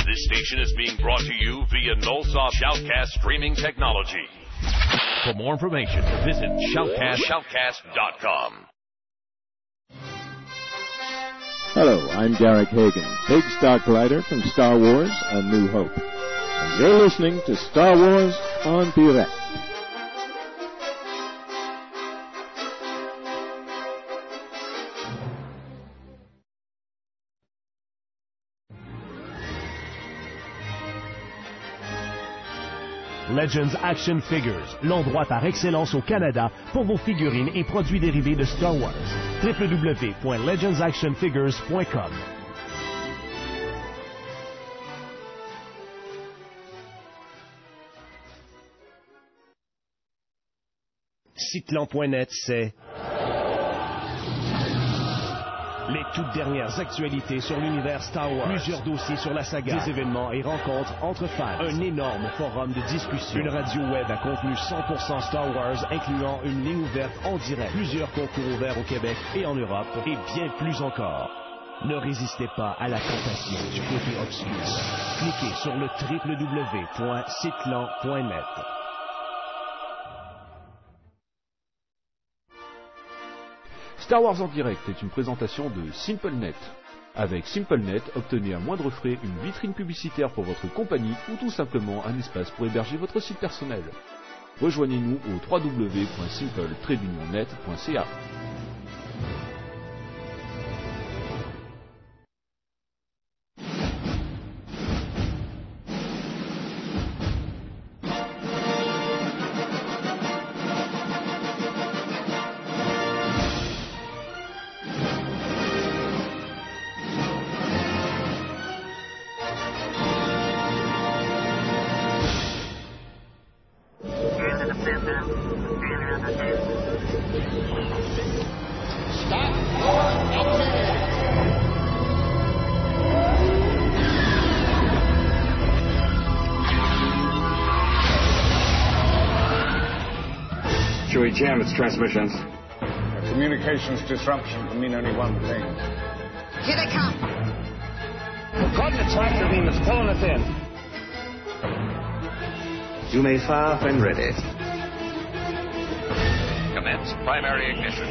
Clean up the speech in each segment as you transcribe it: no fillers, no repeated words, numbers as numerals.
This station is being brought to you via Nullsoft Shoutcast streaming technology. For more information, visit shoutcast.com. Hello, I'm Garrick Hagan, Big Star Collider from Star Wars: A New Hope. And you're listening to Star Wars en direct. Legends Action Figures, l'endroit par excellence au Canada pour vos figurines et produits dérivés de Star Wars. www.legendsactionfigures.com. Cyclan.net, c'est les toutes dernières actualités sur l'univers Star Wars. Plusieurs dossiers sur la saga. Des événements et rencontres entre fans. Un énorme forum de discussion. Une radio web à contenu 100% Star Wars, incluant une ligne ouverte en direct. Plusieurs concours ouverts au Québec et en Europe. Et bien plus encore. Ne résistez pas à la tentation du côté obscur. Cliquez sur le www.cyclan.net. Star Wars en direct est une présentation de SimpleNet. Avec SimpleNet, obtenez à moindre frais une vitrine publicitaire pour votre compagnie ou tout simplement un espace pour héberger votre site personnel. Rejoignez-nous au www.simple-net.ca. Jam its transmissions. A communications disruption can mean only one thing. Here they come. The coordinate tractor beam is pulling us in. You may fire when ready. Commence primary ignition.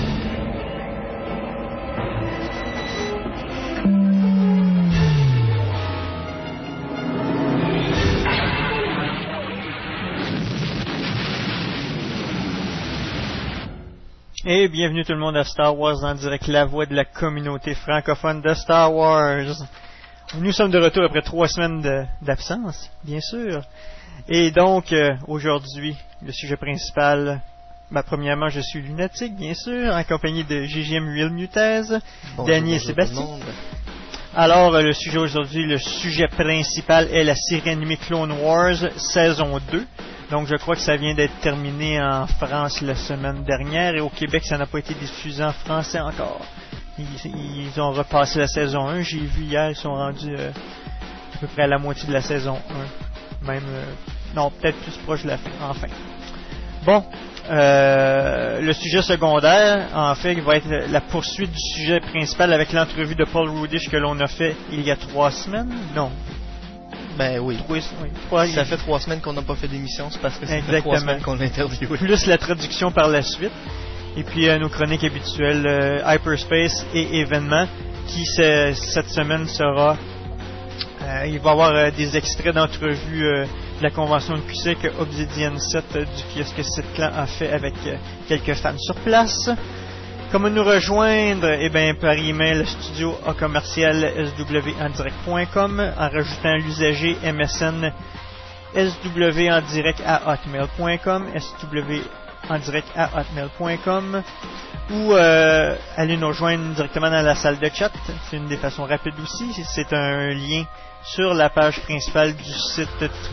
Et bienvenue tout le monde à Star Wars en direct, la voix de la communauté francophone de Star Wars. Nous sommes de retour après 3 semaines d'absence, bien sûr. Et donc, aujourd'hui, le sujet principal, premièrement, je suis Lunatique, bien sûr, en compagnie de GGM Real Mutez, Danny et Sébastien. Alors, le sujet aujourd'hui, le sujet principal est la série animée Clone Wars, saison 2. Donc, je crois que ça vient d'être terminé en France la semaine dernière et au Québec, ça n'a pas été diffusé en français encore. Ils ont repassé la saison 1. J'ai vu hier, ils sont rendus à peu près à la moitié de la saison 1. Même, non, peut-être plus proche de la fin, enfin. Bon, le sujet secondaire, en fait, va être la poursuite du sujet principal avec l'entrevue de Paul Rudish que l'on a fait il y a 3 semaines. Non. Ben oui. Ça fait 3 semaines qu'on n'a pas fait d'émission, c'est parce que ça fait 3 semaines qu'on l'a interviewé. Plus la traduction par la suite. Et puis nos chroniques habituelles, Hyperspace et événements, qui cette semaine sera... il va y avoir des extraits d'entrevues de la convention de QC que Obsidian 7 du kiosque Cyclan a fait avec quelques fans sur place. Comment nous rejoindre? Eh bien, par email, studio swindirect.com en rajoutant l'usager MSN swandirect@hotmail.com swandirect@hotmail.com ou aller nous rejoindre directement dans la salle de chat. C'est une des façons rapides aussi. C'est un lien sur la page principale du site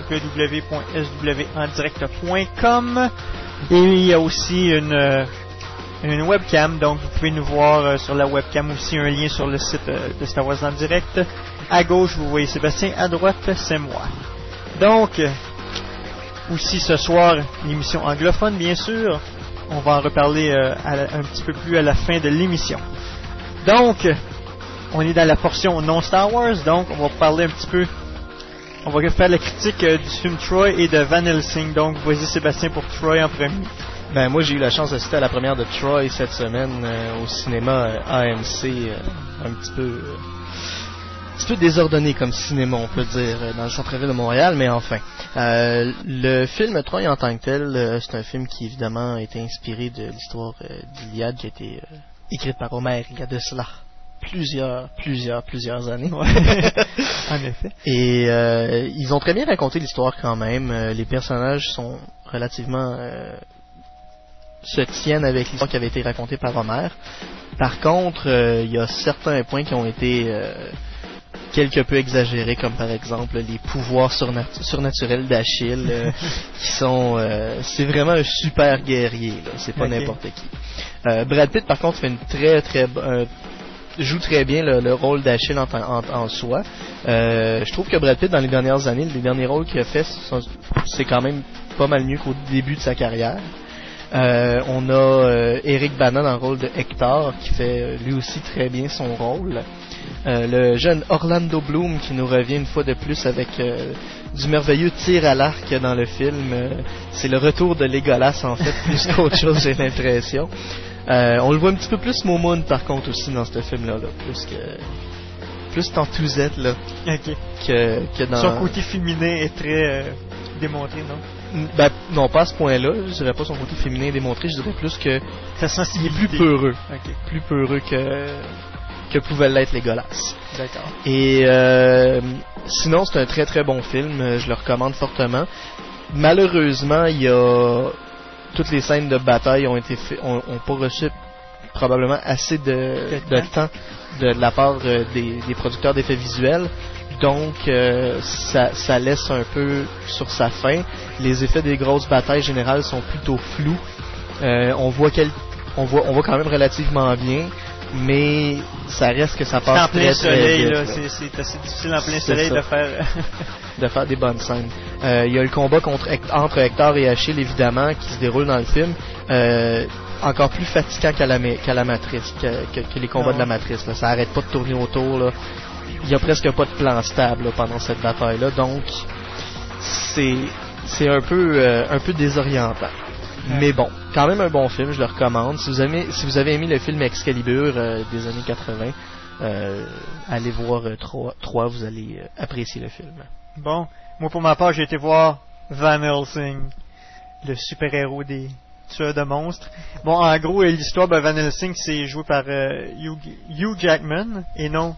www.swandirect.com et il y a aussi une webcam, donc vous pouvez nous voir sur la webcam aussi, un lien sur le site de Star Wars en direct. À gauche, vous voyez Sébastien, à droite, c'est moi. Donc, aussi ce soir, l'émission anglophone, bien sûr. On va en reparler un petit peu plus à la fin de l'émission. Donc, on est dans la portion non Star Wars, donc on va parler un petit peu On va faire la critique du film Troy et de Van Helsing. Donc, vas-y Sébastien pour Troy en premier. Ben moi j'ai eu la chance d'assister à la première de Troy cette semaine au cinéma AMC, un petit peu désordonné comme cinéma on peut dire dans le centre-ville de Montréal, mais enfin le film Troy en tant que tel c'est un film qui évidemment a été inspiré de l'histoire d'Iliade qui a été écrite par Homère il y a de cela plusieurs années. Ouais. En effet. Et ils ont très bien raconté l'histoire quand même. Les personnages sont relativement se tiennent avec l'histoire qui avait été racontée par Homère. Par contre, il y a certains points qui ont été quelque peu exagérés, comme par exemple les pouvoirs surnaturels d'Achille, qui sont... c'est vraiment un super guerrier, là. C'est pas n'importe qui. Brad Pitt, par contre, fait une joue très bien le rôle d'Achille en soi. Je trouve que Brad Pitt, dans les dernières années, les derniers rôles qu'il a fait, c'est quand même pas mal mieux qu'au début de sa carrière. On a Eric Bana dans le rôle de Hector qui fait lui aussi très bien son rôle. Le jeune Orlando Bloom qui nous revient une fois de plus avec du merveilleux tir à l'arc dans le film. C'est le retour de Legolas en fait plus qu'autre chose, j'ai l'impression. On le voit un petit peu plus Momoun par contre aussi dans ce film là, plus Tantouzette là. Okay. que dans son côté féminin est très démontré, non? Ben, non, pas à ce point-là. Je dirais pas son côté féminin démontré. Je dirais plus que sa sensibilité. Il est plus peureux. Okay. Plus peureux que pouvait l'être Legolas. D'accord. Et sinon, c'est un très très bon film. Je le recommande fortement. Malheureusement, il y a toutes les scènes de bataille ont pas reçu probablement assez de temps de la part des producteurs d'effets visuels. Donc, ça laisse un peu sur sa fin. Les effets des grosses batailles générales sont plutôt flous. On voit quand même relativement bien, mais ça reste que ça passe en plein soleil, vite, là. C'est assez difficile en plein soleil de faire de faire des bonnes scènes. Il y a le combat entre Hector et Achille évidemment qui se déroule dans le film. Encore plus fatigant qu'à la Matrice, que les combats de la Matrice. Là. Ça arrête pas de tourner autour. Là. Il y a presque pas de plan stable là, pendant cette bataille-là, donc c'est un peu désorientant. Mais bon, quand même un bon film, je le recommande. Si vous avez aimé le film Excalibur des années 80, allez voir 3, vous allez apprécier le film. Bon, moi pour ma part, j'ai été voir Van Helsing, le super-héros des tueurs de monstres. Bon, en gros, l'histoire de Van Helsing, c'est joué par Hugh Jackman, et non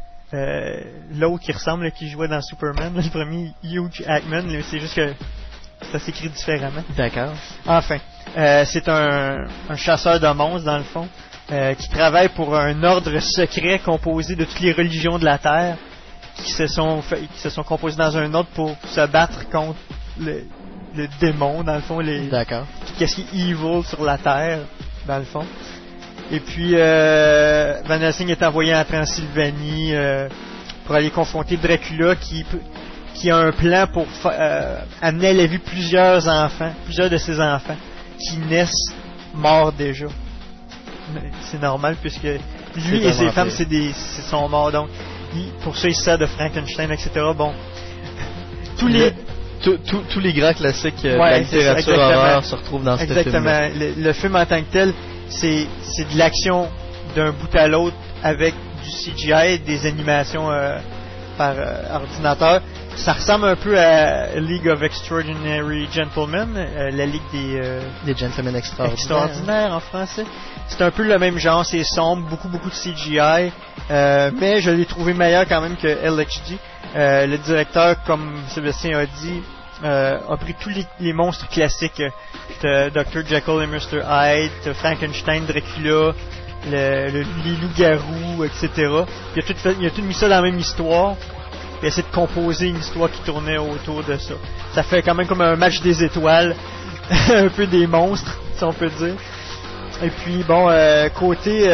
l'autre qui ressemble, qui jouait dans Superman, le premier Hugh Jackman, c'est juste que ça s'écrit différemment. D'accord. Enfin, c'est un chasseur de monstres dans le fond, qui travaille pour un ordre secret composé de toutes les religions de la Terre, qui se sont composés dans un ordre pour se battre contre le démon, dans le fond, D'accord. Qu'est-ce qui est evil sur la Terre, dans le fond. Et puis, Van Helsing est envoyé en Transylvanie pour aller confronter Dracula qui a un plan pour amener à la vie plusieurs de ses enfants, qui naissent morts déjà. C'est normal, puisque lui et ses femmes, sont morts, donc pour ça il se sert de Frankenstein, etc. Bon, tous les grands classiques de la littérature horreur se retrouvent dans ce film. Exactement. Le film en tant que tel, c'est de l'action d'un bout à l'autre avec du CGI, des animations par ordinateur. Ça ressemble un peu à League of Extraordinary Gentlemen, la Ligue des Gentlemen extraordinaires en français. C'est un peu le même genre, c'est sombre, beaucoup de CGI, mais je l'ai trouvé meilleur quand même que LHD. Le directeur, comme Sébastien a dit, a pris tous les monstres classiques, Dr. Jekyll et Mr. Hyde, Frankenstein, Dracula, les loups-garous, etc. Il a tout mis ça dans la même histoire, puis essayer de composer une histoire qui tournait autour de ça. Ça fait quand même comme un match des étoiles, un peu des monstres, si on peut dire. Et puis bon, côté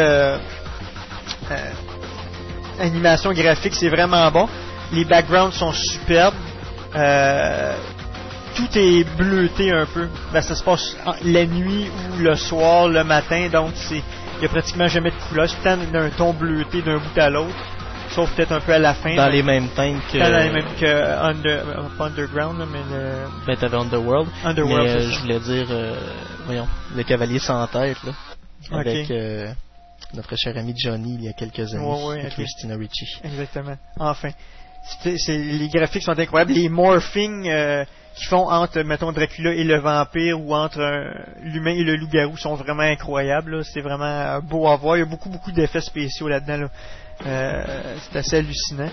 animation graphique, c'est vraiment bon. Les backgrounds sont superbes. Tout est bleuté un peu. Ben, ça se passe la nuit ou le soir, le matin, donc il n'y a pratiquement jamais de couleur. C'est tout le temps d'un ton bleuté d'un bout à l'autre. sauf peut-être un peu à la fin. Dans les mêmes thèmes que... Dans les mêmes que pas Underground, là, mais Ben, t'avais Underworld. Underworld, mais je voulais dire, voyons, le Cavalier sans tête, là. Avec notre cher ami Johnny, il y a quelques années. Avec Christina Ricci. Exactement. Enfin. Les graphiques sont incroyables. Les morphings qu'ils font entre, mettons, Dracula et le vampire ou entre l'humain et le loup-garou sont vraiment incroyables. Là. C'est vraiment beau à voir. Il y a beaucoup d'effets spéciaux là-dedans. Là. C'est assez hallucinant.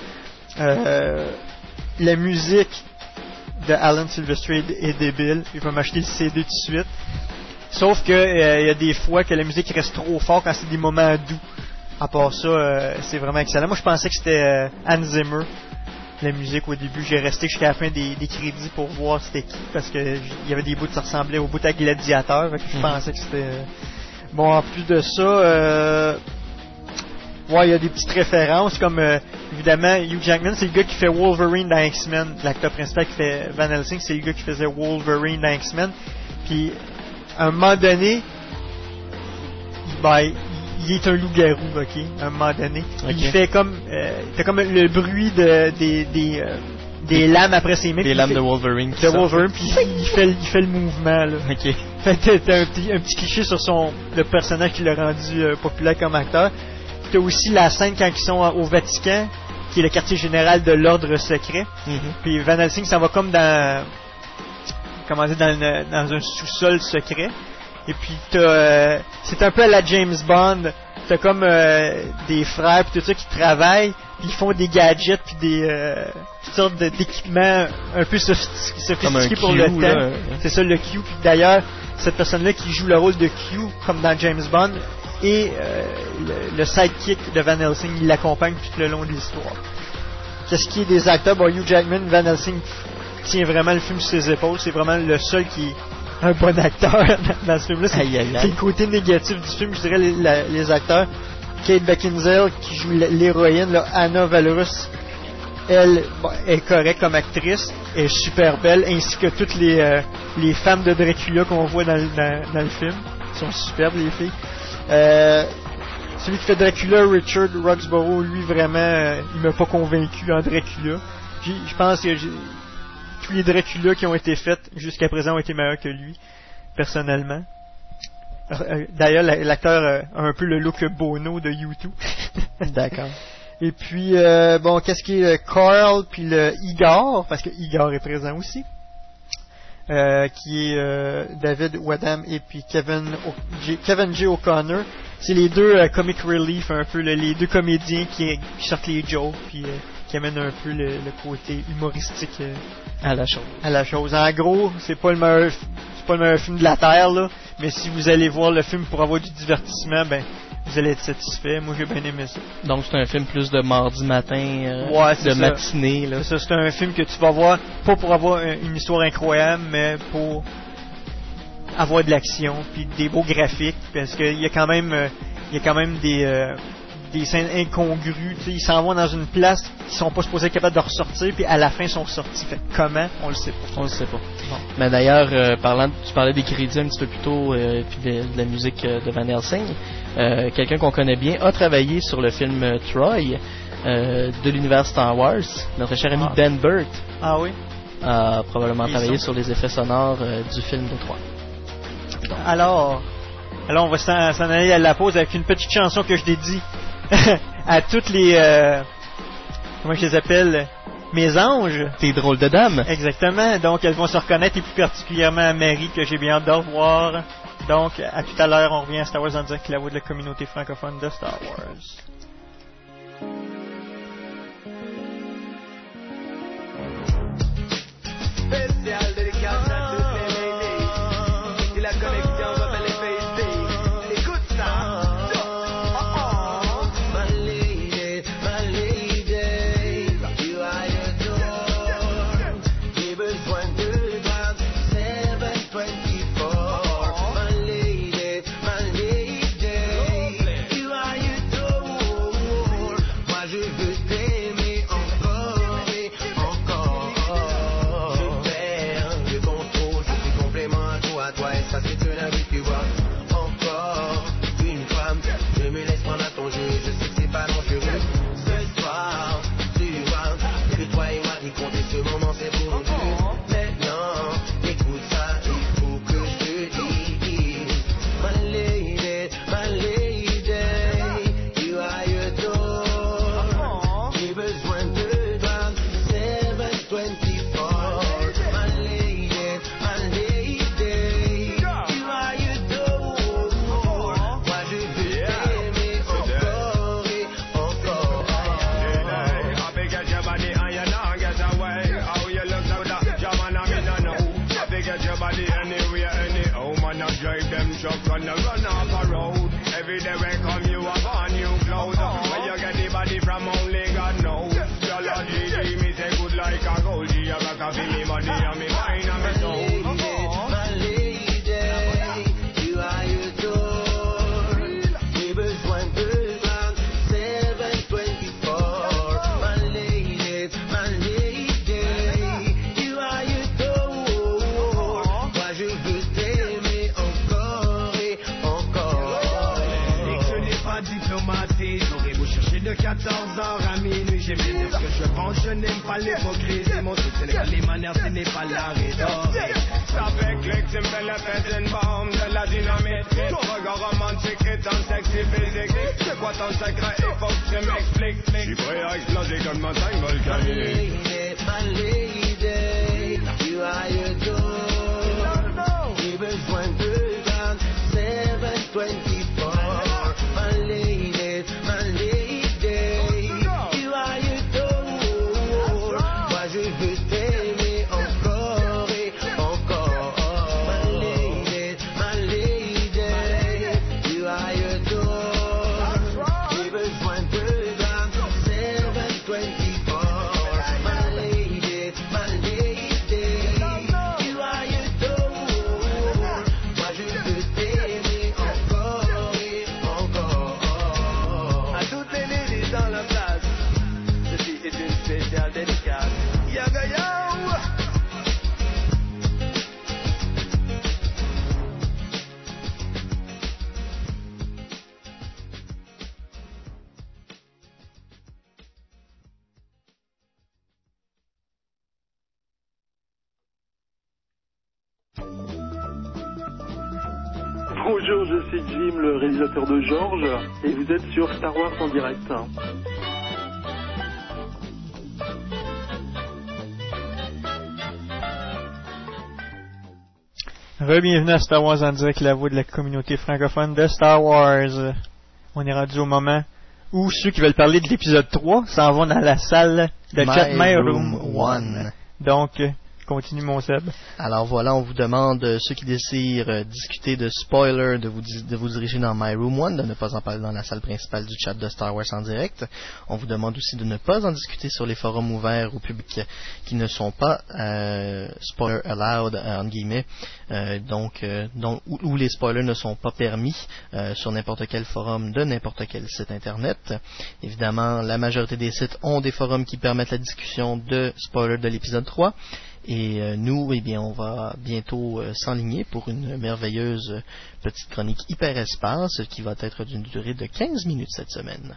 La musique de Alan Silvestri est débile. Il va m'acheter le CD tout de suite. Sauf que il y a des fois que la musique reste trop fort quand c'est des moments doux. À part ça, c'est vraiment excellent. Moi, je pensais que c'était Hans Zimmer, la musique au début. J'ai resté jusqu'à la fin des crédits pour voir c'était qui, parce que il y avait des bouts qui ressemblaient au bout à Gladiateur. Fait que je pensais que c'était... Bon, en plus de ça, il y a des petites références, comme évidemment, Hugh Jackman, c'est le gars qui fait Wolverine dans X-Men. L'acteur principal qui fait Van Helsing, c'est le gars qui faisait Wolverine dans X-Men. Puis, à un moment donné, il est un loup-garou, ok, à un moment donné. Il fait comme, t'as comme le bruit des lames après ses mains. Des lames de Wolverine. Puis il fait le mouvement, là. Ok. Fait t'as un petit cliché sur le personnage qui l'a rendu populaire comme acteur. T'as aussi la scène quand ils sont au Vatican, qui est le quartier général de l'ordre secret. Puis Van Helsing, ça va comme dans un sous-sol secret. Et puis c'est un peu à la James Bond. T'as comme des frères puis tout ça qui travaillent, puis ils font des gadgets puis toutes sortes d'équipements un peu sophistiqués pour le temps. C'est ça, le Q. Puis d'ailleurs, cette personne-là qui joue le rôle de Q, comme dans James Bond, et le sidekick de Van Helsing, il l'accompagne tout le long de l'histoire. Qu'est-ce qui est des acteurs? Hugh Jackman, Van Helsing tient vraiment le film sur ses épaules. C'est vraiment le seul qui est un bon acteur dans ce film-là. C'est le côté négatif du film, je dirais, les acteurs. Kate Beckinsale, qui joue l'héroïne, là, Anna Valorous, elle est correcte comme actrice, est super belle, ainsi que toutes les femmes de Dracula qu'on voit dans le film. Elles sont superbes, les filles. Celui qui fait Dracula, Richard Roxburgh, lui, vraiment, il m'a pas convaincu en Dracula. Je pense que tous les Dracula qui ont été faits jusqu'à présent ont été meilleurs que lui, personnellement. D'ailleurs, l'acteur a un peu le look Bono de U2. D'accord. Et puis, qu'est-ce qui est Carl, puis le Igor, parce que Igor est présent aussi, qui est David Wadham et puis Kevin J. O'Connor. C'est les deux comic relief, un peu les deux comédiens qui sortent les jokes, puis qui amènent un peu le côté humoristique à la chose. En gros, c'est pas le meilleur film de la Terre, là, mais si vous allez voir le film pour avoir du divertissement, vous allez être satisfait. Moi, j'ai bien aimé ça. Donc, c'est un film plus de mardi matin, de matinée, là. C'est ça, c'est un film que tu vas voir, pas pour avoir une histoire incroyable, mais pour avoir de l'action, puis des beaux graphiques, parce qu'il y a quand même des scènes incongrues. Ils s'en vont dans une place qu'ils sont pas supposés être capables de ressortir, puis à la fin ils sont ressortis. Fait comment? On le sait pas. Bon. Mais d'ailleurs, tu parlais des crédits un petit peu plus tôt, puis de la musique de Van Helsing. Quelqu'un qu'on connaît bien a travaillé sur le film Troy de l'univers Star Wars. Notre cher ami Ben Burt. Ah oui? A probablement travaillé sur les effets sonores du film de Troy. Alors on va s'en aller à la pause avec une petite chanson que je dédie à toutes les comment je les appelle, mes anges. Tes drôles de dames. Exactement. Donc elles vont se reconnaître, et plus particulièrement à Marie, que j'ai bien hâte de revoir. Donc à tout à l'heure, on revient à Star Wars en direct, la voix de la communauté francophone de Star Wars. Spécial dédicace à toutes les ladies. Si la connexion va bel et Facebook, écoute ça. My lady, you are your door. J'ai besoin de toi, 724. My lady, you are your door. Moi je veux t'aimer encore et encore. Je perds destruction, no run off a road. Every day we come, you have a new clothes. Where you get the body from, only God knows. Your Lord G, me say good like a gold. G, I got to feel me body and me mind and me soul. My lady, you are your door. J'ai besoin de 724. My lady, you are your door. Moi je veux t'aimer encore et encore. Et que je n'ai pas diplomaté, j'aurais beau chercher de 14 heures à minuit. J'aime bien dire ce que je pense, je n'aime pas l'hypocrisie. Mon truc ce n'est pas les manières, ce n'est pas la rhétorique. Ça fait clic, tu me fais l'effet d'une bombe, de la dynamite. Ton regard romantique est un sexy physique. C'est quoi ton secret, il faut que tu m'expliques. Je suis prêt à exploser comme une montagne volcanique. My lady, you are your door. J'ai besoin de 724. My lady, you are your door. Moi je veux t'aimer encore et encore. My lady, you are your door. J'ai besoin de 724. My lady, you are your door. Moi je veux t'aimer encore et encore. À toutes les ladies dans la place, ceci est une spéciale dédicace. Yaga yo! Bonjour, je suis Jim, le réalisateur de George, et vous êtes sur Star Wars en direct. Re-bienvenue à Star Wars en direct, la voix de la communauté francophone de Star Wars. On est rendu au moment où ceux qui veulent parler de l'épisode 3 s'en vont dans la salle de chat My Room 1. Donc, continue mon Seb. Alors voilà, on vous demande, ceux qui désirent discuter de spoilers, de vous diriger dans My Room 1, de ne pas en parler dans la salle principale du chat de Star Wars en direct. On vous demande aussi de ne pas en discuter sur les forums ouverts au public qui ne sont pas spoiler allowed, entre guillemets, où les spoilers ne sont pas permis sur n'importe quel forum de n'importe quel site internet. Évidemment, la majorité des sites ont des forums qui permettent la discussion de spoilers de l'épisode 3. Et nous, eh bien, on va bientôt s'enligner pour une merveilleuse petite chronique hyperespace qui va être d'une durée de 15 minutes cette semaine.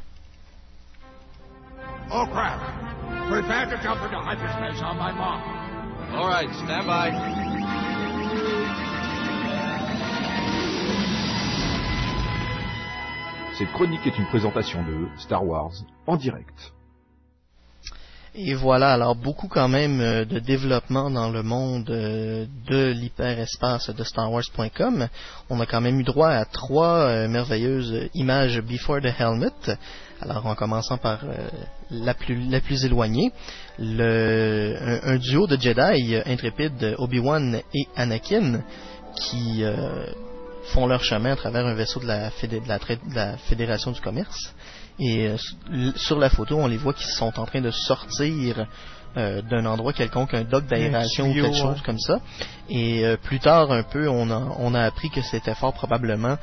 Oh crap! Prepare to jump into hyperspace on my mark. All right, stand by. Cette chronique est une présentation de Star Wars en direct. Et voilà, alors beaucoup quand même de développement dans le monde de l'hyperespace de StarWars.com. On a quand même eu droit à 3 merveilleuses images Before the Helmet. Alors en commençant par la plus éloignée, un duo de Jedi intrépides, Obi-Wan et Anakin, qui font leur chemin à travers un vaisseau de la Fédération du Commerce. Et sur la photo, on les voit qui sont en train de sortir d'un endroit quelconque, un dock d'aération ou quelque chose comme ça. Et plus tard un peu, on a appris que c'était fort probablement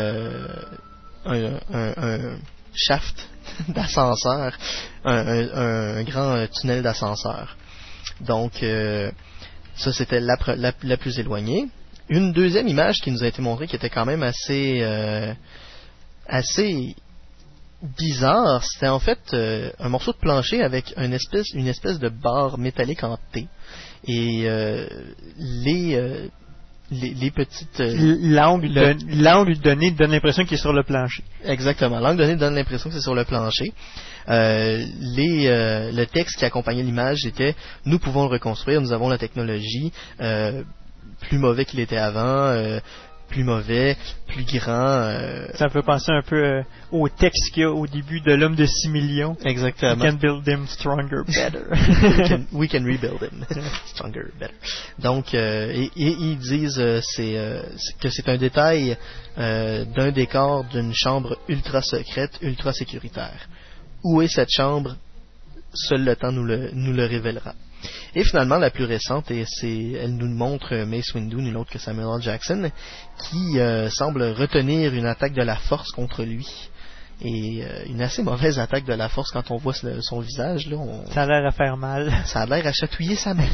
un shaft d'ascenseur, un grand tunnel d'ascenseur. Donc ça c'était la plus éloignée. Une deuxième image qui nous a été montrée qui était quand même assez bizarre, c'était en fait un morceau de plancher avec une espèce de barre métallique en T. Et les petites... L'angle donné donne l'impression qu'il est sur le plancher. Exactement, l'angle donné donne l'impression que c'est sur le plancher. Le texte qui accompagnait l'image était « Nous pouvons le reconstruire, nous avons la technologie, plus mauvais qu'il était avant, plus mauvais, plus grand. Ça me fait penser un peu au texte qu'il y a au début de l'homme de 6 millions. Exactement. We can build him stronger, better. we can rebuild him stronger, better. Donc, et ils disent que c'est un détail d'un décor d'une chambre ultra secrète, ultra sécuritaire. Où est cette chambre? Seul le temps nous le révélera. Et finalement, la plus récente, elle nous montre Mace Windu, nul autre que Samuel L. Jackson, qui semble retenir une attaque de la force contre lui. Et une assez mauvaise attaque de la force quand on voit son visage. Là, ça a l'air à faire mal. Ça a l'air à chatouiller sa main.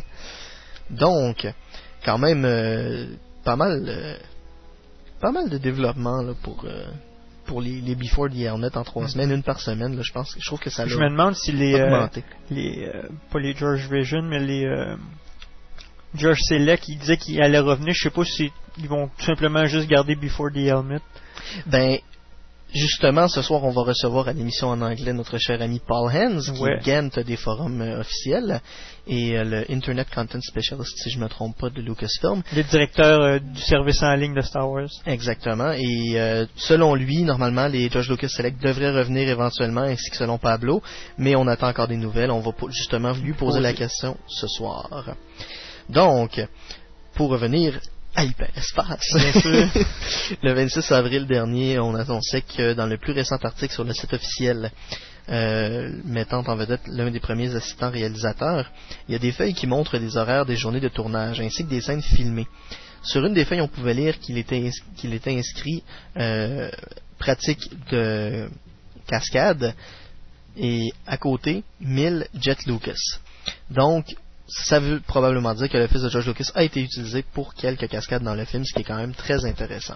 Donc, quand même, pas mal de développement là, pour les Before the Helmet en 3 semaines, une par semaine, là, je trouve que ça l'a Je me demande si augmenté. Pas les George Vision, mais les George Selleck, qui disait qu'il allait revenir, je sais pas si ils vont tout simplement juste garder Before the Helmet. Ben, justement, ce soir, on va recevoir à l'émission en anglais notre cher ami Paul Hans, qui est Gant des forums officiels, et le Internet Content Specialist, si je ne me trompe pas, de Lucasfilm. Le directeur du service en ligne de Star Wars. Exactement, et selon lui, normalement, les George Lucas Select devraient revenir éventuellement, ainsi que selon Pablo, mais on attend encore des nouvelles. On va justement lui poser la question ce soir. Donc, pour revenir à Hyperespace. Le 26 avril dernier, on annonçait que dans le plus récent article sur le site officiel mettant en vedette l'un des premiers assistants réalisateurs, il y a des feuilles qui montrent des horaires des journées de tournage ainsi que des scènes filmées. Sur une des feuilles, on pouvait lire qu'il était inscrit pratique de cascade et à côté 1000 Jet Lucas. Donc ça veut probablement dire que le fils de George Lucas a été utilisé pour quelques cascades dans le film, ce qui est quand même très intéressant.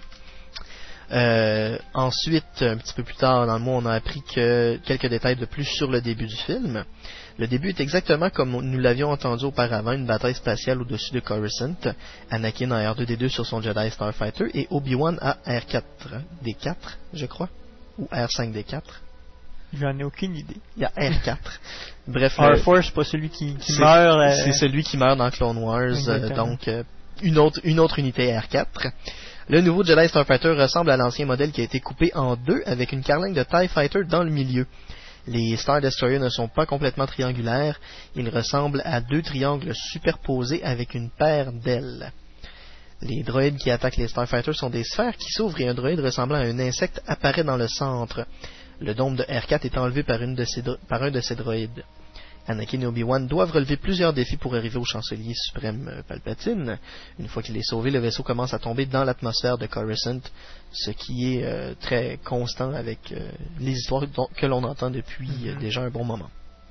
Ensuite, un petit peu plus tard dans le mois, on a appris quelques détails de plus sur le début du film. Le début est exactement comme nous l'avions entendu auparavant, une bataille spatiale au-dessus de Coruscant, Anakin en R2-D2 sur son Jedi Starfighter et Obi-Wan à R4D4, je crois, ou R5D4. J'en ai aucune idée. Il y a R4. Bref, R4, c'est pas celui qui meurt. C'est celui qui meurt dans Clone Wars, donc une autre unité R4. Le nouveau Jedi Starfighter ressemble à l'ancien modèle qui a été coupé en deux avec une carlingue de TIE Fighter dans le milieu. Les Star Destroyers ne sont pas complètement triangulaires, ils ressemblent à deux triangles superposés avec une paire d'ailes. Les droïdes qui attaquent les Starfighters sont des sphères qui s'ouvrent et un droïde ressemblant à un insecte apparaît dans le centre. Le dôme de R4 est enlevé par un de ces droïdes. Anakin et Obi-Wan doivent relever plusieurs défis pour arriver au chancelier suprême Palpatine. Une fois qu'il est sauvé, le vaisseau commence à tomber dans l'atmosphère de Coruscant, ce qui est très constant avec les histoires que l'on entend depuis déjà un bon moment.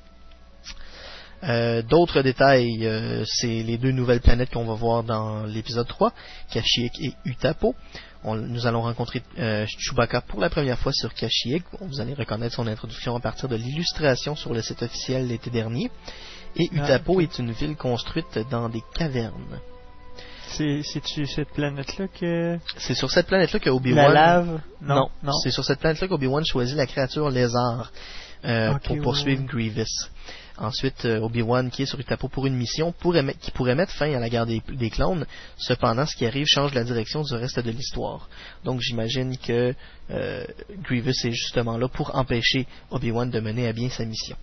D'autres détails, c'est les deux nouvelles planètes qu'on va voir dans l'épisode 3, Kashyyyk et Utapo. Nous allons rencontrer Chewbacca pour la première fois sur Kashyyyk. Vous allez reconnaître son introduction à partir de l'illustration sur le site officiel l'été dernier. Et Utapo est une ville construite dans des cavernes. C'est-tu cette planète-là que... C'est sur cette planète-là que Obi-Wan... La lave? Non. C'est sur cette planète-là qu'Obi-Wan choisit la créature lézard pour poursuivre Grievous. Ensuite, Obi-Wan qui est sur Utapo pour une mission qui pourrait mettre fin à la guerre des clones. Cependant, ce qui arrive change la direction du reste de l'histoire. Donc j'imagine que Grievous est justement là pour empêcher Obi-Wan de mener à bien sa mission.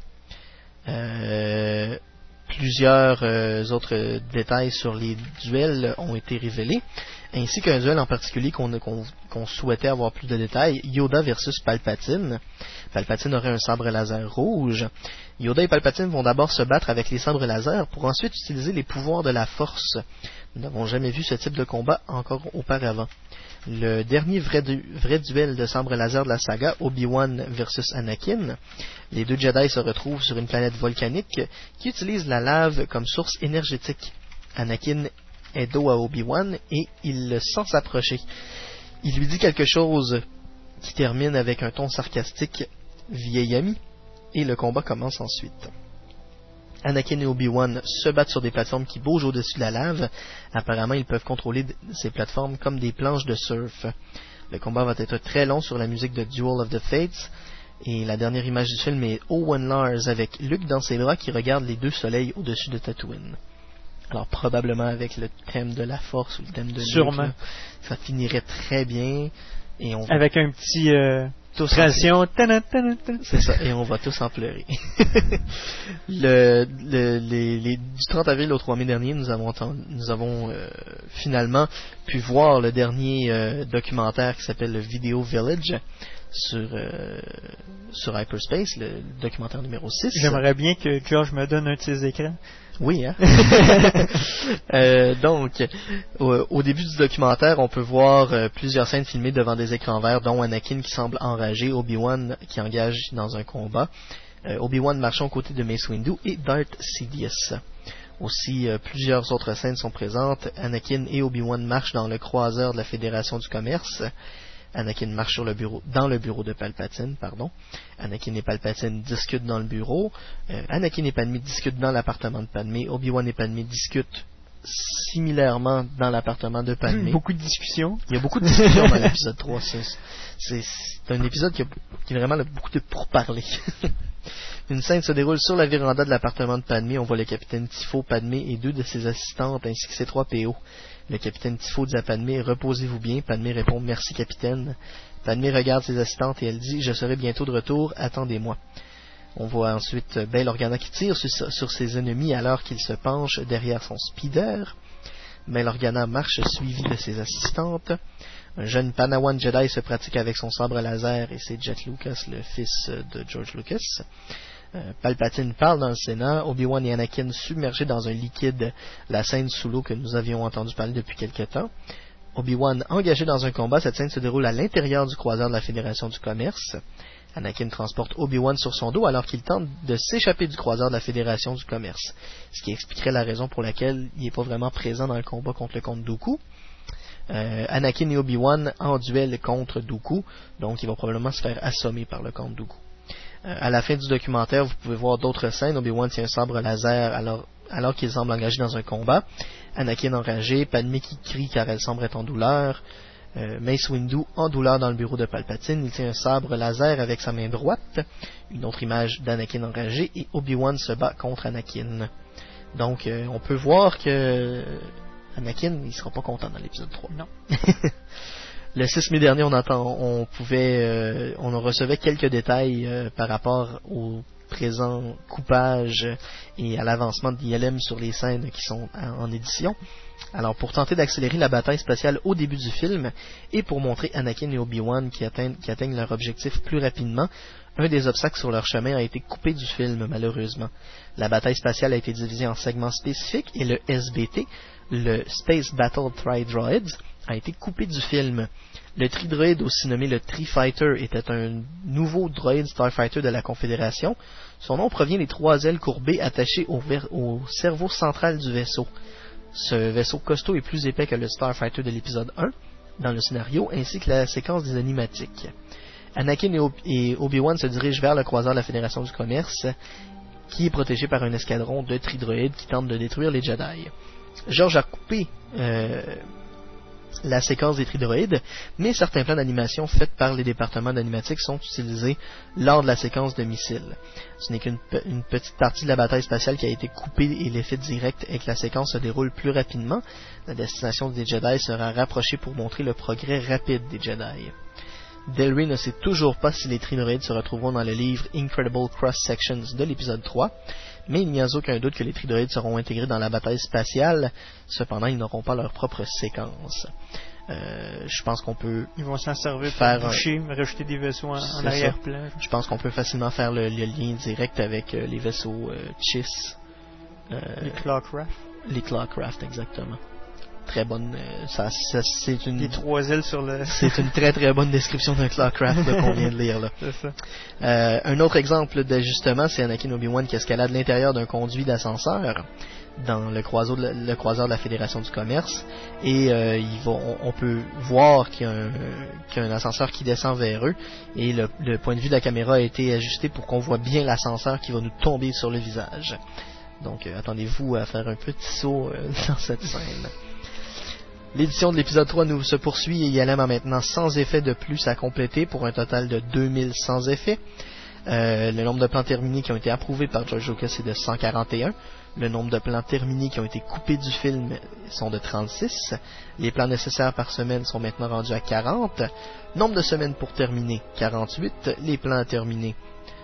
Plusieurs autres détails sur les duels ont été révélés, ainsi qu'un duel en particulier qu'on souhaitait avoir plus de détails, Yoda versus Palpatine. Palpatine aurait un sabre laser rouge. Yoda et Palpatine vont d'abord se battre avec les sabres laser pour ensuite utiliser les pouvoirs de la force. Nous n'avons jamais vu ce type de combat encore auparavant. Le dernier vrai duel de sabre laser de la saga, Obi-Wan versus Anakin. Les deux Jedi se retrouvent sur une planète volcanique qui utilise la lave comme source énergétique. Anakin est dos à Obi-Wan et il le sent s'approcher. Il lui dit quelque chose qui termine avec un ton sarcastique « vieil ami » et le combat commence ensuite. Anakin et Obi-Wan se battent sur des plateformes qui bougent au-dessus de la lave. Apparemment, ils peuvent contrôler ces plateformes comme des planches de surf. Le combat va être très long sur la musique de Duel of the Fates. Et la dernière image du film est Owen Lars avec Luke dans ses bras qui regarde les deux soleils au-dessus de Tatooine. Alors probablement avec le thème de la force ou le thème de Luke. Sûrement. Là, ça finirait très bien. Et on avec un petit transition. C'est ça, et on va tous en pleurer. Du 30 avril au 3 mai dernier, nous avons finalement pu voir le dernier documentaire qui s'appelle le Video Village sur Hyperspace, le documentaire numéro 6. J'aimerais bien que George me donne un de ses écrans. Oui, hein. Donc, au début du documentaire, on peut voir plusieurs scènes filmées devant des écrans verts, dont Anakin qui semble enragé, Obi-Wan qui engage dans un combat, Obi-Wan marchant aux côtés de Mace Windu et Darth Sidious. Aussi, plusieurs autres scènes sont présentes. Anakin et Obi-Wan marchent dans le croiseur de la Fédération du Commerce. Anakin marche dans le bureau de Palpatine, Anakin et Palpatine discutent dans le bureau. Anakin et Padmé discutent dans l'appartement de Padmé. Obi-Wan et Padmé discutent similairement dans l'appartement de Padmé. Beaucoup de discussions. Il y a beaucoup de discussions dans l'épisode 3. C'est un épisode qui a vraiment beaucoup de pourparlers. Une scène se déroule sur la véranda de l'appartement de Padmé. On voit le capitaine Tifo, Padmé et 2 de ses assistantes ainsi que ses 3 PO. Le capitaine Tifo dit à Padmé « Reposez-vous bien ». Padmé répond « Merci capitaine ». Padmé regarde ses assistantes et elle dit « Je serai bientôt de retour, attendez-moi ». On voit ensuite Bail Organa qui tire sur ses ennemis alors qu'il se penche derrière son speeder. Bail Organa marche suivi de ses assistantes. Un jeune Padawan Jedi se pratique avec son sabre laser et c'est Jet Lucas, le fils de George Lucas. Palpatine parle dans le Sénat, Obi-Wan et Anakin submergés dans un liquide, la scène sous l'eau que nous avions entendu parler depuis quelque temps. Obi-Wan engagé dans un combat, cette scène se déroule à l'intérieur du croiseur de la Fédération du Commerce. Anakin transporte Obi-Wan sur son dos alors qu'il tente de s'échapper du croiseur de la Fédération du Commerce, ce qui expliquerait la raison pour laquelle il n'est pas vraiment présent dans le combat contre le Comte Dooku. Anakin et Obi-Wan en duel contre Dooku, donc il va probablement se faire assommer par le Comte Dooku. À la fin du documentaire, vous pouvez voir d'autres scènes. Obi-Wan tient un sabre laser alors qu'il semble engagé dans un combat. Anakin enragé, Padmé qui crie car elle semble être en douleur. Mace Windu en douleur dans le bureau de Palpatine. Il tient un sabre laser avec sa main droite. Une autre image d'Anakin enragé et Obi-Wan se bat contre Anakin. Donc on peut voir que Anakin, il sera pas content dans l'épisode 3. Non. Le 6 mai dernier, on recevait quelques détails par rapport au présent coupage et à l'avancement d'ILM sur les scènes qui sont en édition. Alors, pour tenter d'accélérer la bataille spatiale au début du film et pour montrer Anakin et Obi-Wan qui atteignent leur objectif plus rapidement, un des obstacles sur leur chemin a été coupé du film, malheureusement. La bataille spatiale a été divisée en segments spécifiques et le SBT, le Space Battle Tri-Droids, a été coupé du film. Le Tri-Droid, aussi nommé le Tri-Fighter, était un nouveau droïde Starfighter de la Confédération. Son nom provient des 3 ailes courbées attachées au cerveau central du vaisseau. Ce vaisseau costaud est plus épais que le Starfighter de l'épisode 1 dans le scénario, ainsi que la séquence des animatiques. Anakin et Obi-Wan se dirigent vers le croiseur de la Fédération du Commerce, qui est protégé par un escadron de Tri-Droïdes qui tentent de détruire les Jedi. George a coupé la séquence des Tri-Droïdes, mais certains plans d'animation faits par les départements d'animatiques sont utilisés lors de la séquence de missiles. Ce n'est qu'une petite partie de la bataille spatiale qui a été coupée et l'effet direct est que la séquence se déroule plus rapidement. La destination des Jedi sera rapprochée pour montrer le progrès rapide des Jedi. Delray ne sait toujours pas si les Tri-Droïdes se retrouveront dans le livre Incredible Cross Sections de l'épisode 3, mais il n'y a aucun doute que les Tri-Droïdes seront intégrés dans la bataille spatiale, cependant ils n'auront pas leur propre séquence. Je pense qu'on peut... Ils vont s'en servir pour rajouter des vaisseaux en arrière-plan. Je pense qu'on peut facilement faire le lien direct avec les vaisseaux Chiss. Les Clawcraft. Les Clawcraft, exactement. Très bonne... c'est une... Les 3 ailes sur le... C'est une très très bonne description d'un Clawcraft qu'on vient de lire là. C'est ça. Un autre exemple d'ajustement, c'est Anakin Obi-Wan qui escalade l'intérieur d'un conduit d'ascenseur dans le croiseur de la Fédération du Commerce et on peut voir qu'il y a un ascenseur qui descend vers eux et le point de vue de la caméra a été ajusté pour qu'on voit bien l'ascenseur qui va nous tomber sur le visage. Donc attendez-vous à faire un petit saut dans cette scène. L'édition de l'épisode 3 nous se poursuit et ILM a maintenant 100 effets de plus à compléter pour un total de 2100 effets. Le nombre de plans terminés qui ont été approuvés par George Lucas est de 141. Le nombre de plans terminés qui ont été coupés du film sont de 36. Les plans nécessaires par semaine sont maintenant rendus à 40. Nombre de semaines pour terminer, 48. Les plans à terminer,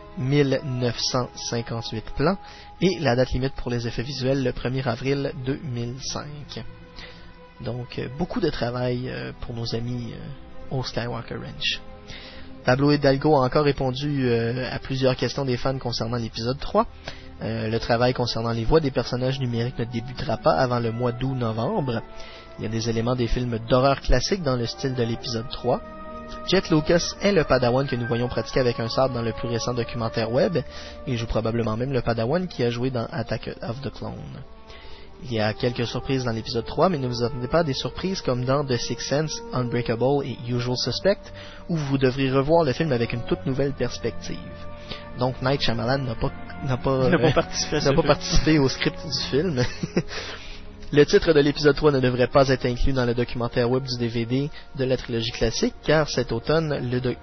1958 plans. Et la date limite pour les effets visuels, le 1er avril 2005. Donc, beaucoup de travail pour nos amis au Skywalker Ranch. Pablo Hidalgo a encore répondu à plusieurs questions des fans concernant l'épisode 3. Le travail concernant les voix des personnages numériques ne débutera pas avant le mois d'août-novembre. Il y a des éléments des films d'horreur classiques dans le style de l'épisode 3. Jet Lucas est le Padawan que nous voyons pratiquer avec un sabre dans le plus récent documentaire web. Il joue probablement même le Padawan qui a joué dans Attack of the Clone. Il y a quelques surprises dans l'épisode 3, mais ne vous attendez pas à des surprises comme dans The Sixth Sense, Unbreakable et Usual Suspect, où vous devrez revoir le film avec une toute nouvelle perspective. Donc Night Shyamalan n'a pas participé au script du film. Le titre de l'épisode 3 ne devrait pas être inclus dans le documentaire web du DVD de la trilogie classique, car cet automne,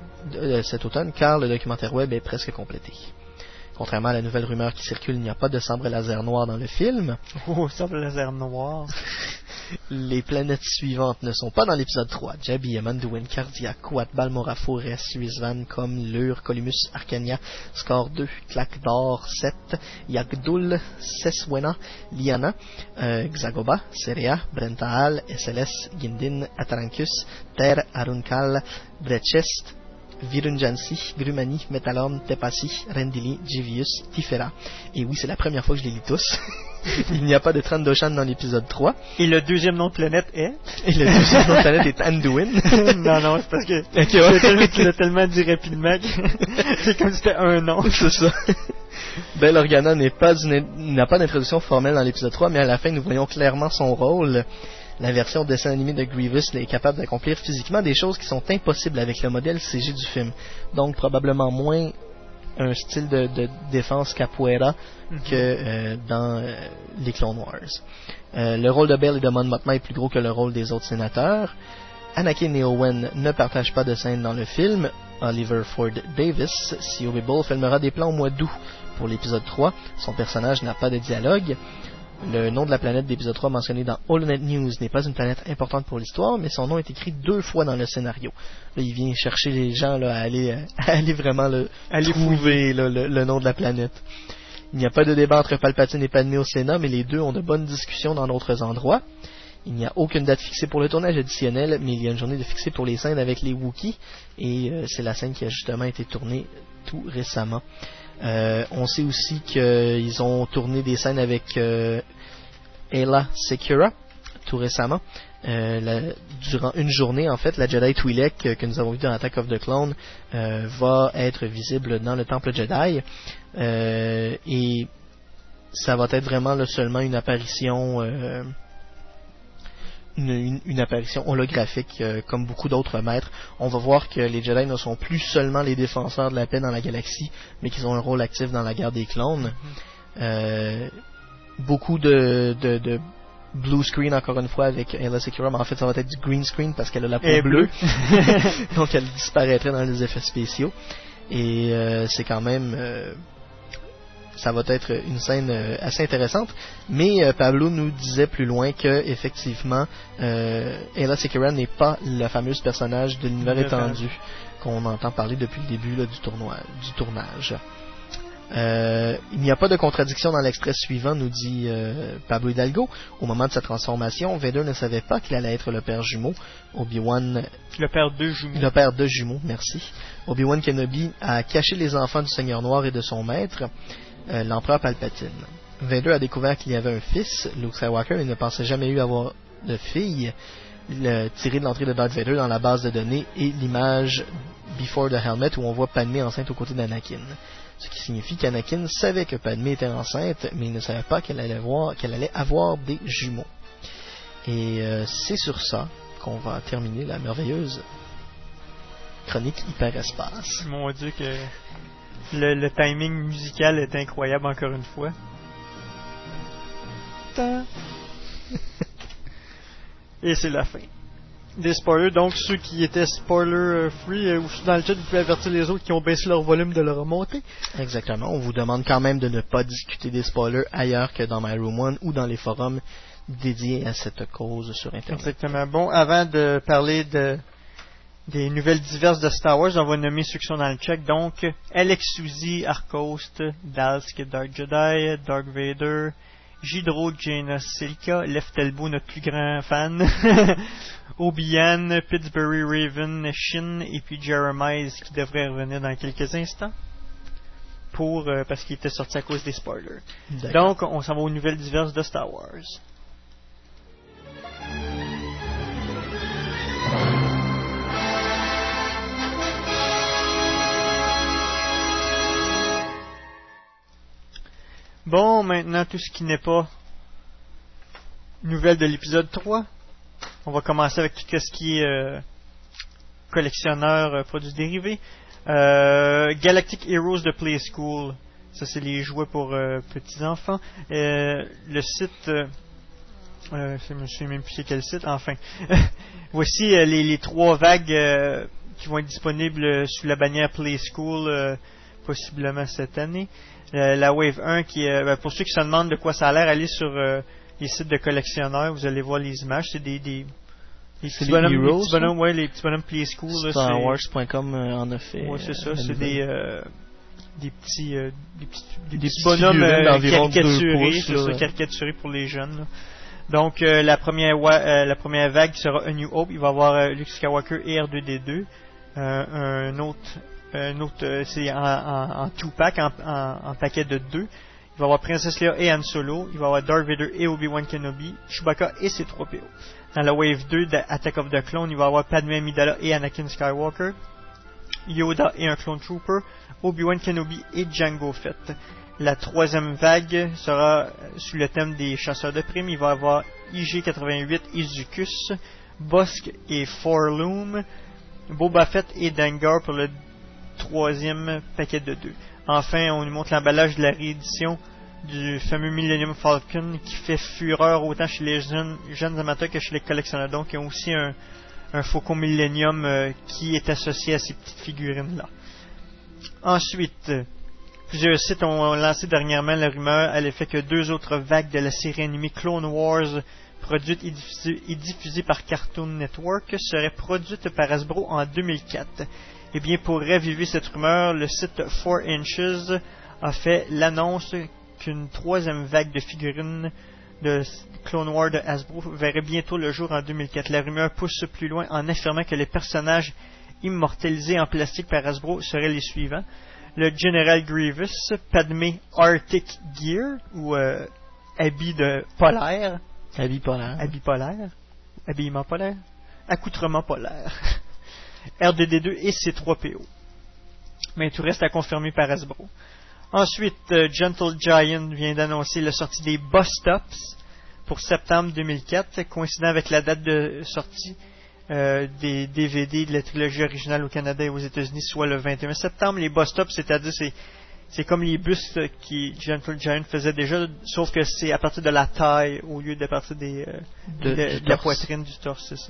car le documentaire web est presque complété. Contrairement à la nouvelle rumeur qui circule, il n'y a pas de sabre laser noir dans le film. Oh, sabre laser noir. Les planètes suivantes ne sont pas dans l'épisode 3. Jabi, Amanduin, Cardia, Kuat, Balmora, Forest, Suizvan, Com, Lur, Columus, Arcania, Score 2, Clakdor, 7, Yagdul, Seswena, Liana, Xagoba, Serea, Brentaal, SLS, Gindin, Atarancus, Ter, Arunkal, Brechest, Virunjansi, Grumani, Metalon, Tepasi, Rendili, Jivius, Tifera. Et oui, c'est la première fois que je les lis tous. Il n'y a pas de Trandoshan dans l'épisode 3. Et le deuxième nom de planète est? Et le deuxième nom de planète est Anduin. Non, c'est parce que tu l'as tellement dit rapidement que c'est comme si c'était un nom. C'est ça. Bail Organa n'a pas d'introduction formelle dans l'épisode 3, mais à la fin, nous voyons clairement son rôle. La version dessin animé de Grievous est capable d'accomplir physiquement des choses qui sont impossibles avec le modèle CG du film. Donc probablement moins un style de défense capoeira que dans les Clone Wars. Le rôle de Bail et de Mon Mothma est plus gros que le rôle des autres sénateurs. Anakin et Owen ne partagent pas de scène dans le film. Oliver Ford Davis, C.O.B. Bull, filmera des plans au mois d'août pour l'épisode 3. Son personnage n'a pas de dialogue. Le nom de la planète d'épisode 3 mentionné dans HoloNet News n'est pas une planète importante pour l'histoire, mais son nom est écrit 2 fois dans le scénario. Là, il vient chercher les gens là, à aller vraiment trouver le nom de la planète. Il n'y a pas de débat entre Palpatine et Padmé au Sénat, mais les deux ont de bonnes discussions dans d'autres endroits. Il n'y a aucune date fixée pour le tournage additionnel, mais il y a une journée de fixée pour les scènes avec les Wookiees, et c'est la scène qui a justement été tournée tout récemment. On sait aussi qu'ils ont tourné des scènes avec Ayla Secura tout récemment. Durant une journée, en fait, la Jedi Twi'lek que nous avons vu dans Attack of the Clone va être visible dans le temple Jedi. Et ça va être vraiment là, seulement une apparition une apparition holographique comme beaucoup d'autres maîtres. On va voir que les Jedi ne sont plus seulement les défenseurs de la paix dans la galaxie, mais qu'ils ont un rôle actif dans la guerre des clones. Beaucoup de blue screen encore une fois avec Ayla Secura, mais en fait ça va être du green screen parce qu'elle a la peau bleue. Donc elle disparaîtrait dans les effets spéciaux. Et c'est quand même ça va être une scène assez intéressante, mais Pablo nous disait plus loin que effectivement Ayla Secura n'est pas le fameux personnage de l'univers étendu qu'on entend parler depuis le début là, du tournage. Il n'y a pas de contradiction dans l'extrait suivant, nous dit Pablo Hidalgo. Au moment de sa transformation, Vader ne savait pas qu'il allait être le père jumeau. Obi-Wan... Le père de jumeaux. Le père de jumeaux, merci. Obi-Wan Kenobi a caché les enfants du Seigneur Noir et de son maître, l'empereur Palpatine. Vader a découvert qu'il y avait un fils, Luke Skywalker, et ne pensait jamais eu avoir de fille. Tiré de l'entrée de Darth Vader dans la base de données et l'image Before the Helmet où on voit Padmé enceinte aux côtés d'Anakin. Ce qui signifie qu'Anakin savait que Padmé était enceinte, mais il ne savait pas qu'elle allait avoir des jumeaux. Et c'est sur ça qu'on va terminer la merveilleuse chronique hyperespace. Mon Dieu que le timing musical est incroyable encore une fois. Et c'est la fin. des spoilers. Donc, ceux qui étaient spoiler free, ou dans le chat, vous pouvez avertir les autres qui ont baissé leur volume de le remonter. Exactement. On vous demande quand même de ne pas discuter des spoilers ailleurs que dans My Room One ou dans les forums dédiés à cette cause sur Internet. Exactement. Bon, avant de parler des nouvelles diverses de Star Wars, on va nommer ceux qui sont dans le check. Donc, Alex Suzy, Arcost, Dalsk, Dark Jedi, Dark Vader, Jidro, Jaina Silka, Leftelbo, notre plus grand fan, Obi-Wan, Pittsburgh Raven, Shin, et puis Jeremiah qui devrait revenir dans quelques instants parce qu'il était sorti à cause des spoilers. Donc, on s'en va aux nouvelles diverses de Star Wars. Bon, maintenant, tout ce qui n'est pas nouvelle de l'épisode 3. On va commencer avec tout ce qui est collectionneur produits dérivés. Galactic Heroes de Play School. Ça, c'est les jouets pour petits-enfants. Le site... je me souviens même plus c'est quel site. Enfin. Voici les 3 vagues qui vont être disponibles sous la bannière Play School possiblement cette année. La Wave 1 qui est... pour ceux qui se demandent de quoi ça a l'air, allez sur les sites de collectionneurs, vous allez voir les images. C'est des petits bonhommes, les petits bonhommes Play School. StarWars.com en a fait. Ouais, c'est ça. C'est des petits bonhommes caricaturés pour les jeunes. Là. Donc, la première vague sera A New Hope. Il va y avoir Luke Skywalker et R2D2. Un autre, c'est en 2-pack, en paquet de 2. Il va y avoir Princess Leia et Han Solo. Il va y avoir Darth Vader et Obi-Wan Kenobi, Chewbacca et C-3PO. Dans la Wave 2 d'Attack of the Clone, il va y avoir Padmé Amidala et Anakin Skywalker, Yoda et un Clone Trooper, Obi-Wan Kenobi et Jango Fett. La 3e vague sera sous le thème des chasseurs de primes. Il va y avoir IG-88 et Zucus, Bossk et Forloom, Boba Fett et Dengar pour le 3e paquet de 2. Enfin, on nous montre l'emballage de la réédition du fameux Millennium Falcon qui fait fureur autant chez les jeunes amateurs que chez les collectionneurs. Donc, il y a aussi un Faucon Millennium qui est associé à ces petites figurines-là. Ensuite, plusieurs sites ont lancé dernièrement la rumeur à l'effet que 2 autres vagues de la série animée Clone Wars produite et diffusée par Cartoon Network seraient produites par Hasbro en 2004. Eh bien, pour raviver cette rumeur, le site 4 Inches a fait l'annonce qu'une 3e vague de figurines de Clone Wars de Hasbro verrait bientôt le jour en 2004. La rumeur pousse plus loin en affirmant que les personnages immortalisés en plastique par Hasbro seraient les suivants. Le General Grievous, Padmé Arctic Gear, ou habit de polaire. Habit polaire. Habillement polaire. Accoutrement polaire. R2D2 et C-3PO. Mais tout reste à confirmer par Hasbro. Ensuite, Gentle Giant vient d'annoncer la sortie des Bus Stops pour septembre 2004, coïncidant avec la date de sortie des DVD de la trilogie originale au Canada et aux États-Unis, soit le 21 septembre. Les Bus Stops, c'est-à-dire c'est comme les bus qui Gentle Giant faisait déjà, sauf que c'est à partir de la taille au lieu de partir de la poitrine, du torse, c'est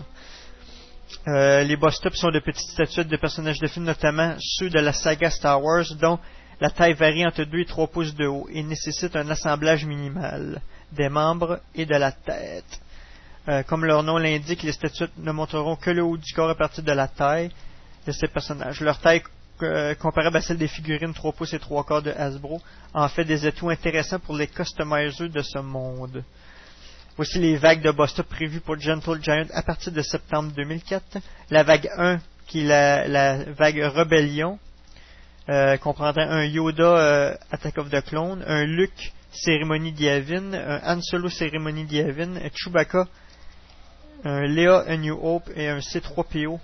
ça. Les Bus Stops sont de petites statuettes de personnages de films, notamment ceux de la saga Star Wars, dont la taille varie entre 2 et 3 pouces de haut et nécessite un assemblage minimal des membres et de la tête. Comme leur nom l'indique, les statuettes ne montreront que le haut du corps à partir de la taille de ces personnages. Leur taille comparable à celle des figurines 3 pouces et 3 quarts de Hasbro en fait des atouts intéressants pour les customizers de ce monde. Voici les vagues de Bus Stop prévues pour Gentle Giant à partir de septembre 2004. La vague 1, qui est la vague Rebellion, comprendra un Yoda Attack of the Clone, un Luke Cérémonie d'Yavin, un Han Solo Cérémonie d'Yavin, un Chewbacca, un Leia A New Hope et un C-3PO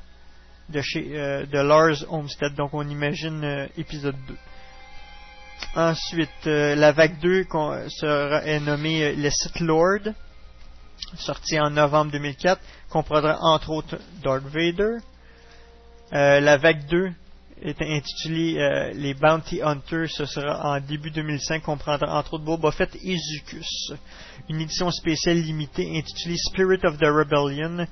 de Lars Olmsted. Donc on imagine épisode 2. Ensuite, la vague 2 est nommée le Sith Lord, sorti en novembre 2004, comprendra entre autres Darth Vader. La vague 2 est intitulée les Bounty Hunters, ce sera en début 2005, comprendra entre autres Boba Fett et Zucus. Une édition spéciale limitée intitulée Spirit of the Rebellion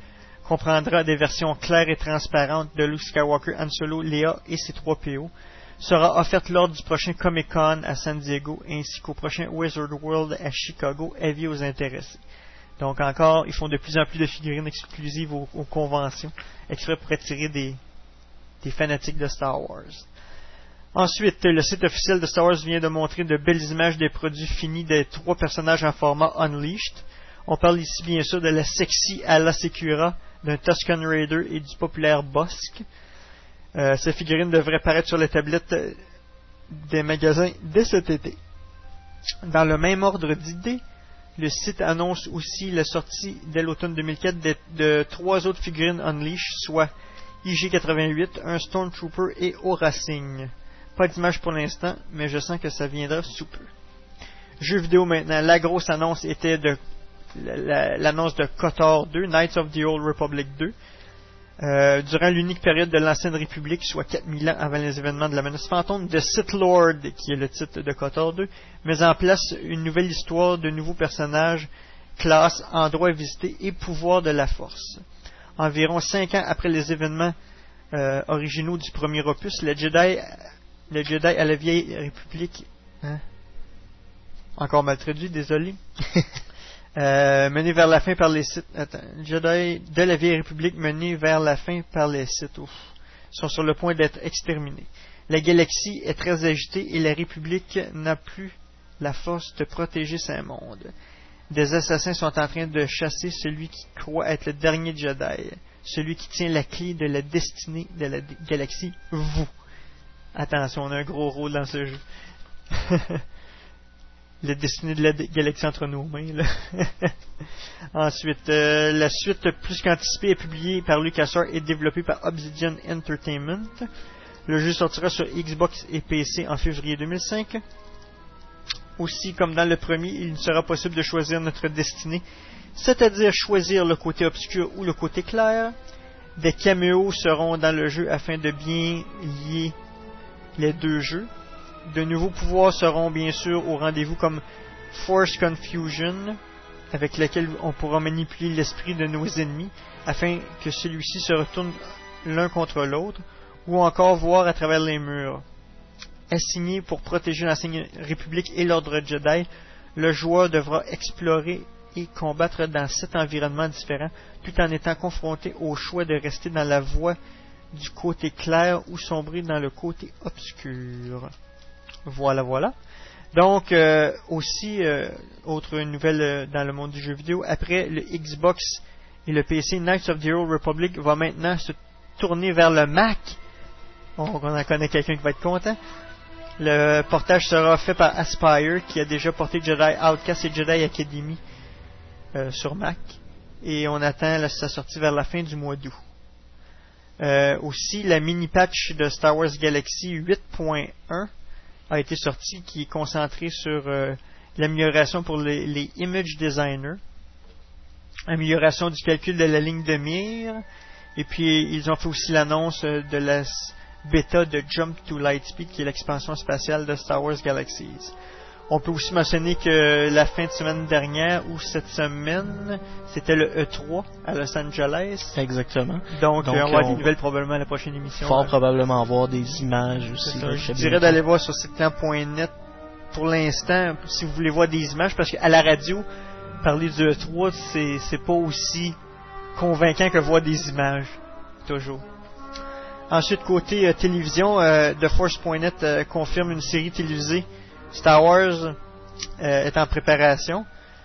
comprendra des versions claires et transparentes de Luke Skywalker, Han Solo, Leia et C-3PO, sera offerte lors du prochain Comic-Con à San Diego ainsi qu'au prochain Wizard World à Chicago, avis aux intéressés. Donc encore, ils font de plus en plus de figurines exclusives aux conventions, exprès pour attirer des fanatiques de Star Wars. Ensuite, le site officiel de Star Wars vient de montrer de belles images des produits finis des 3 personnages en format Unleashed. On parle ici bien sûr de la sexy Ala Secura, d'un Tusken Raider et du populaire Bossk. Ces figurines devraient paraître sur les tablettes des magasins dès cet été. Dans le même ordre d'idées, le site annonce aussi la sortie dès l'automne 2004 de 3 autres figurines Unleashed, soit IG-88, un Stormtrooper et Aura Singh. Pas d'image pour l'instant, mais je sens que ça viendra sous peu. Jeux vidéo maintenant. La grosse annonce était l'annonce de KOTOR 2, Knights of the Old Republic 2. Durant l'unique période de l'Ancienne République, soit 4000 ans avant les événements de la menace fantôme, de Sith Lord, qui est le titre de KOTOR 2, met en place une nouvelle histoire de nouveaux personnages, classes, endroits à visiter et pouvoirs de la Force. Environ 5 ans après les événements originaux du premier opus, le Jedi à la vieille République, encore mal traduit, désolé, mené vers la fin par les Sith. Jedi de la vieille République menés vers la fin par les Sith sont sur le point d'être exterminés. La galaxie est très agitée et la République n'a plus la force de protéger ses mondes. Des assassins sont en train de chasser celui qui croit être le dernier Jedi, celui qui tient la clé de la destinée de la galaxie, vous. Attention, on a un gros rôle dans ce jeu. La destinée de la galaxie entre nos mains. Là. Ensuite, la suite plus qu'anticipée est publiée par LucasArts et développée par Obsidian Entertainment. Le jeu sortira sur Xbox et PC en février 2005. Aussi, comme dans le premier, il sera possible de choisir notre destinée, c'est-à-dire choisir le côté obscur ou le côté clair. Des caméos seront dans le jeu afin de bien lier les deux jeux. De nouveaux pouvoirs seront bien sûr au rendez-vous comme Force Confusion, avec lequel on pourra manipuler l'esprit de nos ennemis afin que celui-ci se retourne l'un contre l'autre, ou encore voir à travers les murs. Assigné pour protéger l'Ancienne République et l'Ordre Jedi, le joueur devra explorer et combattre dans 7 environnements différents, tout en étant confronté au choix de rester dans la voie du côté clair ou sombrer dans le côté obscur. Voilà. Donc, aussi, autre nouvelle dans le monde du jeu vidéo, après le Xbox et le PC, Knights of the Old Republic va maintenant se tourner vers le Mac. On en connaît quelqu'un qui va être content. Le portage sera fait par Aspyr, qui a déjà porté Jedi Outcast et Jedi Academy sur Mac. Et on attend sa sortie vers la fin du mois d'août. Aussi, la mini-patch de Star Wars Galaxy 8.1 a été sortie, qui est concentrée sur l'amélioration pour les image designers, amélioration du calcul de la ligne de mire, et puis ils ont fait aussi l'annonce de la bêta de Jump to Lightspeed, qui est l'expansion spatiale de Star Wars Galaxies. On peut aussi mentionner que la fin de semaine dernière, ou cette semaine, c'était le E3 à Los Angeles. Exactement. Donc on va avoir des nouvelles probablement à la prochaine émission. Fort probablement avoir des images aussi. Je dirais d'aller voir sur siteclan.net pour l'instant, si vous voulez voir des images, parce qu'à la radio, parler du E3, c'est pas aussi convaincant que voir des images. Toujours. Ensuite, côté télévision, TheForce.net confirme une série télévisée. Star Wars est en préparation.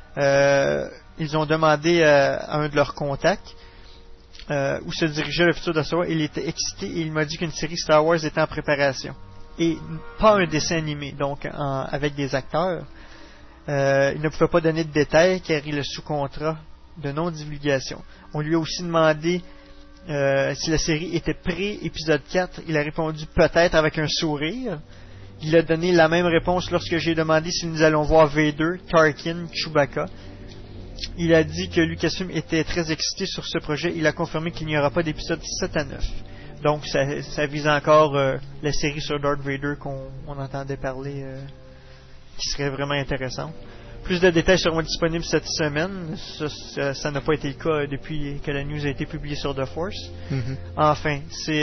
Ils ont demandé à un de leurs contacts où se dirigeait le futur de Star Wars. Il était excité et il m'a dit qu'une série Star Wars était en préparation. Et pas un dessin animé, donc avec des acteurs. Il ne pouvait pas donner de détails car il est sous contrat de non-divulgation. On lui a aussi demandé si la série était pré-épisode 4. Il a répondu peut-être avec un sourire. Il a donné la même réponse lorsque j'ai demandé si nous allons voir Vader, Tarkin, Chewbacca. Il a dit que Lucasfilm était très excité sur ce projet. Il a confirmé qu'il n'y aura pas d'épisode 7 à 9. Donc ça vise encore la série sur Darth Vader qu'on entendait parler, qui serait vraiment intéressante. Plus de détails seront disponibles cette semaine. Ça n'a pas été le cas depuis que la news a été publiée sur The Force. Mm-hmm. Enfin,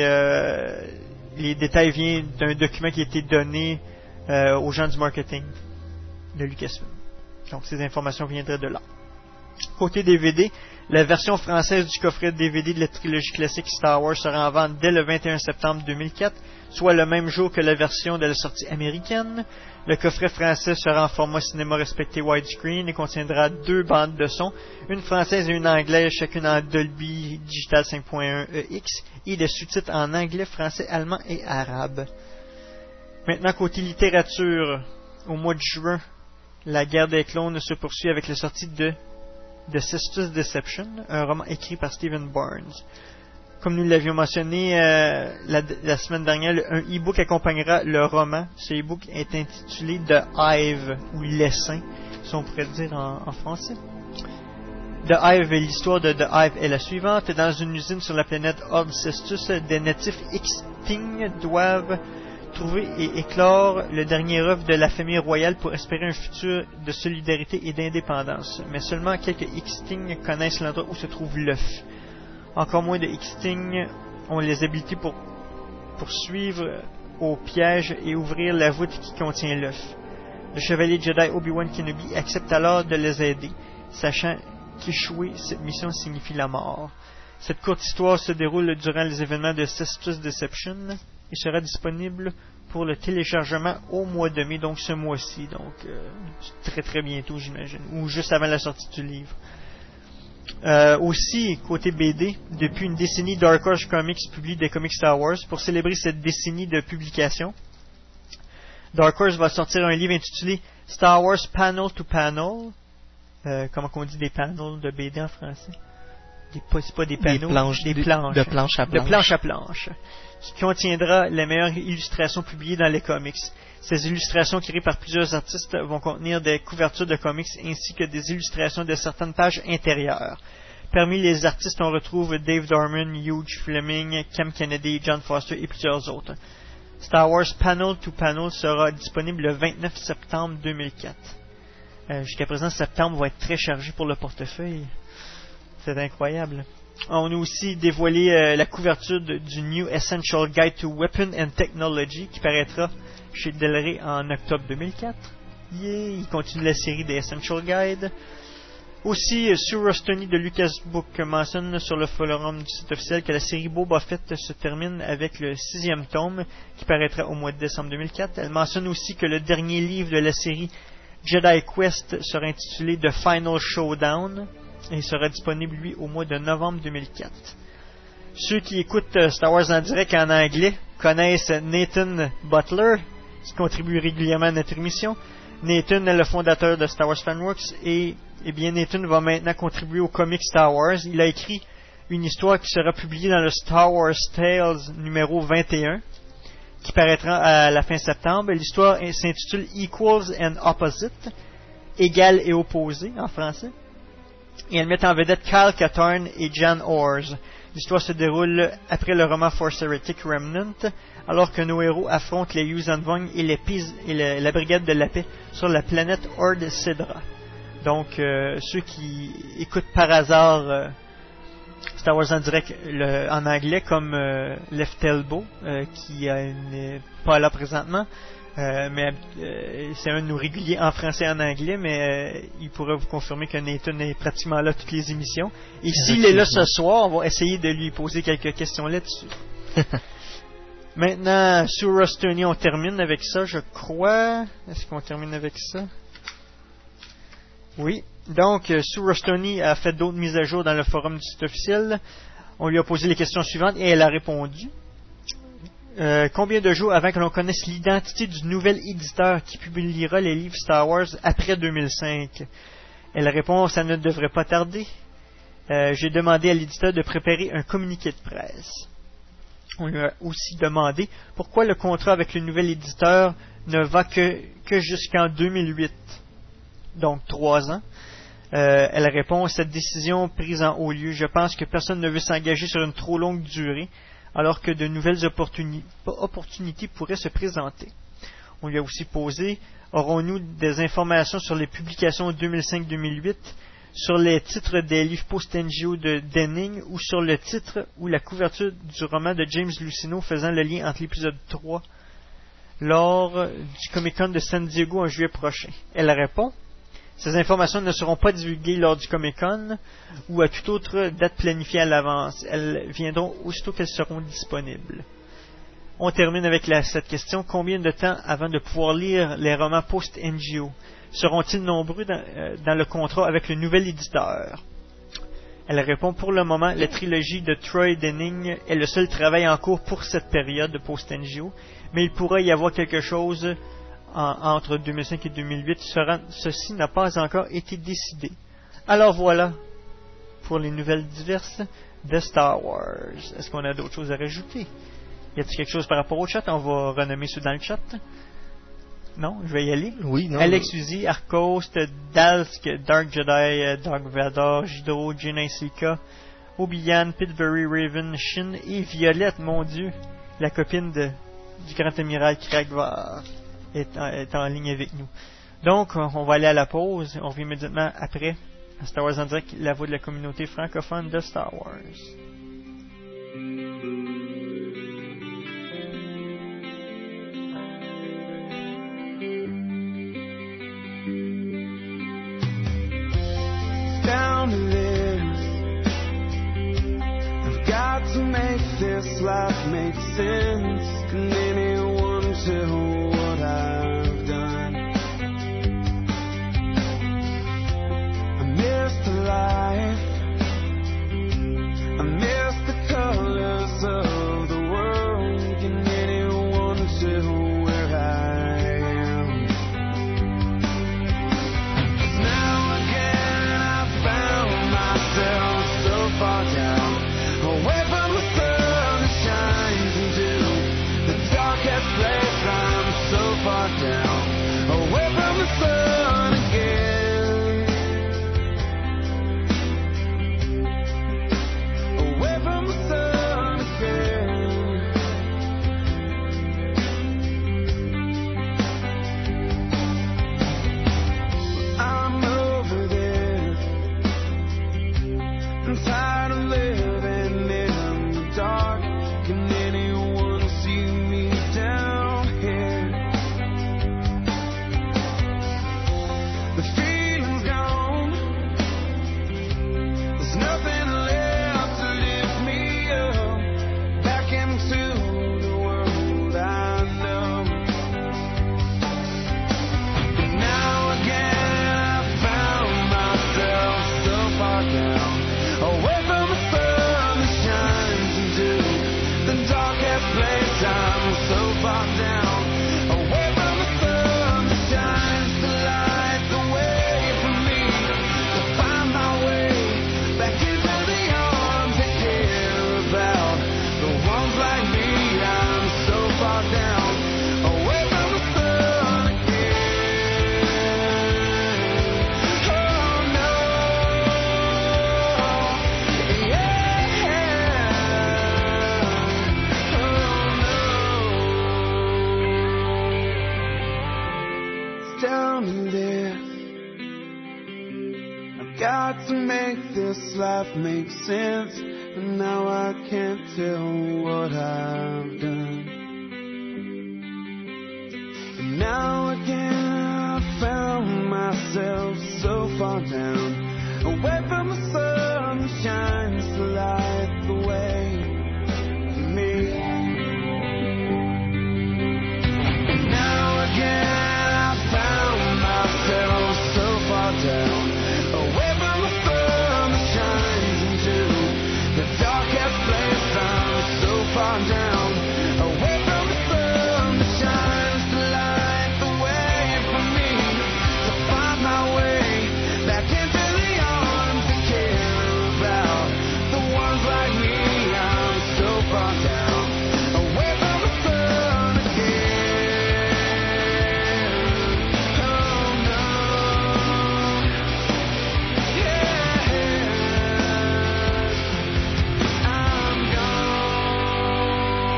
les détails viennent d'un document qui a été donné aux gens du marketing de Lucasfilm. Donc ces informations viendraient de là. Côté DVD, la version française du coffret DVD de la trilogie classique Star Wars sera en vente dès le 21 septembre 2004, soit le même jour que la version de la sortie américaine. Le coffret français sera en format cinéma respecté widescreen et contiendra 2 bandes de son, une française et une anglaise, chacune en Dolby Digital 5.1 EX, et des sous-titres en anglais, français, allemand et arabe. Maintenant, côté littérature, au mois de juin, la guerre des clones se poursuit avec la sortie de The Sisters Deception, un roman écrit par Stephen Barnes. Comme nous l'avions mentionné la semaine dernière, un e-book accompagnera le roman. Ce e-book est intitulé The Hive, ou L'Essaim, si on pourrait dire en français. The Hive, l'histoire de The Hive est la suivante. Dans une usine sur la planète Alcestus, des natifs extincts doivent trouver et éclore le dernier œuf de la famille royale pour espérer un futur de solidarité et d'indépendance. Mais seulement quelques extincts connaissent l'endroit où se trouve l'œuf. Encore moins de extincts ont les habiletés pour poursuivre au piège et ouvrir la voûte qui contient l'œuf. Le chevalier Jedi Obi-Wan Kenobi accepte alors de les aider, sachant qu'échouer cette mission signifie la mort. Cette courte histoire se déroule durant les événements de Sisters Deception et sera disponible pour le téléchargement au mois de mai, donc ce mois-ci, donc très très bientôt j'imagine, ou juste avant la sortie du livre. Aussi, côté BD, depuis une décennie, Dark Horse Comics publie des comics Star Wars. Pour célébrer cette décennie de publication, Dark Horse va sortir un livre intitulé Star Wars Panel to Panel. Comment on dit des panels de BD en français? C'est pas des panneaux, des planches. De planche à planche. De planche à planche. Qui contiendra les meilleures illustrations publiées dans les comics. Ces illustrations créées par plusieurs artistes vont contenir des couvertures de comics ainsi que des illustrations de certaines pages intérieures. Parmi les artistes, on retrouve Dave Dorman, Hugh Fleming, Cam Kennedy, John Foster et plusieurs autres. Star Wars Panel to Panel sera disponible le 29 septembre 2004. Jusqu'à présent, septembre va être très chargé pour le portefeuille. C'est incroyable. On a aussi dévoilé la couverture du New Essential Guide to Weapon and Technology qui paraîtra chez Del Rey en octobre 2004. Il continue la série des Essential Guide. Aussi, Sue Rostoni de Lucasbook mentionne sur le forum du site officiel que la série Boba Fett se termine avec le 6e tome qui paraîtra au mois de décembre 2004. Elle mentionne aussi que le dernier livre de la série Jedi Quest sera intitulé The Final Showdown et sera disponible, lui, au mois de novembre 2004. Ceux qui écoutent Star Wars en direct en anglais connaissent Nathan Butler, qui contribue régulièrement à notre émission. Nathan est le fondateur de Star Wars Fanworks et bien Nathan va maintenant contribuer au comic Star Wars. Il a écrit une histoire qui sera publiée dans le Star Wars Tales numéro 21, qui paraîtra à la fin septembre. L'histoire s'intitule Equals and Opposite, égal et opposé en français. Et elle met en vedette Kyle Katarn et Jan Ors. L'histoire se déroule après le roman Force Heretic Remnant, alors que nos héros affrontent les Yuuzhan Vong et la Brigade de la Paix sur la planète Ord Sidra. Donc, ceux qui écoutent par hasard Star Wars en direct en anglais, comme Left Elbow, qui n'est pas là présentement, mais c'est un de nos réguliers en français et en anglais, mais il pourrait vous confirmer que Nathan est pratiquement là toutes les émissions. Et s'il est là ce soir, on va essayer de lui poser quelques questions là-dessus. Maintenant, sur Rostoni, on termine avec ça, je crois. Est-ce qu'on termine avec ça? Oui. Donc, Sue Rostoni a fait d'autres mises à jour dans le forum du site officiel. On lui a posé les questions suivantes et elle a répondu. Combien de jours avant que l'on connaisse l'identité du nouvel éditeur qui publiera les livres Star Wars après 2005? Elle répond, ça ne devrait pas tarder. J'ai demandé à l'éditeur de préparer un communiqué de presse. On lui a aussi demandé pourquoi le contrat avec le nouvel éditeur ne va que jusqu'en 2008. Donc 3 ans. Elle répond, cette décision prise en haut lieu, je pense que personne ne veut s'engager sur une trop longue durée, alors que de nouvelles opportunités pourraient se présenter. On lui a aussi posé, Aurons-nous des informations sur les publications 2005-2008, sur les titres des livres post-NGO de Denning ou sur le titre ou la couverture du roman de James Luceno faisant le lien entre l'épisode 3 lors du Comic-Con de San Diego en juillet prochain? Elle répond: ces informations ne seront pas divulguées lors du Comic-Con ou à toute autre date planifiée à l'avance. Elles viendront aussitôt qu'elles seront disponibles. On termine avec cette question. Combien de temps avant de pouvoir lire les romans post-NGO? Seront-ils nombreux dans le contrat avec le nouvel éditeur? Elle répond: pour le moment, la trilogie de Troy Denning est le seul travail en cours pour cette période de post-NGO, mais il pourrait y avoir quelque chose entre 2005 et 2008. Ceci n'a pas encore été décidé. Alors voilà pour les nouvelles diverses de Star Wars. Est-ce qu'on a d'autres choses à rajouter? Y a-t-il quelque chose par rapport au chat? On va renommer ceux dans le chat. Non, je vais y aller. Oui, non. Alex Uzi, Arcost, Dalsk, Dark Jedi, Dark Vador, Jidro, Jaina Sika, Obi-Wan, Pitbury, Raven, Shin et Violette, mon Dieu, la copine du grand amiral Kragvar est en ligne avec nous. Donc, on va aller à la pause. On revient immédiatement après à Star Wars en direct, la voix de la communauté francophone de Star Wars. Down to this, I've got to make this life make sense. Can anyone tell what I've done? I miss the life, I miss the colors of the world. Can anyone tell where I am? 'Cause now again I found myself so far down, away from the sun that shines into the darkest place. I'm so far down, away from the sun again, away from the sun again. I'm over this, I'm tired of living in the dark. Can anyone see me down here? The feeling's gone, there's nothing left to lift me up back into the world I know. And now again I found myself so far down, away from the sun that shines into the darkest place. I'm so far down, away from the sun that shines to light the way for me to find my way back into the arms that care about the ones like me. I'm so far down, away from the sun again. Oh no, yeah, oh no. It's down to this, I've got to make this life make sense, and now I can't tell what I've done. And now again I found myself so far down, away from the sun that shines to light the way for me. And now again I found myself so far down, away from the sun that shines into the darkest place. I'm so far down, away from the sun that shines to light the way for me to find my way back into the arms that care about the ones like me. I'm so far down, away from the sun again. Oh no, yeah, I'm gone.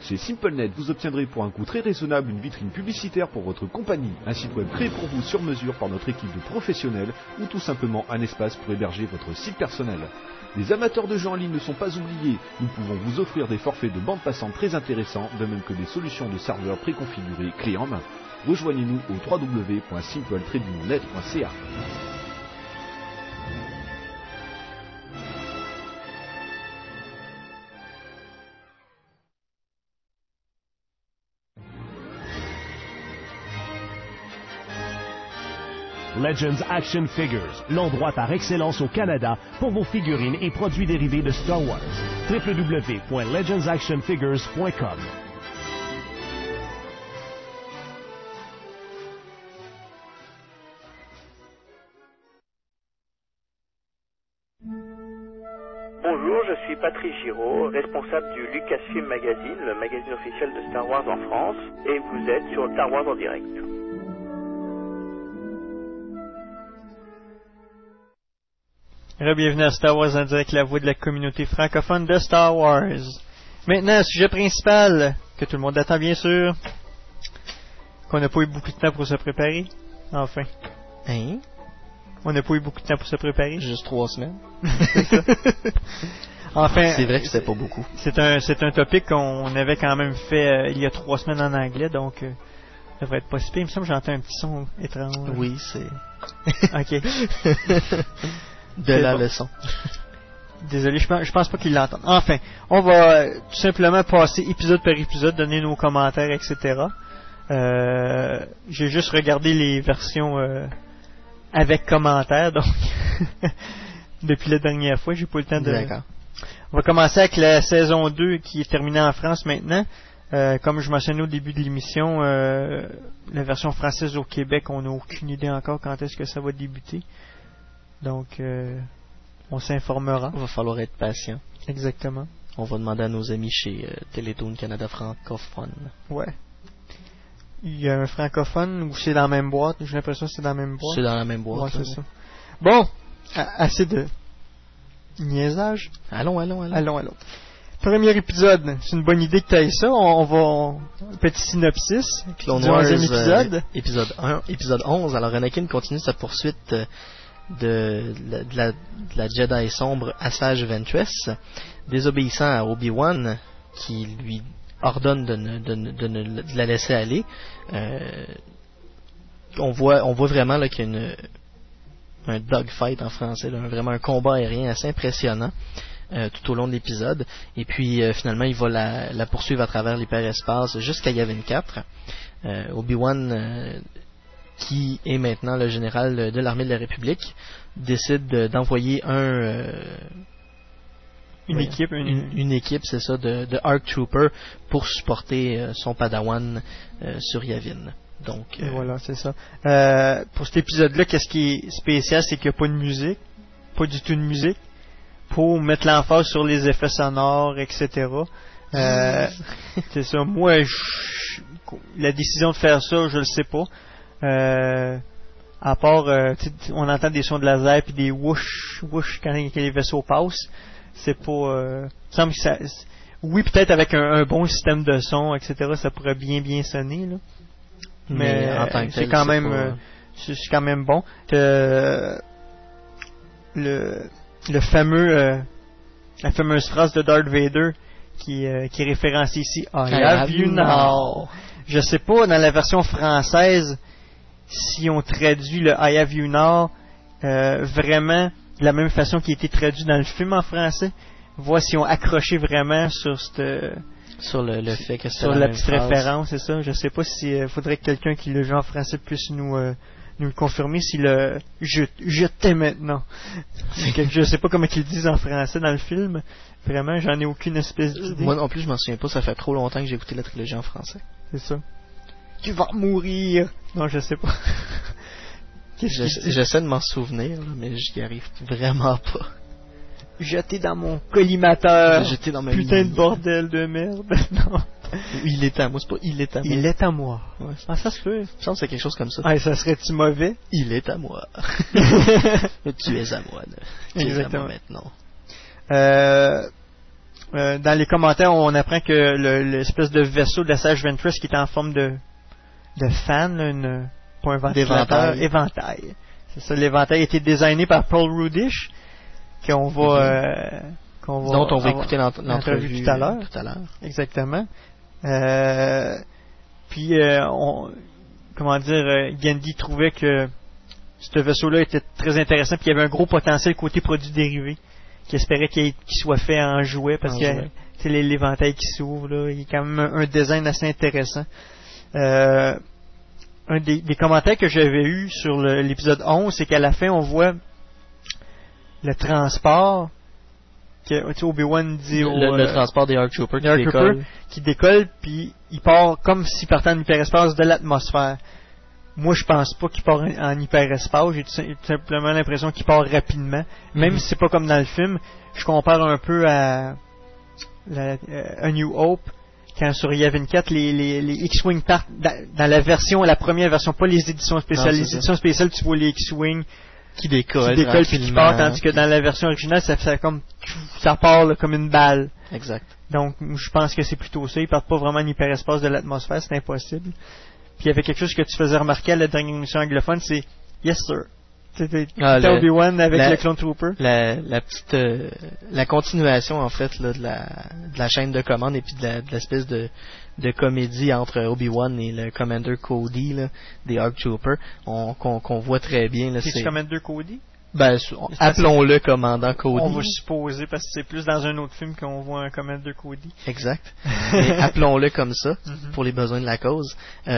chez SimpleNet, vous obtiendrez pour un coût très raisonnable une vitrine publicitaire pour votre compagnie, un site web créé pour vous sur mesure par notre équipe de professionnels ou tout simplement un espace pour héberger votre site personnel. Les amateurs de jeux en ligne ne sont pas oubliés, nous pouvons vous offrir des forfaits de bande passante très intéressants, de même que des solutions de serveurs préconfigurés clés en main. Rejoignez-nous au www.simple-net.ca. Legends Action Figures, l'endroit par excellence au Canada pour vos figurines et produits dérivés de Star Wars. www.legendsactionfigures.com. Bonjour, je suis Patrice Giraud, responsable du Lucasfilm Magazine, le magazine officiel de Star Wars en France, et vous êtes sur Star Wars en direct. Bienvenue à Star Wars en direct, la voix de la communauté francophone de Star Wars. Maintenant, sujet principal, que tout le monde attend bien sûr, qu'on n'a pas eu beaucoup de temps pour se préparer. Enfin. Hein? On n'a pas eu beaucoup de temps pour se préparer. Juste 3 semaines. C'est ça. Enfin. C'est vrai que c'était pas beaucoup. C'est un topic qu'on avait quand même fait il y a 3 semaines en anglais, donc ça devrait être pas si pire. Il me semble que j'entends un petit son étrange. Oui, c'est... Ok. De la leçon. Désolé, je pense pas qu'ils l'entendent. Enfin, on va tout simplement passer épisode par épisode, donner nos commentaires, etc. J'ai juste regardé les versions avec commentaires, donc depuis la dernière fois, j'ai pas eu le temps de... D'accord. On va commencer avec la saison 2 qui est terminée en France maintenant. Comme je mentionnais au début de l'émission, la version française au Québec, on n'a aucune idée encore quand est-ce que ça va débuter. Donc, on s'informera. Il va falloir être patient. Exactement. On va demander à nos amis chez Télétoon Canada francophone. Ouais. Il y a un francophone ou c'est dans la même boîte? J'ai l'impression que c'est dans la même boîte. C'est dans la même boîte. Ouais, c'est ça. Bon, assez de niaisage. Allons. Premier épisode, c'est une bonne idée que tu ailles ça. On va... Petit synopsis. Clone Wars, épisode. Épisode 1, épisode 11. Alors Anakin continue sa poursuite de la Jedi sombre Asajj Ventress, désobéissant à Obi-Wan, qui lui ordonne de la laisser aller. On voit vraiment là, qu'il y a un dogfight en français, là, vraiment un combat aérien assez impressionnant tout au long de l'épisode. Et puis finalement, il va la poursuivre à travers l'hyperespace jusqu'à Yavin 4. Obi-Wan, qui est maintenant le général de l'armée de la République, décide d'envoyer une équipe, c'est ça, de ARC Trooper pour supporter son Padawan sur Yavin. Donc, voilà, c'est ça. Pour cet épisode-là, qu'est-ce qui est spécial, c'est qu'il n'y a pas de musique, pas du tout de musique, pour mettre l'emphase sur les effets sonores, etc. C'est ça. Moi, la décision de faire ça, je le sais pas. À part, on entend des sons de laser puis des whoosh quand les vaisseaux passent. C'est pas. Semble que ça. Oui, peut-être avec un bon système de son, etc. Ça pourrait bien sonner là. Mais en tant que tel, c'est quand même, c'est quand même bon. Le fameux, la fameuse phrase de Darth Vader qui est référencée ici. I have you now. Je sais pas dans la version française si on traduit le I have you now vraiment de la même façon qu'il a été traduit dans le film en français. Voir si on accroché vraiment sur cette sur le fait que c'est sur la petite référence, c'est ça. Je sais pas si faudrait que quelqu'un qui le joue en français puisse nous le confirmer si le je t'aime maintenant. Je sais pas comment ils le disent en français dans le film. Vraiment, j'en ai aucune espèce d'idée. Moi non plus, je m'en souviens pas. Ça fait trop longtemps que j'ai écouté la trilogie en français. C'est ça. Tu vas mourir. Non, je sais pas. J'essaie de m'en souvenir, mais j'y arrive vraiment pas. Jeté dans mon collimateur. Jeté dans ma putain de bordel de merde. Non. Il est à moi, c'est pas il est à moi. Il est à moi. Ouais. Ah, ça se fait. Je pense que c'est quelque chose comme ça. Ah, ça serait-tu mauvais? Il est à moi. Tu es à moi. Tu es à moi maintenant. dans les commentaires, on apprend que l'espèce de vaisseau de la Sage Ventress qui est en forme de fan, là, pas un ventilateur, éventail. C'est ça, l'éventail a été designé par Paul Rudish, dont on va écouter l'entrevue tout à l'heure. Exactement. Puis, Gandhi trouvait que ce vaisseau-là était très intéressant, puis il y avait un gros potentiel côté produits dérivés, qui espérait qu'il soit fait en jouet, parce que c'est l'éventail qui s'ouvre, là, il y a quand même un design assez intéressant. Un des commentaires que j'avais eu sur l'épisode 11, c'est qu'à la fin, on voit le transport que Obi-Wan dit le transport des ARC Troopers qui décolle, puis il part comme s'il partait en hyperespace de l'atmosphère. Moi, je pense pas qu'il part en hyperespace. J'ai tout simplement l'impression qu'il part rapidement. Même si c'est pas comme dans le film, je compare un peu à A New Hope, quand sur Yavin 4, les X-Wing partent dans la première version, pas les éditions spéciales. Les éditions spéciales, tu vois les X-Wing qui décollent puis qui partent, tandis que dans la version originale, ça part là, comme une balle. Exact. Donc, je pense que c'est plutôt ça. Ils partent pas vraiment en hyperespace de l'atmosphère, c'est impossible. Puis il y avait quelque chose que tu faisais remarquer à la dernière émission anglophone, c'est Yes Sir. C'était Obi-Wan avec le Clone Trooper. La continuation en fait là, de la chaîne de commande et puis de l'espèce de comédie entre Obi-Wan et le Commander Cody là, des ARC Troopers, qu'on voit très bien là. C'est Commander Cody? Ben, appelons-le commandant Cody. On va supposer, parce que c'est plus dans un autre film qu'on voit un Commander Cody. Exact. Mais appelons-le comme ça, pour les besoins de la cause.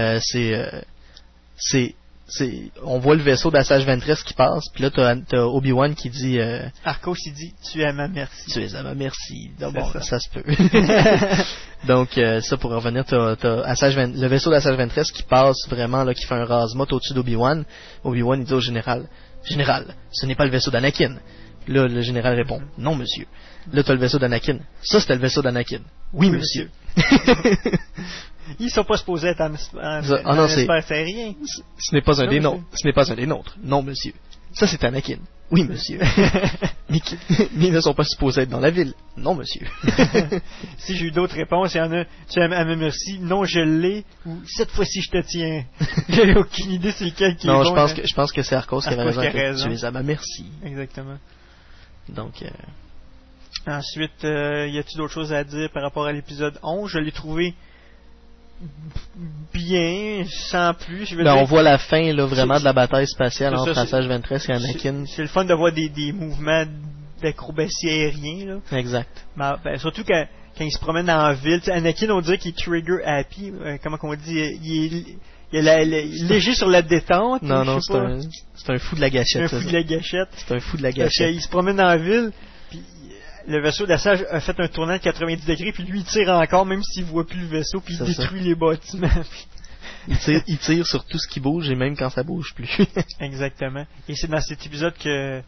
On voit le vaisseau de la Sage Ventress qui passe, puis là t'as Obi-Wan qui dit Arcos il dit tu es à ma merci. Tu es à ma merci. Donc, bon, ça se peut. Donc ça pour revenir, t'as le vaisseau de la Sage Ventress qui passe vraiment là, qui fait un rase-mot au-dessus d'Obi-Wan. Obi-Wan il dit au général, ce n'est pas le vaisseau d'Anakin. Là le général répond non monsieur. Là t'as le vaisseau d'Anakin. Ça c'était le vaisseau d'Anakin. Oui monsieur. Ils sont pas supposés être en espace aérien. Ce n'est pas un des nôtres. Ce n'est pas un des nôtres. Non, monsieur. Ça, c'est Anakin. Oui, monsieur. mais ils ne sont pas supposés être dans la ville. Non, monsieur. Si j'ai eu d'autres réponses, il y en a. Tu es à ma merci. Non, je l'ai. Ou cette fois-ci, je te tiens. J'ai aucune idée c'est lequel qui est bon. Non, je pense que c'est Arcos qui avait raison. Tu es à ma merci. Exactement. Donc. Ensuite, y a-t-il d'autres choses à dire par rapport à l'épisode 11? Je l'ai trouvé bien, sans plus. On voit la fin là, vraiment de la bataille spatiale entre la Sage Ventress et Anakin. C'est le fun de voir des mouvements d'acrobatie aérien. Là. Exact. Surtout quand il se promène dans la ville. Anakin, on dirait qu'il est trigger happy. Comment on dit? Il est léger sur la détente. Non, c'est un fou de la gâchette. C'est un fou de la gâchette. Il se promène dans la ville, puis le vaisseau de la Sage a fait un tournant de 90 degrés, puis lui il tire encore, même s'il voit plus le vaisseau, puis il détruit les bâtiments. il tire sur tout ce qui bouge, et même quand ça bouge plus. Exactement. Et c'est dans cet épisode que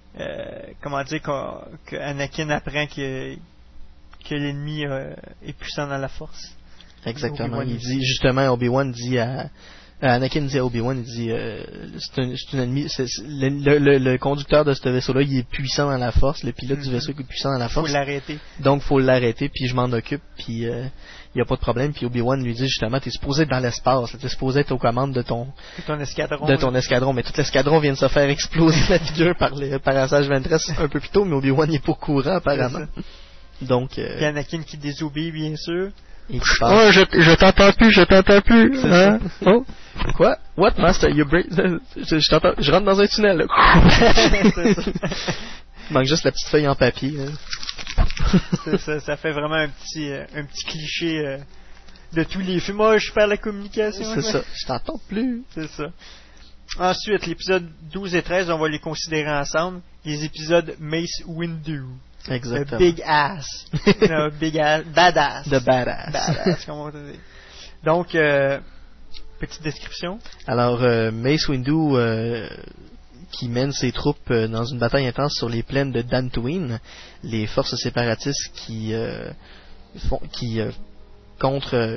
Anakin apprend que l'ennemi est puissant dans la force. Exactement. Il dit justement, Obi-Wan dit à Anakin dit à Obi-Wan, il dit c'est un ennemi, le conducteur de ce vaisseau-là, il est puissant dans la force, le pilote du vaisseau est puissant dans la force. Faut l'arrêter. Donc faut l'arrêter, puis je m'en occupe, puis il y a pas de problème. Puis Obi-Wan lui dit justement, t'es supposé être dans l'espace, t'es supposé être aux commandes de ton escadron, mais tout l'escadron vient de se faire exploser la figure par la Sage Ventress un peu plus tôt, mais Obi-Wan n'est pas au courant apparemment. Donc puis Anakin qui désobéit bien sûr. Oh, je t'entends plus. Hein? Oh, quoi? What, master? Je rentre dans un tunnel. Là. Il manque juste la petite feuille en papier. Ça fait vraiment un petit cliché de tous les films. Moi, je perds la communication. C'est ça. Je t'entends plus. C'est ça. Ensuite, l'épisode 12 et 13, on va les considérer ensemble. Les épisodes Mace Windu. Exactement. Big ass. Big ass. Badass. The badass. Badass, comment on dit. Donc, petite description. Alors, Mace Windu, qui mène ses troupes dans une bataille intense sur les plaines de Dantooine, les forces séparatistes qui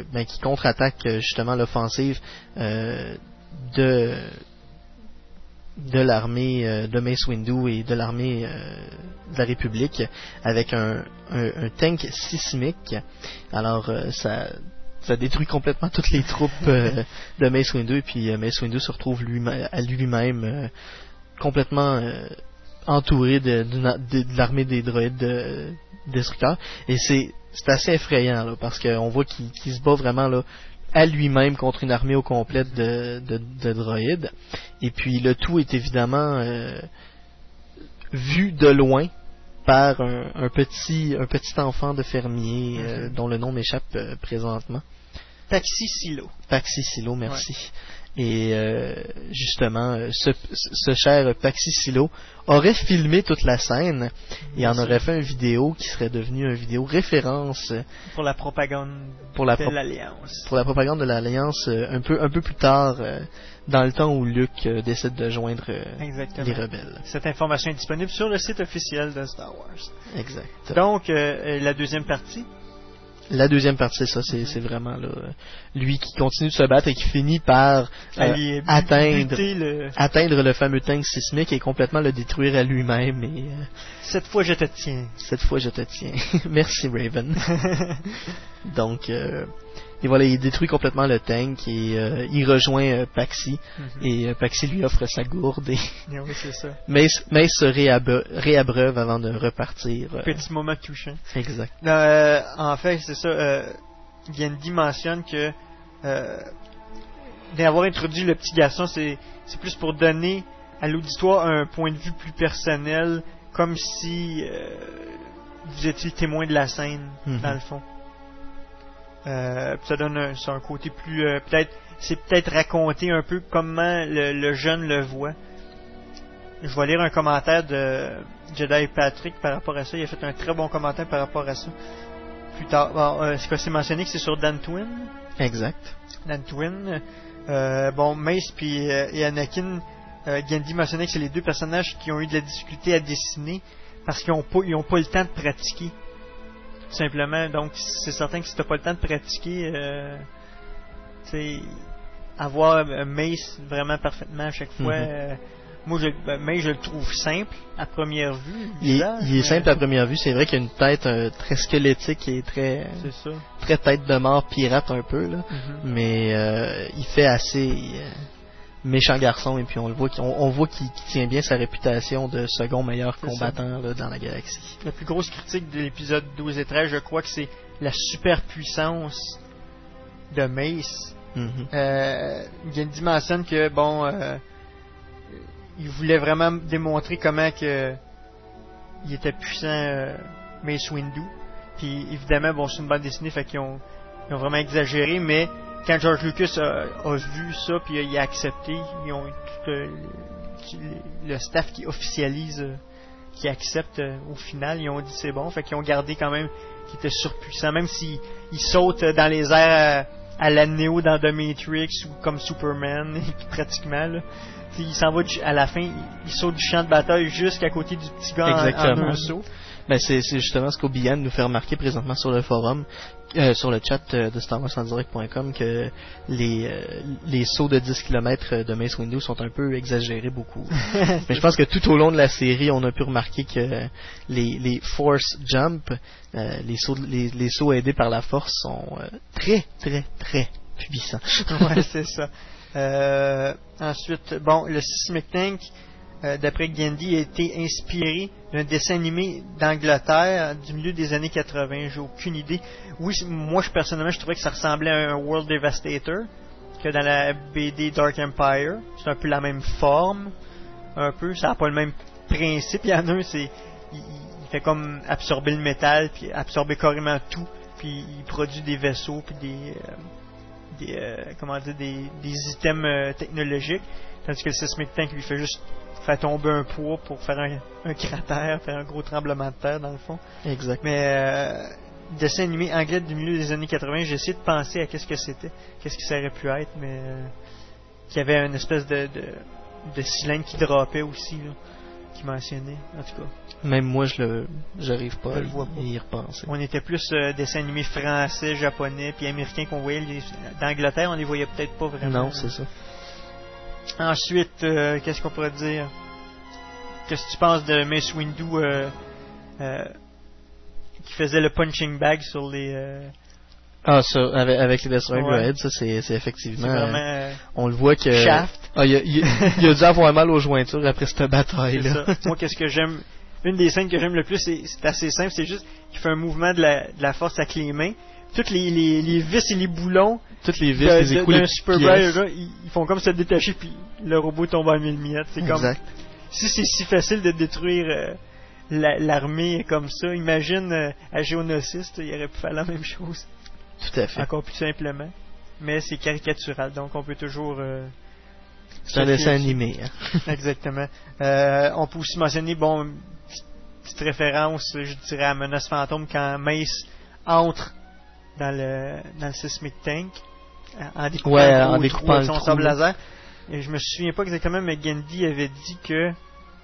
contre-attaquent justement l'offensive de de l'armée de Mace Windu et de l'armée de la République avec un tank sismique. Alors ça détruit complètement toutes les troupes de Mace Windu, et puis Mace Windu se retrouve lui-même complètement entouré de l'armée des droïdes destructeurs. Et c'est assez effrayant là, parce qu'on voit qu'il se bat vraiment là à lui-même contre une armée au complet de droïdes. Et puis le tout est évidemment vu de loin par un petit enfant de fermier dont le nom m'échappe présentement. Paxi Silo. Paxi Silo, merci. Ouais. Et justement, ce cher Paxi Silo aurait filmé toute la scène et en aurait fait une vidéo qui serait devenue une vidéo référence pour la propagande de l'Alliance. Pour la propagande de l'Alliance un peu plus tard, dans le temps où Luke décide de joindre les rebelles. Cette information est disponible sur le site officiel de Star Wars. Exact. Donc, la deuxième partie. La deuxième partie, ça, c'est vraiment là, lui qui continue de se battre et qui finit par atteindre le fameux tank sismique et complètement le détruire à lui-même. Et cette fois, je te tiens. Cette fois, je te tiens. Merci, Raven. Donc, et voilà, il détruit complètement le tank et il rejoint Paxi. Et Paxi lui offre sa gourde. Et oui, c'est ça. Mace se réabreuve avant de repartir. Petit moment touchant. Exact. En fait, c'est ça. Gandhi mentionne que d'avoir introduit le petit garçon, c'est plus pour donner à l'auditoire un point de vue plus personnel, comme si vous étiez le témoin de la scène, dans le fond. Ça donne un côté plus peut-être raconter un peu comment le jeune le voit. Je vais lire un commentaire de Jedi Patrick par rapport à ça. Il a fait un très bon commentaire par rapport à ça plus tard. Bon, c'est mentionné que c'est sur Dantooine. Exact. Dantooine. Mace et Anakin, Gandhi mentionnait que c'est les deux personnages qui ont eu de la difficulté à dessiner parce qu'ils n'ont pas le temps de pratiquer. Simplement, donc c'est certain que si t'as pas le temps de pratiquer, avoir Mace vraiment parfaitement à chaque fois, moi Mace je le trouve simple à première vue. Il est simple à première vue, c'est vrai qu'il a une tête très squelettique et très tête de mort pirate un peu là, mais il fait assez méchant garçon, et puis on voit qu'il tient bien sa réputation de second meilleur combattant là, dans la galaxie. La plus grosse critique de l'épisode 12 et 13, je crois que c'est la superpuissance de Mace. Gandhi mentionne que il voulait vraiment démontrer comment que il était puissant, Mace Windu. Puis évidemment, c'est une bande dessinée, fait qu'ils ont vraiment exagéré, mais quand George Lucas a vu ça, puis il a accepté, ils ont tout le staff qui officialise, qui accepte au final, ils ont dit c'est bon, fait qu'ils ont gardé quand même qu'il était surpuissant, même s'il saute dans les airs à la Neo dans The Matrix ou comme Superman, pratiquement là. Il s'en va à la fin, il saute du champ de bataille jusqu'à côté du petit gars en un saut. Ben c'est justement ce qu'Obi-Wan nous fait remarquer présentement sur le forum, sur le chat de StarWarsEnDirect.com, que les sauts de 10 km de Mace Windu sont un peu exagérés beaucoup. Mais je pense que tout au long de la série, on a pu remarquer que les Force Jump, les sauts aidés par la Force sont très, très, très puissants. Ouais, c'est ça. Ensuite, le Sismic Tank, d'après Gandhi, a été inspiré d'un dessin animé d'Angleterre du milieu des années 80. J'ai aucune idée. Oui, moi, personnellement, je trouvais que ça ressemblait à un World Devastator que dans la BD Dark Empire. C'est un peu la même forme, un peu. Ça n'a pas le même principe. Il y en a un, il fait comme absorber le métal, puis absorber carrément tout, puis il produit des vaisseaux, puis des items technologiques, tandis que le Sismic Tank lui fait juste faire tomber un poids pour faire un cratère, faire un gros tremblement de terre dans le fond. Exact. Mais dessin animé anglais du milieu des années 80, j'ai essayé de penser à qu'est-ce que c'était, qu'est-ce que ça aurait pu être, mais qu'il y avait une espèce de cylindre qui dropait aussi là, qui mentionnait, en tout cas. Même moi, j'arrive pas à y repenser. On était plus dessins animés français, japonais, puis américains qu'on voyait. D'Angleterre, on les voyait peut-être pas vraiment. Non, c'est ça. Ensuite, qu'est-ce qu'on pourrait dire? Qu'est-ce que tu penses de Mace Windu qui faisait le punching bag sur les... ça, avec les Destroyer Droids, ça c'est effectivement... C'est vraiment, on le voit que... Shaft. Il a dû avoir mal aux jointures après cette bataille-là. C'est ça. Moi, qu'est-ce que j'aime... Une des scènes que j'aime le plus, c'est assez simple, c'est juste qu'il fait un mouvement de la force avec les mains. Toutes les vis et les boulons... Toutes les vis, les écoules, d'un Super Bray, ils font comme se détacher, puis le robot tombe en mille miettes. C'est comme... Exact. Si c'est si facile de détruire l'armée comme ça, imagine à Geonosis, il aurait pu faire la même chose. Tout à fait. Encore plus simplement. Mais c'est caricatural, donc on peut toujours... c'est un dessin animé. Hein. Exactement. On peut aussi mentionner, petite référence, je dirais, à Menace Fantôme, quand Mace entre dans le Seismic Tank, en découpant son sable laser. Et je me souviens pas exactement, mais Gandhi avait dit que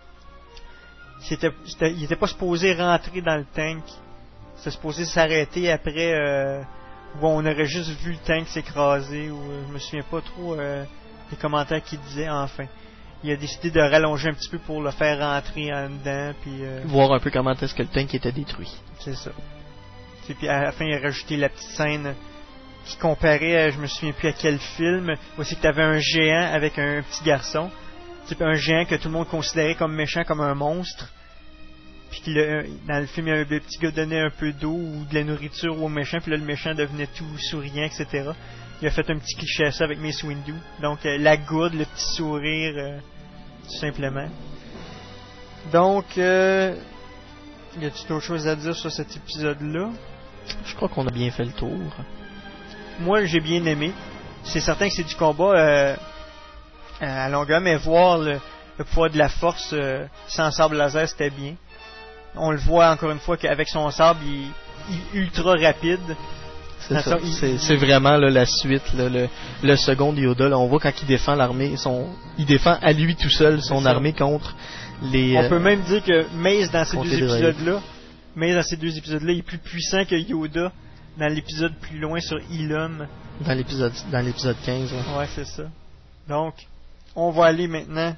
il était pas supposé rentrer dans le tank. C'était supposé s'arrêter après où on aurait juste vu le tank s'écraser, ou je me souviens pas trop des commentaires qu'il disait. Enfin, il a décidé de rallonger un petit peu pour le faire rentrer en dedans, puis voir un peu comment est-ce que le tank était détruit. C'est ça. Et puis à la fin, il a rajouté la petite scène qui comparait, je me souviens plus à quel film, aussi que t'avais un géant avec un petit garçon, un géant que tout le monde considérait comme méchant, comme un monstre, puis dans le film, le petit gars donnait un peu d'eau ou de la nourriture au méchant, puis là le méchant devenait tout souriant, etc. Il a fait un petit cliché à ça avec Mace Windu, donc la goude, le petit sourire, tout simplement. Donc, y a-t-il d'autres choses à dire sur cet épisode-là? Je crois qu'on a bien fait le tour. Moi, j'ai bien aimé. C'est certain que c'est du combat à longueur, mais voir le pouvoir de la force sans sable laser, c'était bien. On le voit encore une fois qu'avec son sable, il est ultra rapide. C'est vraiment là, la suite, là, le second Yoda. Là, on voit quand il défend l'armée, il défend à lui tout seul son armée contre les... On peut même dire que Mace dans ces deux épisodes-là, il est plus puissant que Yoda dans l'épisode plus loin sur Ilum. Dans l'épisode 15. Ouais, c'est ça. Donc, on va aller maintenant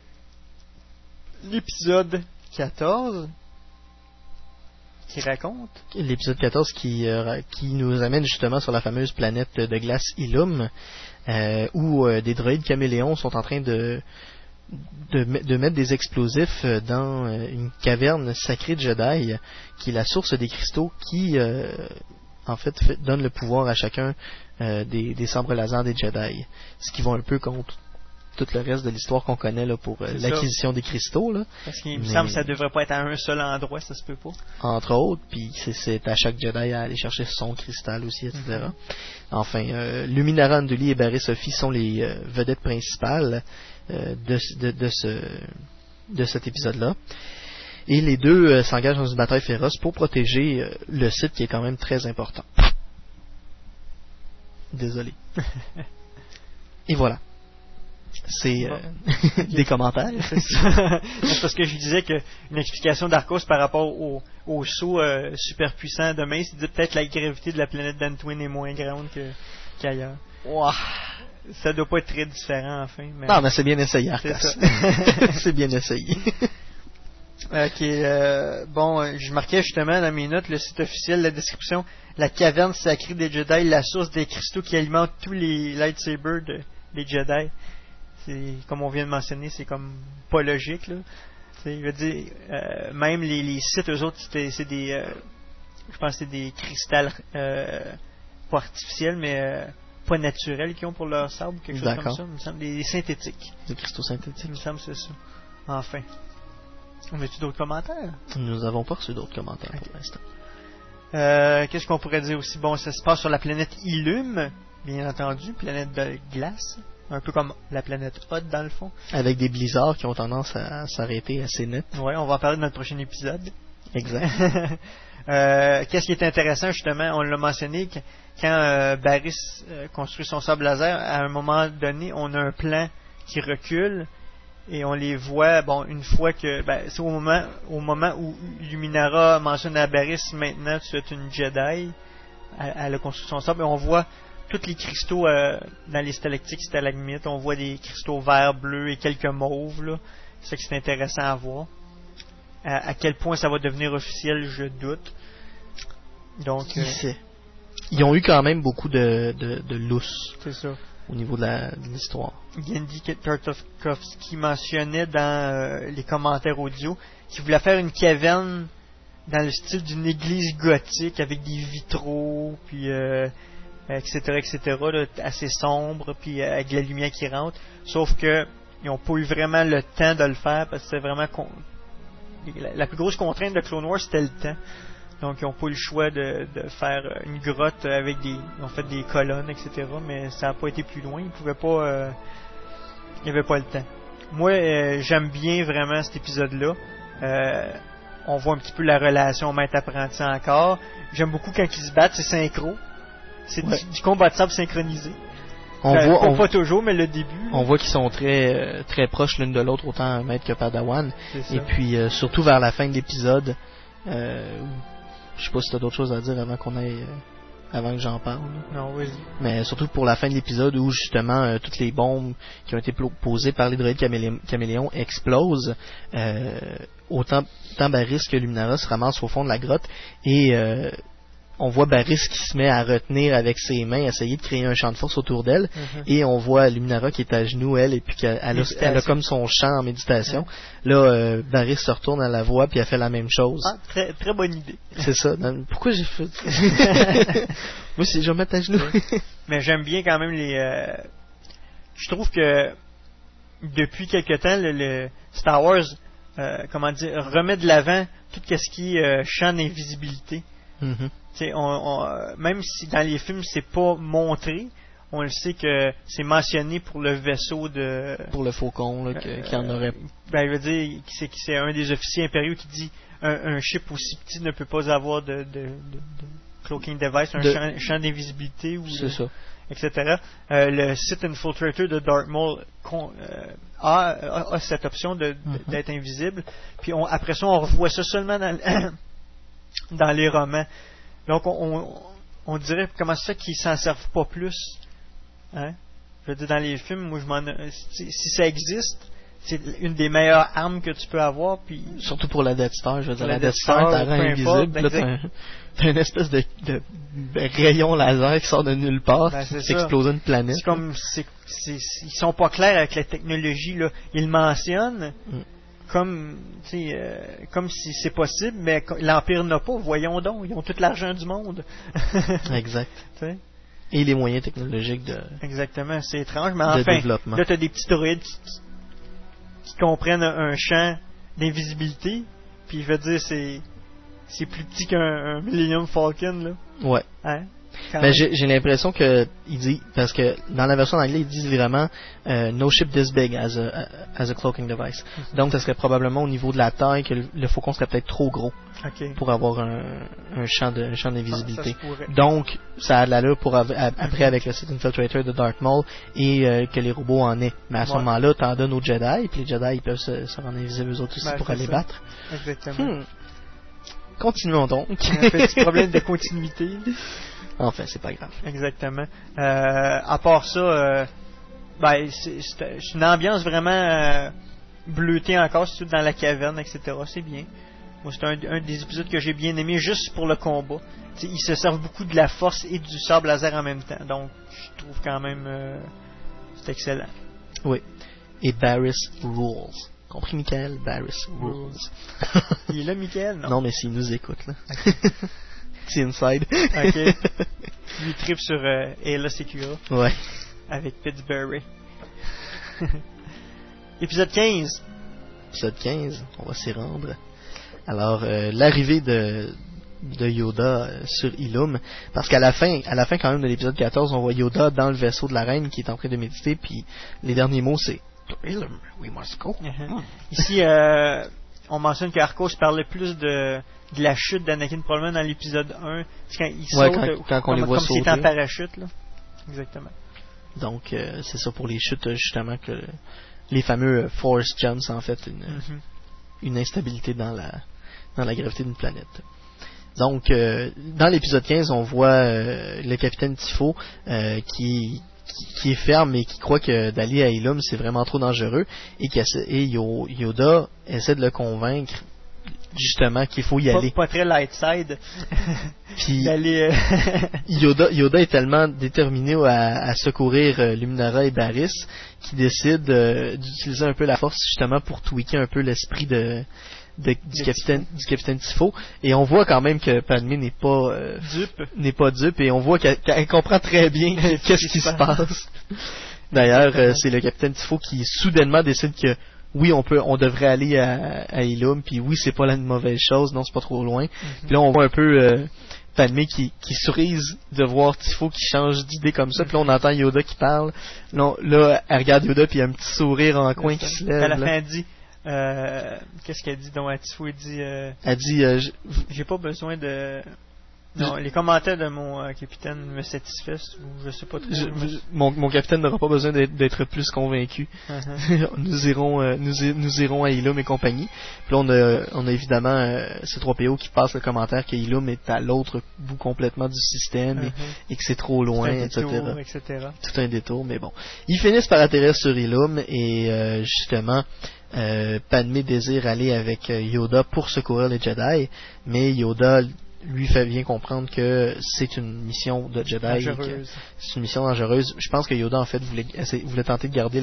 l'épisode 14 qui raconte. L'épisode 14 qui nous amène justement sur la fameuse planète de glace Ilum, où des droïdes caméléons sont en train de mettre des explosifs dans une caverne sacrée de Jedi, qui est la source des cristaux qui en fait donne le pouvoir à chacun des sabres laser des Jedi, ce qui va un peu contre tout le reste de l'histoire qu'on connaît là, pour l'acquisition des cristaux là. Parce qu'il me semble que ça devrait pas être à un seul endroit, ça se peut pas. Entre autres, puis c'est à chaque Jedi à aller chercher son cristal aussi, etc. Mm-hmm. Enfin, Luminara Unduli et Barriss Offee sont les vedettes principales de cet épisode-là. Et les deux s'engagent dans une bataille féroce pour protéger le site qui est quand même très important. Désolé. Et voilà. C'est des commentaires. C'est ça. C'est parce que je disais qu'une explication d'Arcos par rapport au saut super puissant de Mace, il disait peut-être la gravité de la planète d'Antwin est moins grande qu'ailleurs. Wow. Ça doit pas être très différent, enfin. Mais... Non, mais c'est bien essayé, Arcos. C'est bien essayé. Ok, je marquais justement dans mes notes le site officiel, la description, la caverne sacrée des Jedi, la source des cristaux qui alimentent tous les lightsabers des Jedi. C'est, comme on vient de mentionner, c'est comme pas logique, là. Je veux dire, même les sites, eux autres, c'est des, je pense que c'est des cristals, pas artificiels, mais pas naturels qu'ils ont pour leur sable, quelque chose comme ça, il me semble, des synthétiques. Des cristaux synthétiques. Il me semble que c'est ça. Enfin. On a-tu d'autres commentaires? Nous n'avons pas reçu d'autres commentaires pour l'instant. Qu'est-ce qu'on pourrait dire aussi? Bon, ça se passe sur la planète Ilum, bien entendu, planète de glace, un peu comme la planète Hoth dans le fond. Avec des blizzards qui ont tendance à s'arrêter assez net. Ouais, on va en parler dans le prochain épisode. Exact. Qu'est-ce qui est intéressant justement, on l'a mentionné, quand Barriss construit son sable laser, à un moment donné, on a un plan qui recule. Et on les voit, une fois que... c'est au moment où Luminara mentionne à Barriss, maintenant tu es une Jedi, à la construction de sable, et on voit tous les cristaux dans les stalactites, stalagmites. On voit des cristaux verts, bleus et quelques mauves. Là. C'est ça que c'est intéressant à voir. À quel point ça va devenir officiel, je doute. Donc, ils ont eu quand même beaucoup de lousse. C'est ça. Au niveau de l'histoire. Genndy Tartakovsky mentionnait dans les commentaires audio qu'il voulait faire une caverne dans le style d'une église gothique avec des vitraux, puis etc., là, assez sombre, puis avec la lumière qui rentre. Sauf que ils n'ont pas eu vraiment le temps de le faire parce que c'était vraiment la plus grosse contrainte de Clone Wars, c'était le temps. Donc, ils n'ont pas eu le choix de faire une grotte avec ils ont fait des colonnes, etc. Mais ça n'a pas été plus loin. Ils pouvaient pas. Il n'y avait pas le temps. Moi, j'aime bien vraiment cet épisode-là. On voit un petit peu la relation maître-apprenti encore. J'aime beaucoup quand ils se battent, c'est synchro. C'est du combat de sable synchronisé. Pas toujours, mais le début. On voit qu'ils sont très très proches l'une de l'autre, autant maître que Padawan. Et puis, surtout vers la fin de l'épisode. Je sais pas si t'as d'autres choses à dire avant avant que j'en parle. Non, oui. Mais surtout pour la fin de l'épisode où justement toutes les bombes qui ont été posées par les droïdes caméléons explosent. Autant Barriss que Luminara se ramassent au fond de la grotte et on voit Barriss qui se met à retenir avec ses mains, essayer de créer un champ de force autour d'elle, et on voit Luminara qui est à genoux, elle, et puis qu'elle a comme son chant en méditation. Là, Barriss se retourne à la voix, puis elle fait la même chose. Ah, très, très bonne idée. C'est ça. Pourquoi j'ai fait Moi, c'est je vais mettre à genoux. Mais j'aime bien quand même je trouve que depuis quelque temps, le Star Wars, remet de l'avant tout ce qui est champ d'invisibilité. Même si dans les films c'est pas montré, on le sait que c'est mentionné pour le vaisseau pour le faucon qui en aurait. Il veut dire que c'est un des officiers impériaux qui dit un ship aussi petit ne peut pas avoir de cloaking device, un champ d'invisibilité ou c'est ça, etc. Le Sith Infiltrator de Darth Maul a cette option d'être invisible. Puis après ça on revoit ça seulement dans les romans. Donc on dirait comment c'est ça qu'ils s'en servent pas plus. Hein? Je veux dire, dans les films, moi si ça existe, c'est une des meilleures armes que tu peux avoir. Puis surtout pour la Death Star, je veux dire, la Death Star t'as rend invisible. Là, t'as une espèce de rayon laser qui sort de nulle part, qui explose une planète. C'est comme ils sont pas clairs avec la technologie là. Ils le mentionnent. Comme si c'est possible, mais l'Empire n'a pas, voyons donc, ils ont tout l'argent du monde. Exact. Et les moyens technologiques de exactement, c'est étrange, mais enfin, développement. Là tu as des petits droïdes qui comprennent un champ d'invisibilité, puis je veux dire, c'est plus petit qu'un Millennium Falcon, là. Ouais. Hein? Mais j'ai l'impression que il dit, parce que dans la version en anglais ils disent vraiment no ship this big as a cloaking device. Donc ça serait probablement au niveau de la taille que le faucon serait peut-être trop gros pour avoir un champ d'invisibilité. Donc ça a de l'allure pour après avec le Sith Infiltrator de Darth Maul et que les robots en aient. Mais à ce moment-là t'en donnes aux Jedi, puis les Jedi ils peuvent se rendre invisibles eux autres aussi pour aller battre. Exactement. Continuons donc. Un petit problème de continuité. Enfin, c'est pas grave. Exactement. À part ça, c'est une ambiance vraiment bleutée encore, surtout dans la caverne, etc. C'est bien. Moi, c'est un des épisodes que j'ai bien aimé juste pour le combat. T'sais, ils se servent beaucoup de la force et du sabre laser en même temps. Donc, je trouve quand même c'est excellent. Oui. Et Barriss rules. Compris, Michael? Barriss rules. Il est là, Michael? Non, mais s'il nous écoute, là. C'est inside. Ok. Lui tripe sur Ayla Secura. Ouais. Avec Pittsburgh. Épisode 15. Épisode 15, on va s'y rendre. Alors, l'arrivée de Yoda sur Ilum, parce qu'à la fin quand même de l'épisode 14, on voit Yoda dans le vaisseau de la reine qui est en train de méditer, puis les derniers mots c'est To Ilum, we must go. Ici, on mentionne qu'Arcos parlait plus de la chute d'Anakin probablement dans l'épisode 1, quand il saute, quand on les voit comme s'il était en parachute là. Exactement. Donc c'est ça pour les chutes justement, que les fameux force jumps, en fait une instabilité dans la gravité d'une planète. Donc, dans l'épisode 15, on voit le capitaine Tifo qui est ferme et qui croit que d'aller à Ilum c'est vraiment trop dangereux et Yoda essaie de le convaincre justement qu'il faut y aller. Pas très light side. Puis Yoda est tellement déterminé à secourir Luminara et Barriss qu'il décide d'utiliser un peu la force justement pour tweaker un peu l'esprit du capitaine Tifo, et on voit quand même que Padmé n'est pas dupe et on voit qu'elle comprend très bien qu'est-ce qui se passe. D'ailleurs, c'est le capitaine Tifo qui soudainement décide que oui, on devrait aller à Ilum, puis oui, c'est pas là une mauvaise chose, non, c'est pas trop loin. Puis là, on voit un peu Padmé qui cerise de voir Tifo qui change d'idée comme ça, puis là, on entend Yoda qui parle. Là, elle regarde Yoda, puis il y a un petit sourire en coin qui se lève. À la fin, elle dit qu'est-ce qu'elle dit donc à Tifo? Elle dit j'ai pas besoin de... Non, les commentaires de mon capitaine me satisfaisent, ou je sais pas trop. Mon capitaine n'aura pas besoin d'être plus convaincu. Nous irons à Ilum et compagnie. Puis là, on a évidemment C3PO qui passe le commentaire que Ilum est à l'autre bout complètement du système et que c'est trop loin, etc. Tout un détour, mais bon. Ils finissent par atterrir sur Ilum et justement... Padmé désire aller avec Yoda pour secourir les Jedi, mais Yoda lui fait bien comprendre que c'est une mission de Jedi, c'est une mission dangereuse. Je pense que Yoda en fait voulait tenter de garder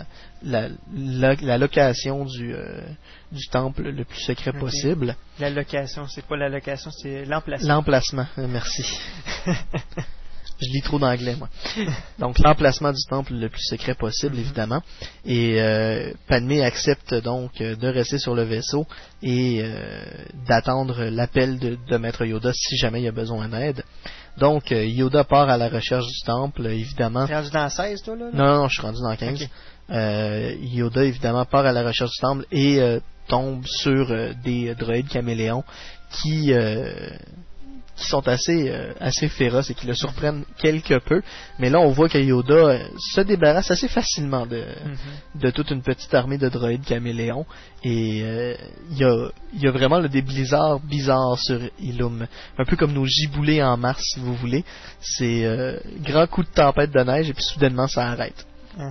la location du temple le plus secret possible. La location, c'est pas la location, c'est l'emplacement. L'emplacement, merci. Je lis trop d'anglais, moi. Donc, l'emplacement du temple le plus secret possible, évidemment. Et Padmé accepte donc de rester sur le vaisseau et d'attendre l'appel de Maître Yoda si jamais il y a besoin d'aide. Donc, Yoda part à la recherche du temple, évidemment. Tu es rendu dans 16, toi, là? Non, je suis rendu dans 15. Okay. Yoda, évidemment, part à la recherche du temple et tombe sur des droïdes caméléons qui sont assez féroces et qui le surprennent quelque peu, mais là on voit que Yoda se débarrasse assez facilement de toute une petite armée de droïdes caméléons, et il y a vraiment des blizzards bizarres sur Ilum, un peu comme nos giboulées en mars si vous voulez. C'est grand coup de tempête de neige et puis soudainement ça arrête.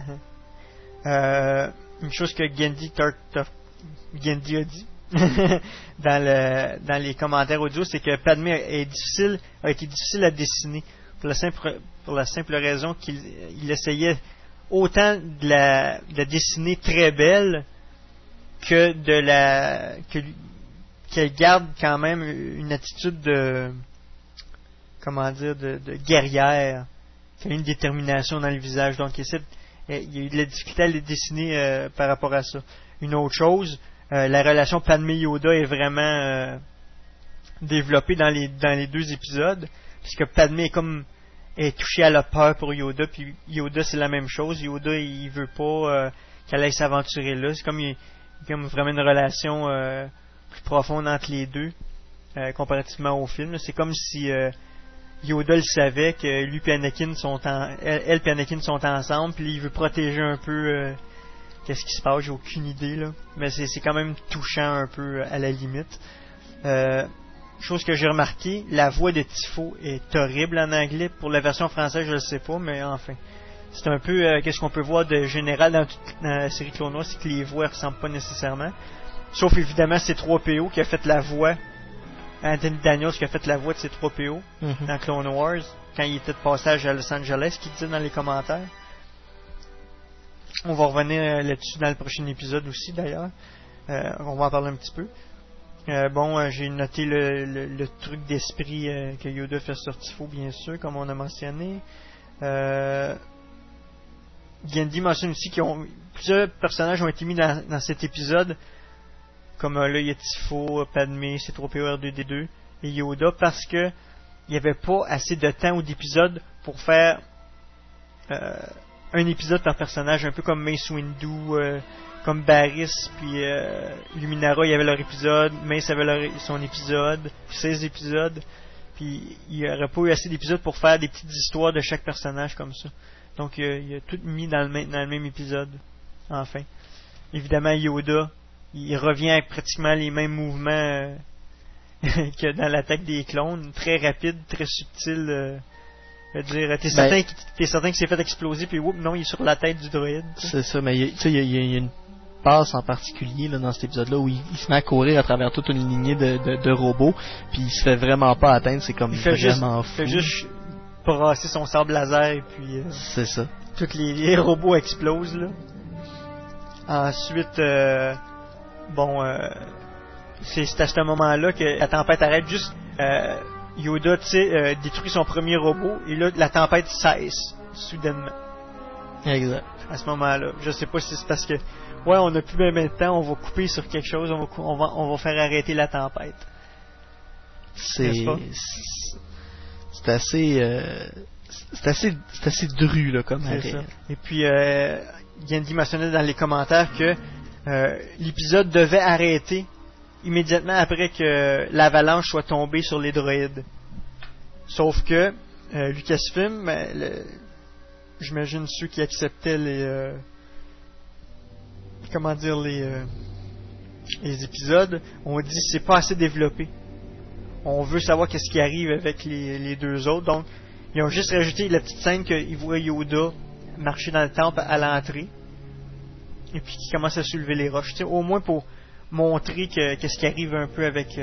Une chose que Genndy a dit dans les commentaires audio, c'est que Padmé a été difficile à dessiner pour la simple raison qu'il essayait autant de la dessiner très belle que qu'elle garde quand même une attitude de guerrière, qu'elle a une détermination dans le visage. Donc il y a eu de la difficulté à les dessiner par rapport à ça. Une autre chose, la relation Padmé-Yoda est vraiment développée dans les deux épisodes, puisque Padmé est touché à la peur pour Yoda, puis Yoda c'est la même chose. Yoda il veut pas qu'elle aille s'aventurer là. C'est comme vraiment une relation plus profonde entre les deux comparativement au film. C'est comme si Yoda le savait que lui et Anakin elle et Anakin sont ensemble, puis il veut protéger un peu qu'est-ce qui se passe, j'ai aucune idée là, mais c'est quand même touchant un peu à la limite. Chose que j'ai remarqué, la voix de Tifo est horrible en anglais. Pour la version française, je le sais pas, mais enfin, c'est un peu qu'est-ce qu'on peut voir de général dans toute la série Clone Wars, c'est que les voix ressemblent pas nécessairement. Sauf évidemment C3PO qui a fait la voix, Anthony Daniels qui a fait la voix de C3PO dans Clone Wars quand il était de passage à Los Angeles, qu'il disait dans les commentaires. On va revenir là-dessus dans le prochain épisode aussi d'ailleurs. On va en parler un petit peu. J'ai noté le truc d'esprit que Yoda fait sur Tifo, bien sûr, comme on a mentionné. Genndy mentionne aussi plusieurs personnages ont été mis dans cet épisode, comme là il y a Tifo, Padmé, C3PO, R2D2 et Yoda, parce que il n'y avait pas assez de temps ou d'épisode pour faire un épisode par personnage, un peu comme Mace Windu, comme Barriss, puis Luminara, il y avait leur épisode, Mace avait son épisode, 16 épisodes, puis il n'y aurait pas eu assez d'épisodes pour faire des petites histoires de chaque personnage comme ça. Donc il a tout mis dans le même épisode, enfin. Évidemment, Yoda, il revient avec pratiquement les mêmes mouvements que dans l'attaque des clones, très rapide, très subtil. Je veux dire, t'es certain qu'il s'est fait exploser, puis whoop, non, il est sur la tête du droïde. C'est ça, mais il y a une passe en particulier là, dans cet épisode-là où il se met à courir à travers toute une lignée de robots, puis il se fait vraiment pas atteindre, c'est comme vraiment fou. Il fait juste brasser son sable laser, et puis... c'est ça. Tous les robots explosent, là. Ensuite, c'est à ce moment-là que la tempête arrête. Juste, Yoda, tu sais, détruit son premier robot, et là, la tempête cesse, soudainement. Exact. À ce moment-là. Je sais pas si c'est parce que, ouais, on n'a plus bien de temps, on va couper sur quelque chose, on va faire arrêter la tempête. C'est assez dru, là, comme arrêt. Ça. Et puis, Gandhi mentionnait dans les commentaires que l'épisode devait arrêter immédiatement après que l'avalanche soit tombée sur les droïdes. Sauf que Lucasfilm, j'imagine ceux qui acceptaient les épisodes, ont dit c'est pas assez développé. On veut savoir qu'est-ce qui arrive avec les deux autres. Donc, ils ont juste rajouté la petite scène qu'ils voient Yoda marcher dans le temple à l'entrée et puis qui commence à soulever les roches. T'sais, au moins pour montrer qu'est-ce qui arrive un peu avec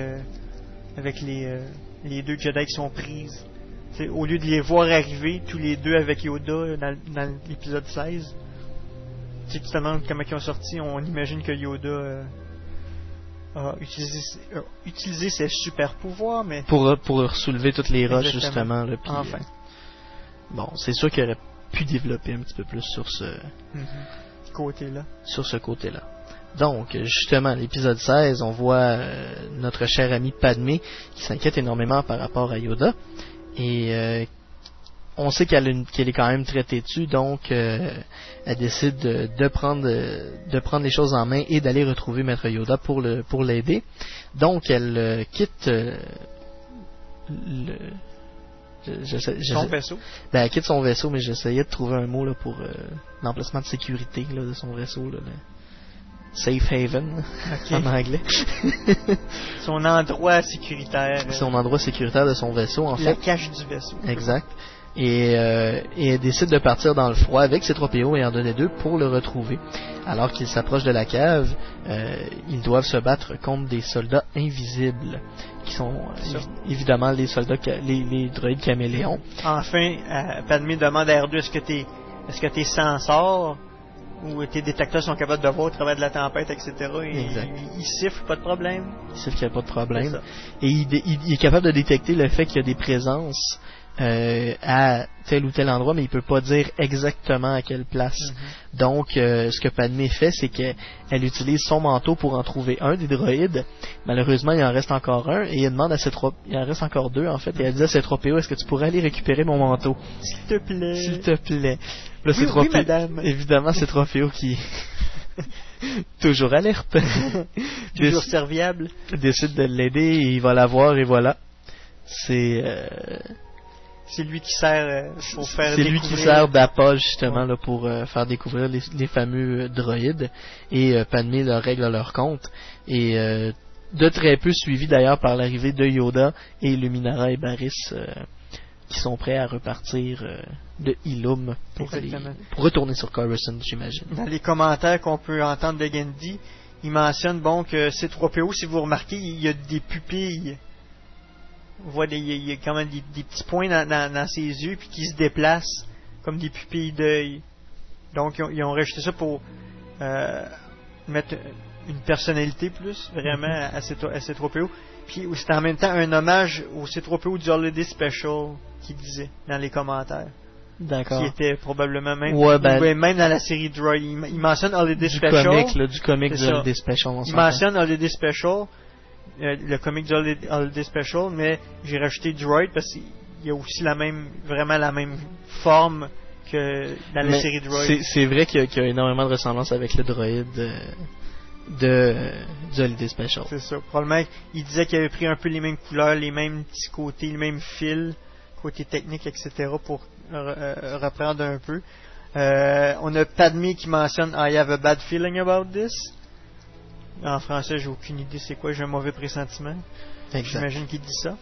les deux Jedi qui sont prises. T'sais, au lieu de les voir arriver tous les deux avec Yoda dans l'épisode 16, tu te demandes comment ils ont sorti, on imagine que Yoda a utilisé ses super pouvoirs, mais pour soulever toutes les roches. Exactement. Justement là, puis, enfin. Bon, c'est sûr qu'il aurait pu développer un petit peu plus sur ce côté-là. Sur ce côté-là. Donc, justement, l'épisode 16, on voit notre chère amie Padmé qui s'inquiète énormément par rapport à Yoda. Et on sait qu'elle est quand même très têtue, donc elle décide de prendre les choses en main et d'aller retrouver Maître Yoda pour l'aider. Donc, elle quitte son vaisseau. Ben, elle quitte son vaisseau, mais j'essayais de trouver un mot là, pour l'emplacement de sécurité là, de son vaisseau. Là, Safe Haven, en anglais. Son endroit sécuritaire. Son endroit sécuritaire de son vaisseau, en fait. La cache du vaisseau. Exact. Et elle décide de partir dans le froid avec C-3PO et R2-D2 pour le retrouver. Alors qu'ils s'approchent de la cave, ils doivent se battre contre des soldats invisibles, qui sont évidemment les soldats, les droïdes caméléons. Enfin, Padmé demande à R2 est-ce que tes sensors ou tes détecteurs sont capables de voir au travers de la tempête, etc. Et il siffle, pas de problème. Il siffle qu'il n'y a pas de problème. Et il est capable de détecter le fait qu'il y a des présences à tel ou tel endroit, mais il peut pas dire exactement à quelle place. Donc, ce que Padmé fait, c'est qu'elle utilise son manteau pour en trouver un des droïdes. Malheureusement, il en reste encore un, et elle demande à il en reste encore deux, en fait, et elle dit à C-3PO, est-ce que tu pourrais aller récupérer mon manteau? S'il te plaît. S'il te plaît. Là, oui, madame. Évidemment, C-3PO qui toujours alerte. Toujours serviable. Décide de l'aider, et il va la voir, et voilà. C'est lui qui sert pour faire C'est lui qui sert d'appât justement là, pour faire découvrir les fameux droïdes, et Padmé leur règle leur compte, et de très peu suivi d'ailleurs par l'arrivée de Yoda et Luminara et Barriss qui sont prêts à repartir de Ilum pour retourner sur Coruscant, j'imagine. Dans les commentaires qu'on peut entendre de Gandhi, il mentionne que C-3PO, si vous remarquez, il y a des pupilles. On voit il y a quand même des petits points dans ses yeux puis qui se déplacent comme des pupilles d'œil. Donc ils ont rajouté ça pour mettre une personnalité plus vraiment à C-3PO. Puis c'est en même temps un hommage au C-3PO du Holiday Special qu'il disait dans les commentaires. D'accord. Qui était probablement même même dans la série Droid. Il mentionne Holiday Special. Du comic du Holiday Special. Il mentionne Holiday Special. Le comic du Holiday Special, mais j'ai rajouté Droid parce qu'il y a aussi vraiment la même forme que dans la série Droid. C'est vrai qu'il y a énormément de ressemblance avec le droïde du Holiday Special. C'est ça. Probablement, il disait qu'il avait pris un peu les mêmes couleurs, les mêmes petits côtés, les mêmes fils, côté technique, etc. pour reprendre un peu. On a Padmé qui mentionne I have a bad feeling about this. En français, j'ai aucune idée c'est quoi, j'ai un mauvais pressentiment. J'imagine qu'il dit ça.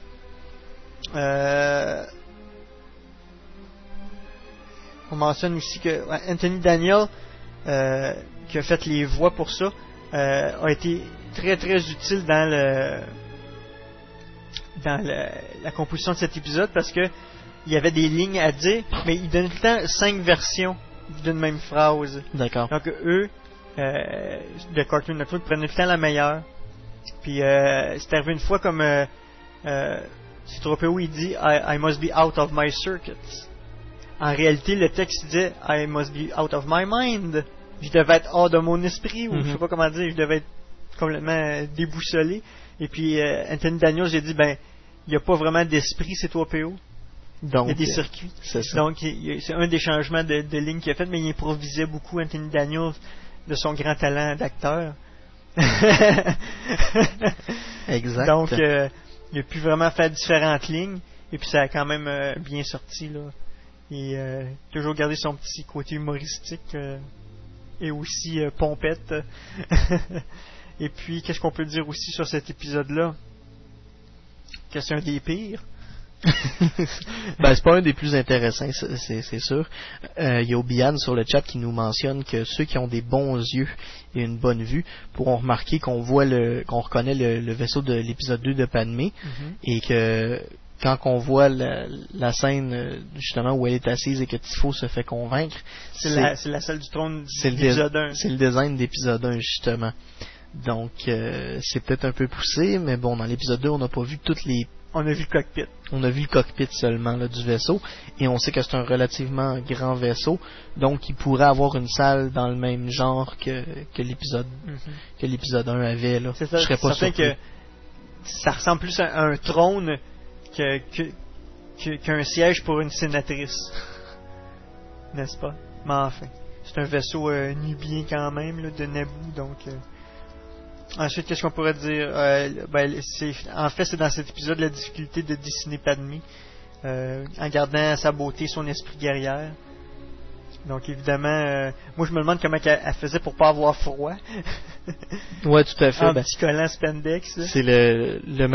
On mentionne aussi que Anthony Daniel, qui a fait les voix pour ça, a été très très utile dans la composition de cet épisode, parce que il y avait des lignes à dire, mais il donnait tout le temps 5 versions d'une même phrase. D'accord. Donc eux, de Cartoon Network, prenaient tout le temps la meilleure. Puis c'est arrivé une fois comme C-3PO, il dit I must be out of my circuits. En réalité, le texte disait I must be out of my mind. Je devais être hors de mon esprit, ou je sais pas comment dire, je devais être complètement déboussolé. Et puis Anthony Daniels, j'ai dit, ben, il n'y a pas vraiment d'esprit, C-3PO. Donc, il y a des circuits. C'est ça. Donc, c'est un des changements de ligne qu'il a fait, mais il improvisait beaucoup, Anthony Daniels, de son grand talent d'acteur. Exact. Donc, il a pu vraiment faire différentes lignes, et puis ça a quand même bien sorti, là. Et toujours garder son petit côté humoristique et aussi pompette. Et puis, qu'est-ce qu'on peut dire aussi sur cet épisode-là? Que c'est un des pires. Ben, c'est pas un des plus intéressants, c'est sûr. Il y a Obian sur le chat qui nous mentionne que ceux qui ont des bons yeux et une bonne vue pourront remarquer qu'on reconnaît le vaisseau de l'épisode 2 de Padmé, et que quand on voit la scène justement où elle est assise et que Tifo se fait convaincre, c'est la salle du trône d'épisode 1. C'est le design d'épisode 1 justement. Donc c'est peut-être un peu poussé, mais bon, dans l'épisode 2 on n'a pas vu toutes les... On a vu le cockpit. On a vu le cockpit seulement là, du vaisseau, et on sait que c'est un relativement grand vaisseau, donc il pourrait avoir une salle dans le même genre que l'épisode que l'épisode 1 avait là. C'est ça, je serais pas certain surpris. que ça ressemble plus à un trône qu'un siège pour une sénatrice. N'est-ce pas? Mais enfin, c'est un vaisseau nubien quand même là, de Naboo, donc... Ensuite, qu'est-ce qu'on pourrait dire? En fait, c'est dans cet épisode la difficulté de dessiner Padmé, en gardant sa beauté, son esprit guerrière. Donc évidemment, moi je me demande comment elle faisait pour pas avoir froid. Ouais, tout à fait. En petit collant spandex. Là. C'est le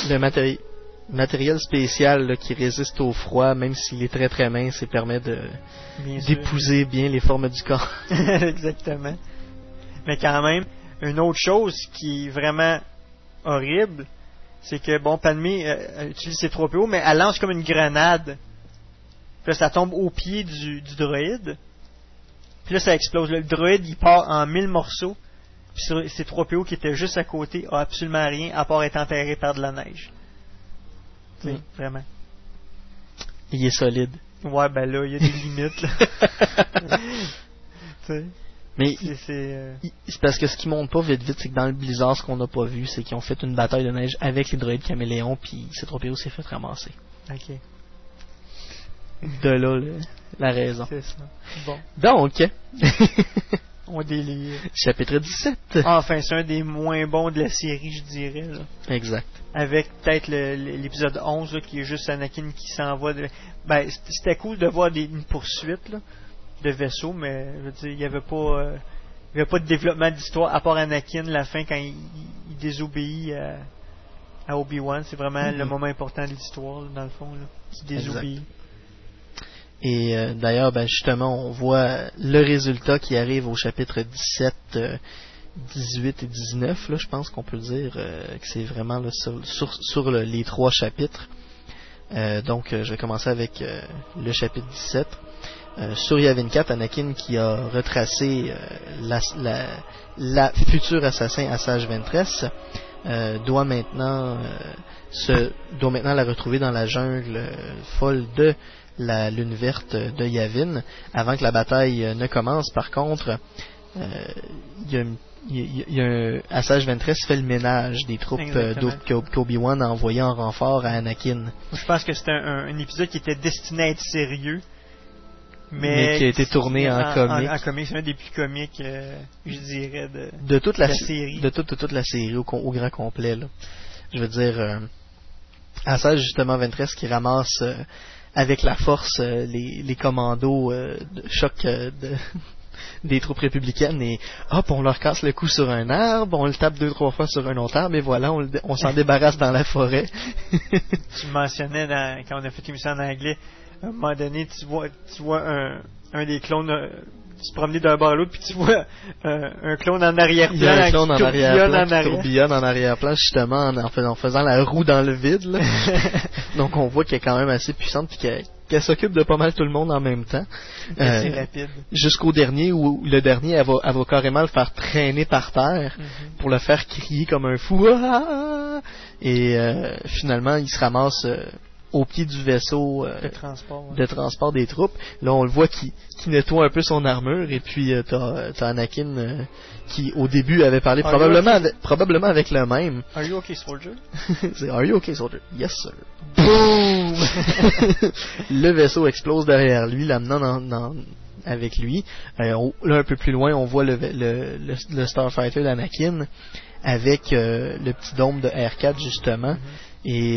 matériel spécial là, qui résiste au froid, même s'il est très très mince, et permet d'épouser bien les formes du corps. Exactement. Mais quand même, une autre chose qui est vraiment horrible, c'est que, bon, Padmé utilise ses 3PO, mais elle lance comme une grenade. Puis là, ça tombe au pied du droïde. Puis là, ça explose. Le droïde, il part en 1000 morceaux. Puis ses 3PO qui étaient juste à côté a absolument rien, à part être enterré par de la neige. Tu sais, vraiment. Il est solide. Ouais, ben là, il y a des limites, là. Tu sais. Mais c'est parce que ce qui monte pas vite, c'est que dans le Blizzard, ce qu'on n'a pas vu, c'est qu'ils ont fait une bataille de neige avec les droïdes caméléons, puis C-3PO s'est fait ramasser. Ok. De là, la raison. C'est ça. Bon. Donc, on délire. Chapitre 17. Enfin, c'est un des moins bons de la série, je dirais. Là. Exact. Avec peut-être l'épisode 11, là, qui est juste Anakin qui s'en va. Ben, c'était cool de voir une poursuite, là, de vaisseau, mais je veux dire, il n'y avait pas de développement d'histoire à part Anakin, la fin quand il désobéit à Obi-Wan. C'est vraiment le moment important de l'histoire, là, dans le fond, là, qui désobéit. Exact. Et d'ailleurs, ben, justement, on voit le résultat qui arrive au chapitre 17, 18 et 19, là, je pense qu'on peut dire que c'est vraiment là, sur les 3 chapitres. Donc, je vais commencer avec le chapitre 17. Sur Yavin 4, Anakin qui a retracé la future assassin Asajj Ventress doit maintenant la retrouver dans la jungle folle de la lune verte de Yavin avant que la bataille ne commence. Par contre, Asajj Ventress fait le ménage des troupes qu'Obi-Wan a envoyées en renfort à Anakin. Je pense que c'était un épisode qui était destiné à être sérieux, mais qui a été tourné en comique. En comique, c'est un des plus comiques, je dirais, de toute la série. De toute la série au grand complet. Là. Je veux dire, Asajj justement Ventress qui ramasse avec la force les commandos de choc des troupes républicaines et hop, on leur casse le cou sur un arbre, on le tape 2-3 fois sur un autre arbre et voilà, on s'en débarrasse dans la forêt. Tu mentionnais quand on a fait l'émission en anglais, à un moment donné, tu vois un des clones se promener d'un bord à l'autre, puis tu vois un clone en arrière-plan. Il y a un clone en arrière-plan qui tourbillonne en arrière-plan, justement, en faisant la roue dans le vide. Là. Donc on voit qu'elle est quand même assez puissante, puis qu'elle s'occupe de pas mal tout le monde en même temps. C'est rapide. Jusqu'au dernier, où le dernier, elle va carrément le faire traîner par terre, pour le faire crier comme un fou. Et finalement, il se ramasse... au pied du vaisseau de transport des troupes. Là, on le voit qui nettoie un peu son armure, et puis t'as Anakin qui, au début, avait parlé probablement avec le même. Are you okay, soldier? C'est Are you okay, soldier? Yes, sir. Boom! Le vaisseau explose derrière lui, l'amenant avec lui. Là, un peu plus loin, on voit le Starfighter d'Anakin avec le petit dôme de R4, justement. Et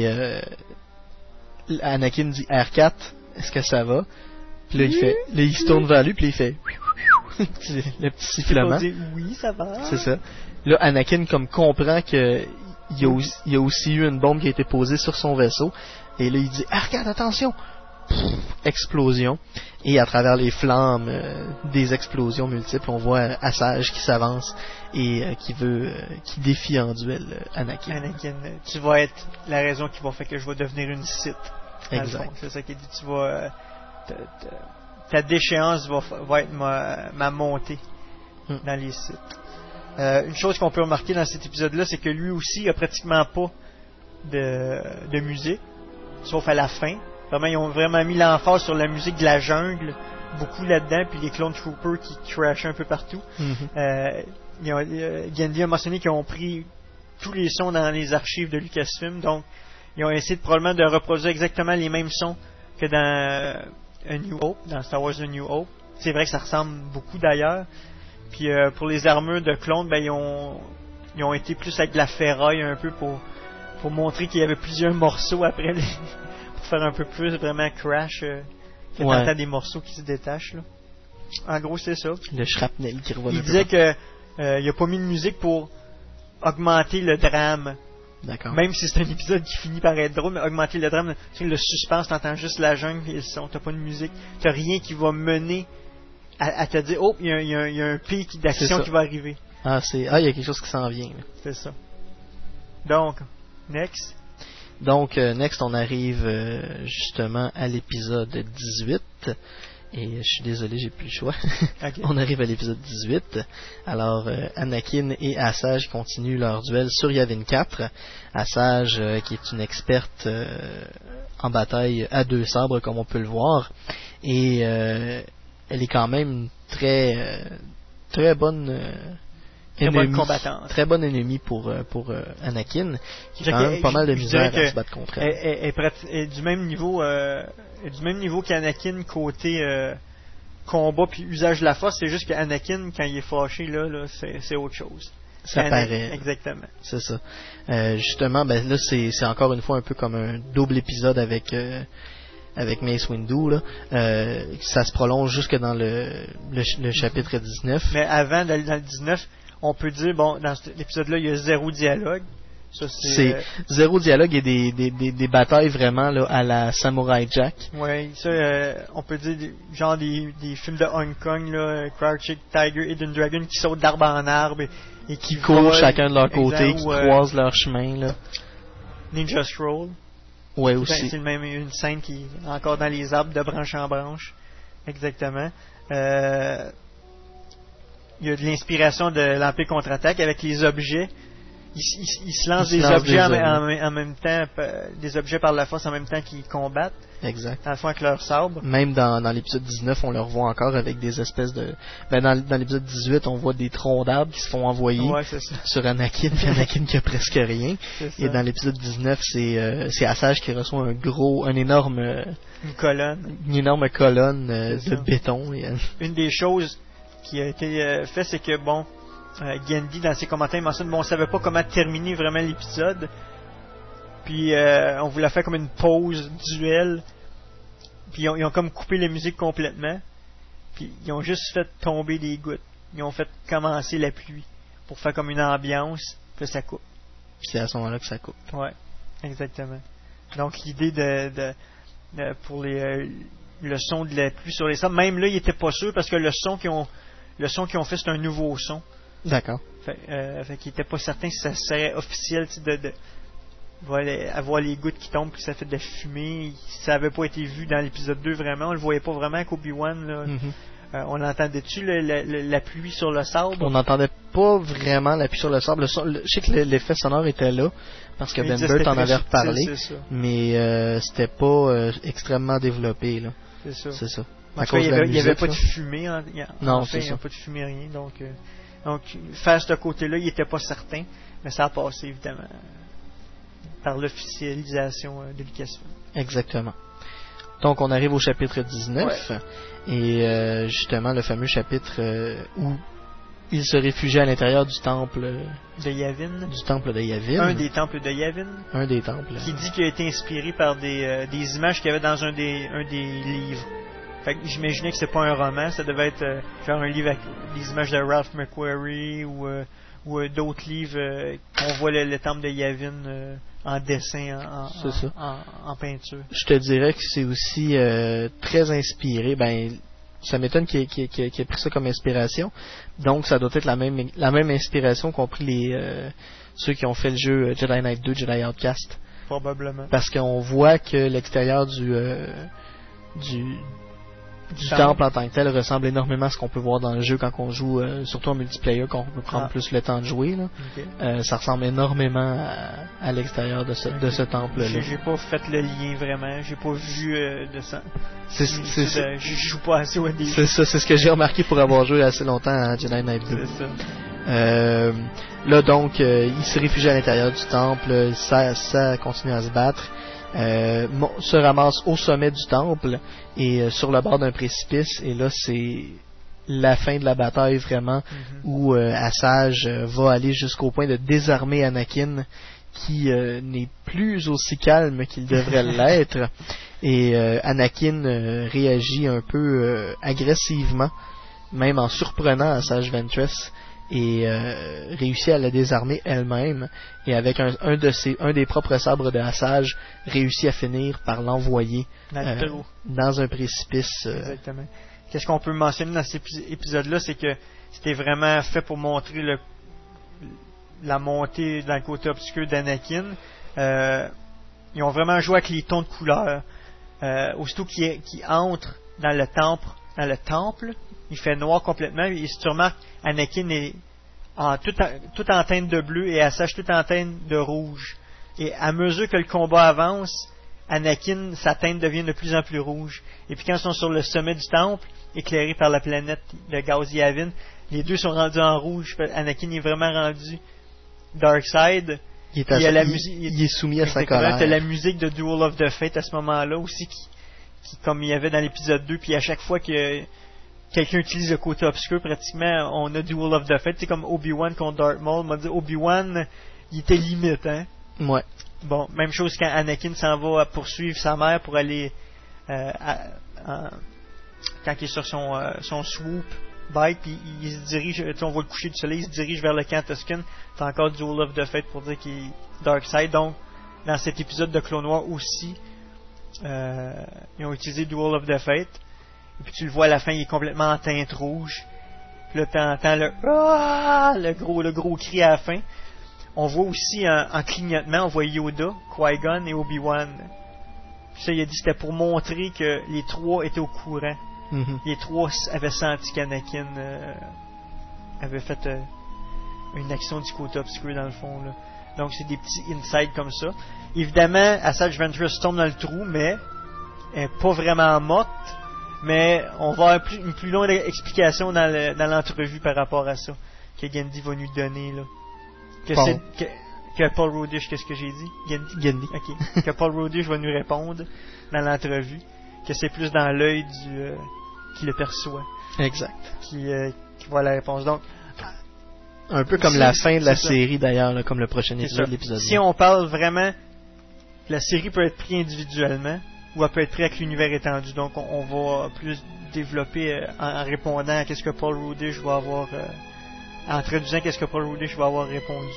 Anakin dit R4, est-ce que ça va? Puis là, il se tourne vers lui, puis il fait le petit sifflement. Dit, oui, ça va. C'est ça. Là, Anakin comprend que il y a aussi eu une bombe qui a été posée sur son vaisseau. Et là, il dit R4, attention! Explosion. Et à travers les flammes des explosions multiples, on voit Asajj qui s'avance et qui défie en duel Anakin. Anakin, tu vas être la raison qui va faire que je vais devenir une Sith. Exact. C'est ça qu'il dit. Tu vas ta déchéance va être ma montée dans les Sith. Une chose qu'on peut remarquer dans cet épisode-là, c'est que lui aussi il a pratiquement pas de musique, sauf à la fin. Vraiment, ils ont vraiment mis l'emphase sur la musique de la jungle, beaucoup là-dedans, puis les Clone Troopers qui crashaient un peu partout. Genndy a mentionné qu'ils ont pris tous les sons dans les archives de Lucasfilm, donc ils ont essayé probablement de reproduire exactement les mêmes sons que dans A New Hope, dans Star Wars A New Hope. C'est vrai que ça ressemble beaucoup d'ailleurs. Puis pour les armures de clones, ben ils ont été plus avec de la ferraille un peu pour montrer qu'il y avait plusieurs morceaux après pour faire un peu plus vraiment crash que t'entends des morceaux qui se détachent là. En gros c'est ça. Le shrapnel qui revole. Il disait que il a pas mis de musique pour augmenter le drame. D'accord. Même si c'est un épisode qui finit par être drôle, mais augmenter le drame, tu sais, le suspense, t'entends juste la jungle et le son, t'as pas de musique, t'as rien qui va mener à te dire oh il y a un pic d'action qui va arriver. Il y a quelque chose qui s'en vient là. C'est ça. Donc next on arrive justement à l'épisode 18 et je suis désolé, j'ai plus le choix. Okay. On arrive à l'épisode 18. Alors Anakin et Asajj continuent leur duel sur Yavin 4. Asajj qui est une experte en bataille à deux sabres comme on peut le voir, et elle est quand même très bonne combattante. Très bonne ennemie pour Anakin, qui a quand même pas mal de misère à se battre contre elle. Elle est du même niveau qu'Anakin côté combat puis usage de la force. C'est juste qu'Anakin, quand il est fâché, là c'est autre chose. Ça paraît. Exactement. C'est ça. Justement, ben là c'est encore une fois un peu comme un double épisode avec Mace Windu là. Ça se prolonge jusque dans le chapitre 19. Mais avant dans le 19, on peut dire bon, dans cet épisode-là, il y a zéro dialogue. Ça, c'est zéro dialogue et des batailles vraiment là à la Samurai Jack. Oui, ça on peut dire genre des films de Hong Kong là, Crouching Tiger, Hidden Dragon qui sautent d'arbre en arbre et qui courent chacun de leur côté, qui croisent leur chemin là. Ninja Scroll. Ouais, aussi. C'est même une scène qui est encore dans les arbres de branche en branche. Exactement. Il y a de l'inspiration de l'Empire contre-attaque avec les objets. Ils se lancent des objets en même temps, des objets par la force en même temps qu'ils combattent. Exact. Dans le fond avec leur sabre. Même dans l'épisode 19, on le revoit encore avec des espèces de... dans l'épisode 18, on voit des troncs d'arbres qui se font envoyer sur Anakin, puis Anakin qui a presque rien. Et dans l'épisode 19, c'est Asajj qui reçoit une énorme colonne de béton. Une des choses qui a été faite, c'est que Genndy dans ses commentaires mentionne on savait pas comment terminer vraiment l'épisode, puis on voulait faire comme une pause duel, puis ils ont comme coupé la musique complètement, Puis ils ont juste fait tomber des gouttes. Ils ont fait commencer la pluie pour faire comme une ambiance, puis ça coupe. Puis c'est à ce moment-là que ça coupe. Ouais, exactement. Donc l'idée pour le son de la pluie sur les sables, même là, ils étaient pas sûrs parce que le son qu'ils ont fait, c'est un nouveau son. D'accord. Fait qu'ils étaient pas certains si ça serait officiel avoir les gouttes qui tombent puis ça fait de la fumée. Ça avait pas été vu dans l'épisode 2 vraiment. On le voyait pas vraiment qu'Obi-Wan là. Mm-hmm. On entendait-tu la pluie sur le sable? On n'entendait pas vraiment la pluie sur le sable. Je sais que l'effet sonore était là parce que Ben Burtt en avait reparlé, mais c'était pas extrêmement développé là. C'est ça. À cause de la il n'y avait musique, pas de fumée. Non, c'est ça. Il n'y a pas de fumée, rien. Donc faire ce côté-là, il n'était pas certain, mais ça a passé évidemment par l'officialisation de Lucasfilm. Exactement. Donc on arrive au chapitre 19 et justement le fameux chapitre où il se réfugie à l'intérieur du temple de Yavin. Du temple de Yavin. Un des temples de Yavin. Un des temples. Qui dit qu'il a été inspiré par des images qu'il y avait dans un des livres. Fait que j'imaginais que c'est pas un roman, ça devait être genre un livre avec des images de Ralph McQuarrie ou d'autres livres qu'on voit le temple de Yavin en dessin, en peinture. Je te dirais que c'est aussi très inspiré. Ben, ça m'étonne qu'il ait pris ça comme inspiration. Donc, ça doit être la même inspiration qu'ont pris ceux qui ont fait le jeu Jedi Knight 2, Jedi Outcast. Probablement. Parce qu'on voit que l'extérieur du temple en tant que tel ressemble énormément à ce qu'on peut voir dans le jeu quand on joue, surtout en multiplayer, quand on peut prendre plus le temps de jouer. Là. Okay. Ça ressemble énormément à l'extérieur de ce temple-là. J'ai pas fait le lien vraiment, j'ai pas vu de ça. Je joue pas assez au début. C'est ça, c'est ce que j'ai remarqué pour avoir joué assez longtemps à Jedi Knight 2. C'est ça. Là donc, il se réfugie à l'intérieur du temple, ça continue à se battre. Se ramasse au sommet du temple et sur le bord d'un précipice, et là c'est la fin de la bataille vraiment, où Asajj va aller jusqu'au point de désarmer Anakin qui n'est plus aussi calme qu'il devrait l'être, et Anakin réagit un peu agressivement, même en surprenant Asajj Ventress, et réussit à la désarmer elle-même, et avec un des propres sabres de Asajj réussit à finir par l'envoyer dans un précipice. Exactement. Qu'est-ce qu'on peut mentionner dans cet épisode-là, c'est que c'était vraiment fait pour montrer la montée dans le côté obscur d'Anakin. Ils ont vraiment joué avec les tons de couleur. Aussitôt qu'il entre dans le temple, il fait noir complètement, et si tu remarques, Anakin est tout en teinte de bleu et Asajj tout en teinte de rouge. Et à mesure que le combat avance, Anakin, sa teinte devient de plus en plus rouge. Et puis quand ils sont sur le sommet du temple, éclairés par la planète de gaz Yavin, les deux sont rendus en rouge. Anakin est vraiment rendu Darkseid. Il est soumis à sa colère. T'as la musique de Duel of the Fate à ce moment-là aussi, qui comme il y avait dans l'épisode 2, puis à chaque fois que quelqu'un utilise le côté obscur, pratiquement, on a Duel of the Fate. C'est comme Obi-Wan contre Darth Maul. On m'a dit Obi-Wan, il était limite, hein? Ouais. Bon, même chose quand Anakin s'en va poursuivre sa mère pour aller quand il est sur son swoop bike, puis il se dirige, on voit le coucher du soleil, il se dirige vers le camp Tusken. C'est encore Duel of the Fate pour dire qu'il est Darkseid. Donc, dans cet épisode de Clone Wars aussi, ils ont utilisé Duel of the Fate. Et puis tu le vois à la fin, il est complètement en teinte rouge. Puis là, t'entends le gros cri à la fin. On voit aussi en clignotement, on voit Yoda, Qui-Gon et Obi-Wan. Puis ça, il a dit que c'était pour montrer que les trois étaient au courant. Mm-hmm. Les trois avaient senti qu'Anakin avait fait une action du côté obscur dans le fond. Là. Donc c'est des petits insides comme ça. Évidemment, Asajj Ventress tombe dans le trou, mais elle n'est pas vraiment morte. Mais on va avoir une plus longue explication dans l'entrevue par rapport à ça que Gandhi va nous donner là. Que Paul Rodish, qu'est-ce que j'ai dit? Gandhi. Ok. Que Paul Rodish va nous répondre dans l'entrevue que c'est plus dans l'œil qui le perçoit. Exact. Qui voit la réponse. Donc un peu comme la fin de la série d'ailleurs, là, comme le prochain épisode de l'épisode. Si on parle vraiment, la série peut être prise individuellement. ou elle peut être prête avec l'univers étendu. Donc on va plus développer en répondant à qu'est-ce que Paul Rudish va avoir, en traduisant qu'est-ce que Paul Rudish va avoir répondu.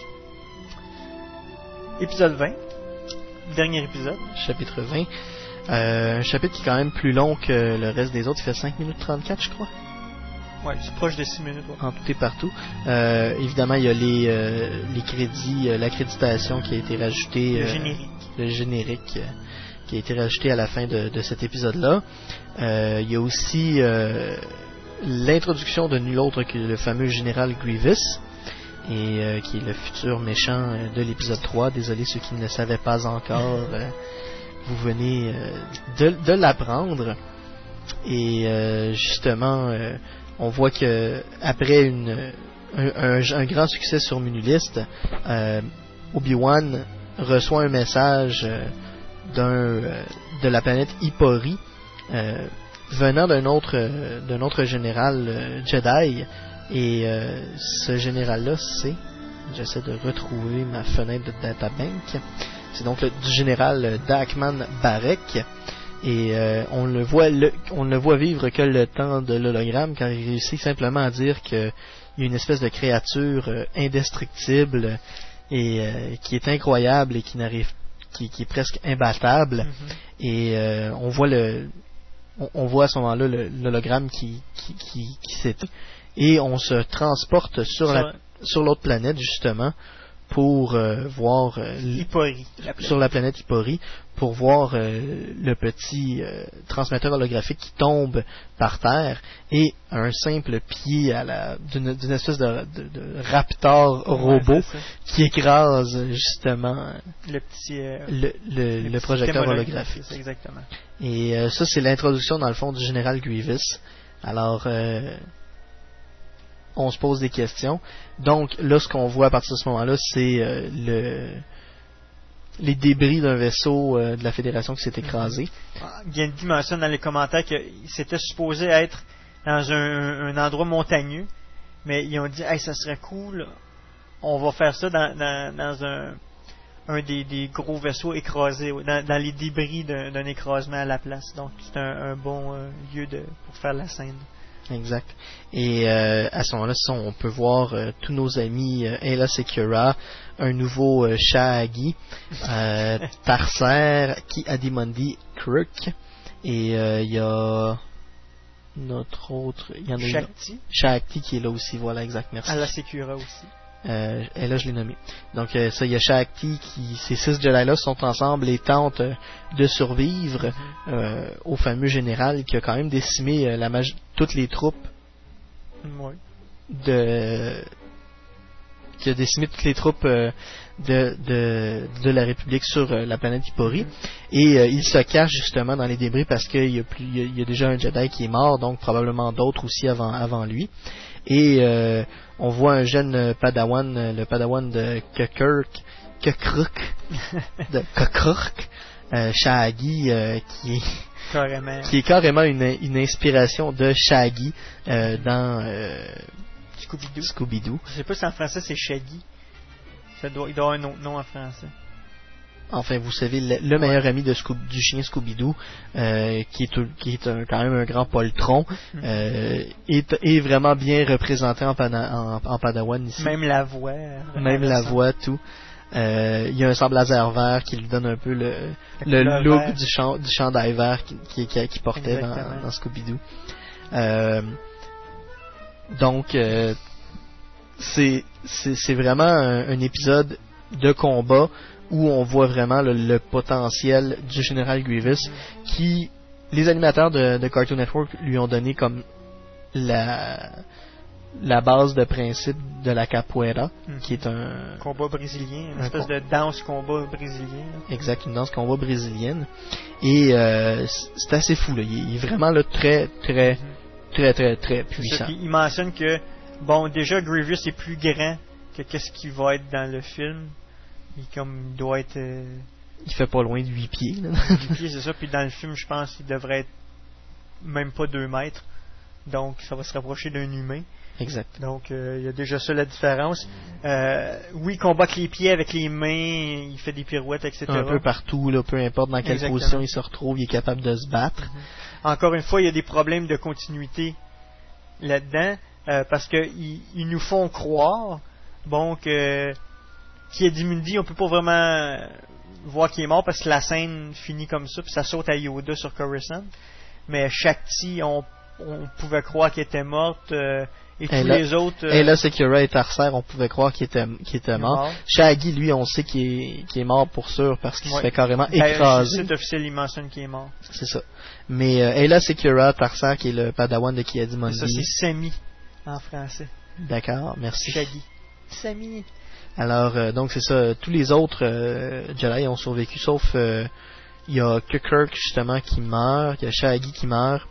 Épisode 20, dernier épisode. Chapitre 20. Un chapitre qui est quand même plus long que le reste des autres. Il fait 5 minutes 34, je crois. Ouais, c'est proche de 6 minutes. Ouais. En tout et partout. Évidemment, il y a les crédits, l'accréditation qui a été rajoutée. Le générique qui a été rajouté à la fin de cet épisode-là. Il y a aussi l'introduction de nul autre que le fameux général Grievous, et qui est le futur méchant de l'épisode 3. Désolé ceux qui ne le savaient pas encore. Vous venez de l'apprendre. Et justement, on voit que après un grand succès sur Munulist, Obi-Wan reçoit un message de la planète Ipori, venant d'un autre général Jedi. Et ce général-là, j'essaie de retrouver ma fenêtre de databank. C'est donc du général Dachman Barek. Et on ne le voit vivre que le temps de l'hologramme, quand il réussit simplement à dire qu'il y a une espèce de créature indestructible et qui est incroyable et qui est presque imbattable. Et on voit à ce moment-là l'hologramme qui s'éteint, et on se transporte sur l'autre planète justement pour voir sur la planète Ipori, pour voir le petit transmetteur holographique qui tombe par terre, et un simple pied d'une espèce de raptor robot qui écrase justement le projecteur holographique. Exactement. Et ça, c'est l'introduction dans le fond du général Grievous. Alors on se pose des questions. Donc là, ce qu'on voit à partir de ce moment-là, c'est les débris d'un vaisseau de la Fédération qui s'est écrasé. Gandhi mentionne dans les commentaires qu'il s'était supposé être dans un endroit montagneux, mais ils ont dit hey, ça serait cool, on va faire ça dans un des gros vaisseaux écrasés, dans les débris d'un écrasement à la place. Donc c'est un bon lieu pour faire la scène. Exact. Et à ce moment-là, on peut voir tous nos amis Ayla Secura, un nouveau Shahagi, Tarser, Ki-Adi-Mundi, Kirk, et il y a notre autre... Shakti qui est là aussi, voilà, exact, merci. Ayla Secura aussi. Et là je l'ai nommé. Donc ça, il y a Shakti, ces 6 Jedi-là sont ensemble et tentent de survivre au fameux général qui a quand même décimé toutes les troupes qui a décimé toutes les troupes de la République sur la planète Ipori, et il se cache justement dans les débris parce qu'il y a déjà un Jedi qui est mort, donc probablement d'autres aussi avant lui. Et on voit un jeune Padawan, le Padawan de Kukruk, Shaggy, qui est carrément une inspiration de Shaggy dans Scooby-Doo. Je sais pas si en français c'est Shaggy. Il doit avoir un autre nom en français. Enfin, vous savez, le meilleur ami du chien Scooby-Doo, qui est quand même un grand poltron, est vraiment bien représenté en Padawan ici. Même la voix. La voix, tout. Il y a un sable laser vert qui lui donne un peu le look du chandail vert qu'il portait dans Scooby-Doo. Donc, c'est vraiment un épisode de combat où on voit vraiment le potentiel du général Grievous, qui les animateurs de Cartoon Network lui ont donné comme la base de principe de la capoeira, qui est un combat brésilien, une espèce de danse combat brésilien. Exact, une danse combat brésilienne. Et c'est assez fou, là. Il est vraiment là, très puissant. Il mentionne que déjà Grievous est plus grand que qu'est-ce qui va être dans le film. Il doit être... Il fait pas loin de 8 pieds. 8 pieds, c'est ça. Puis dans le film, je pense qu'il devrait être même pas 2 mètres. Donc, ça va se rapprocher d'un humain. Exact. Donc, il y a déjà ça la différence. Oui, il combat avec les pieds, avec les mains, il fait des pirouettes, etc. Un peu partout, là, peu importe dans quelle Exactement. position il se retrouve, il est capable de se battre. Encore une fois, il y a des problèmes de continuité là-dedans, parce qu'ils nous font croire, bon, que Kid Mundi, on peut pas vraiment voir qu'il est mort parce que la scène finit comme ça, puis ça saute à Yoda sur Coruscant. Mais Shakti, on pouvait croire qu'il était morte, et tous les autres... Et là, Secura et Tarser, on pouvait croire qu'il était mort. Shaggy, lui, on sait qu'il est mort pour sûr parce qu'il se fait carrément écraser. Le site officiel, il mentionne qu'il est mort. C'est ça. Mais Ella Secura, Tarser, qui est le padawan de Ki-Adi-Mundi. Ça, c'est Sami en français. D'accord, merci. Shaggy. Sami. Alors, donc c'est ça. Tous les autres Jedi ont survécu, sauf il y a que Kirk justement qui meurt, il y a Shaggy qui meurt,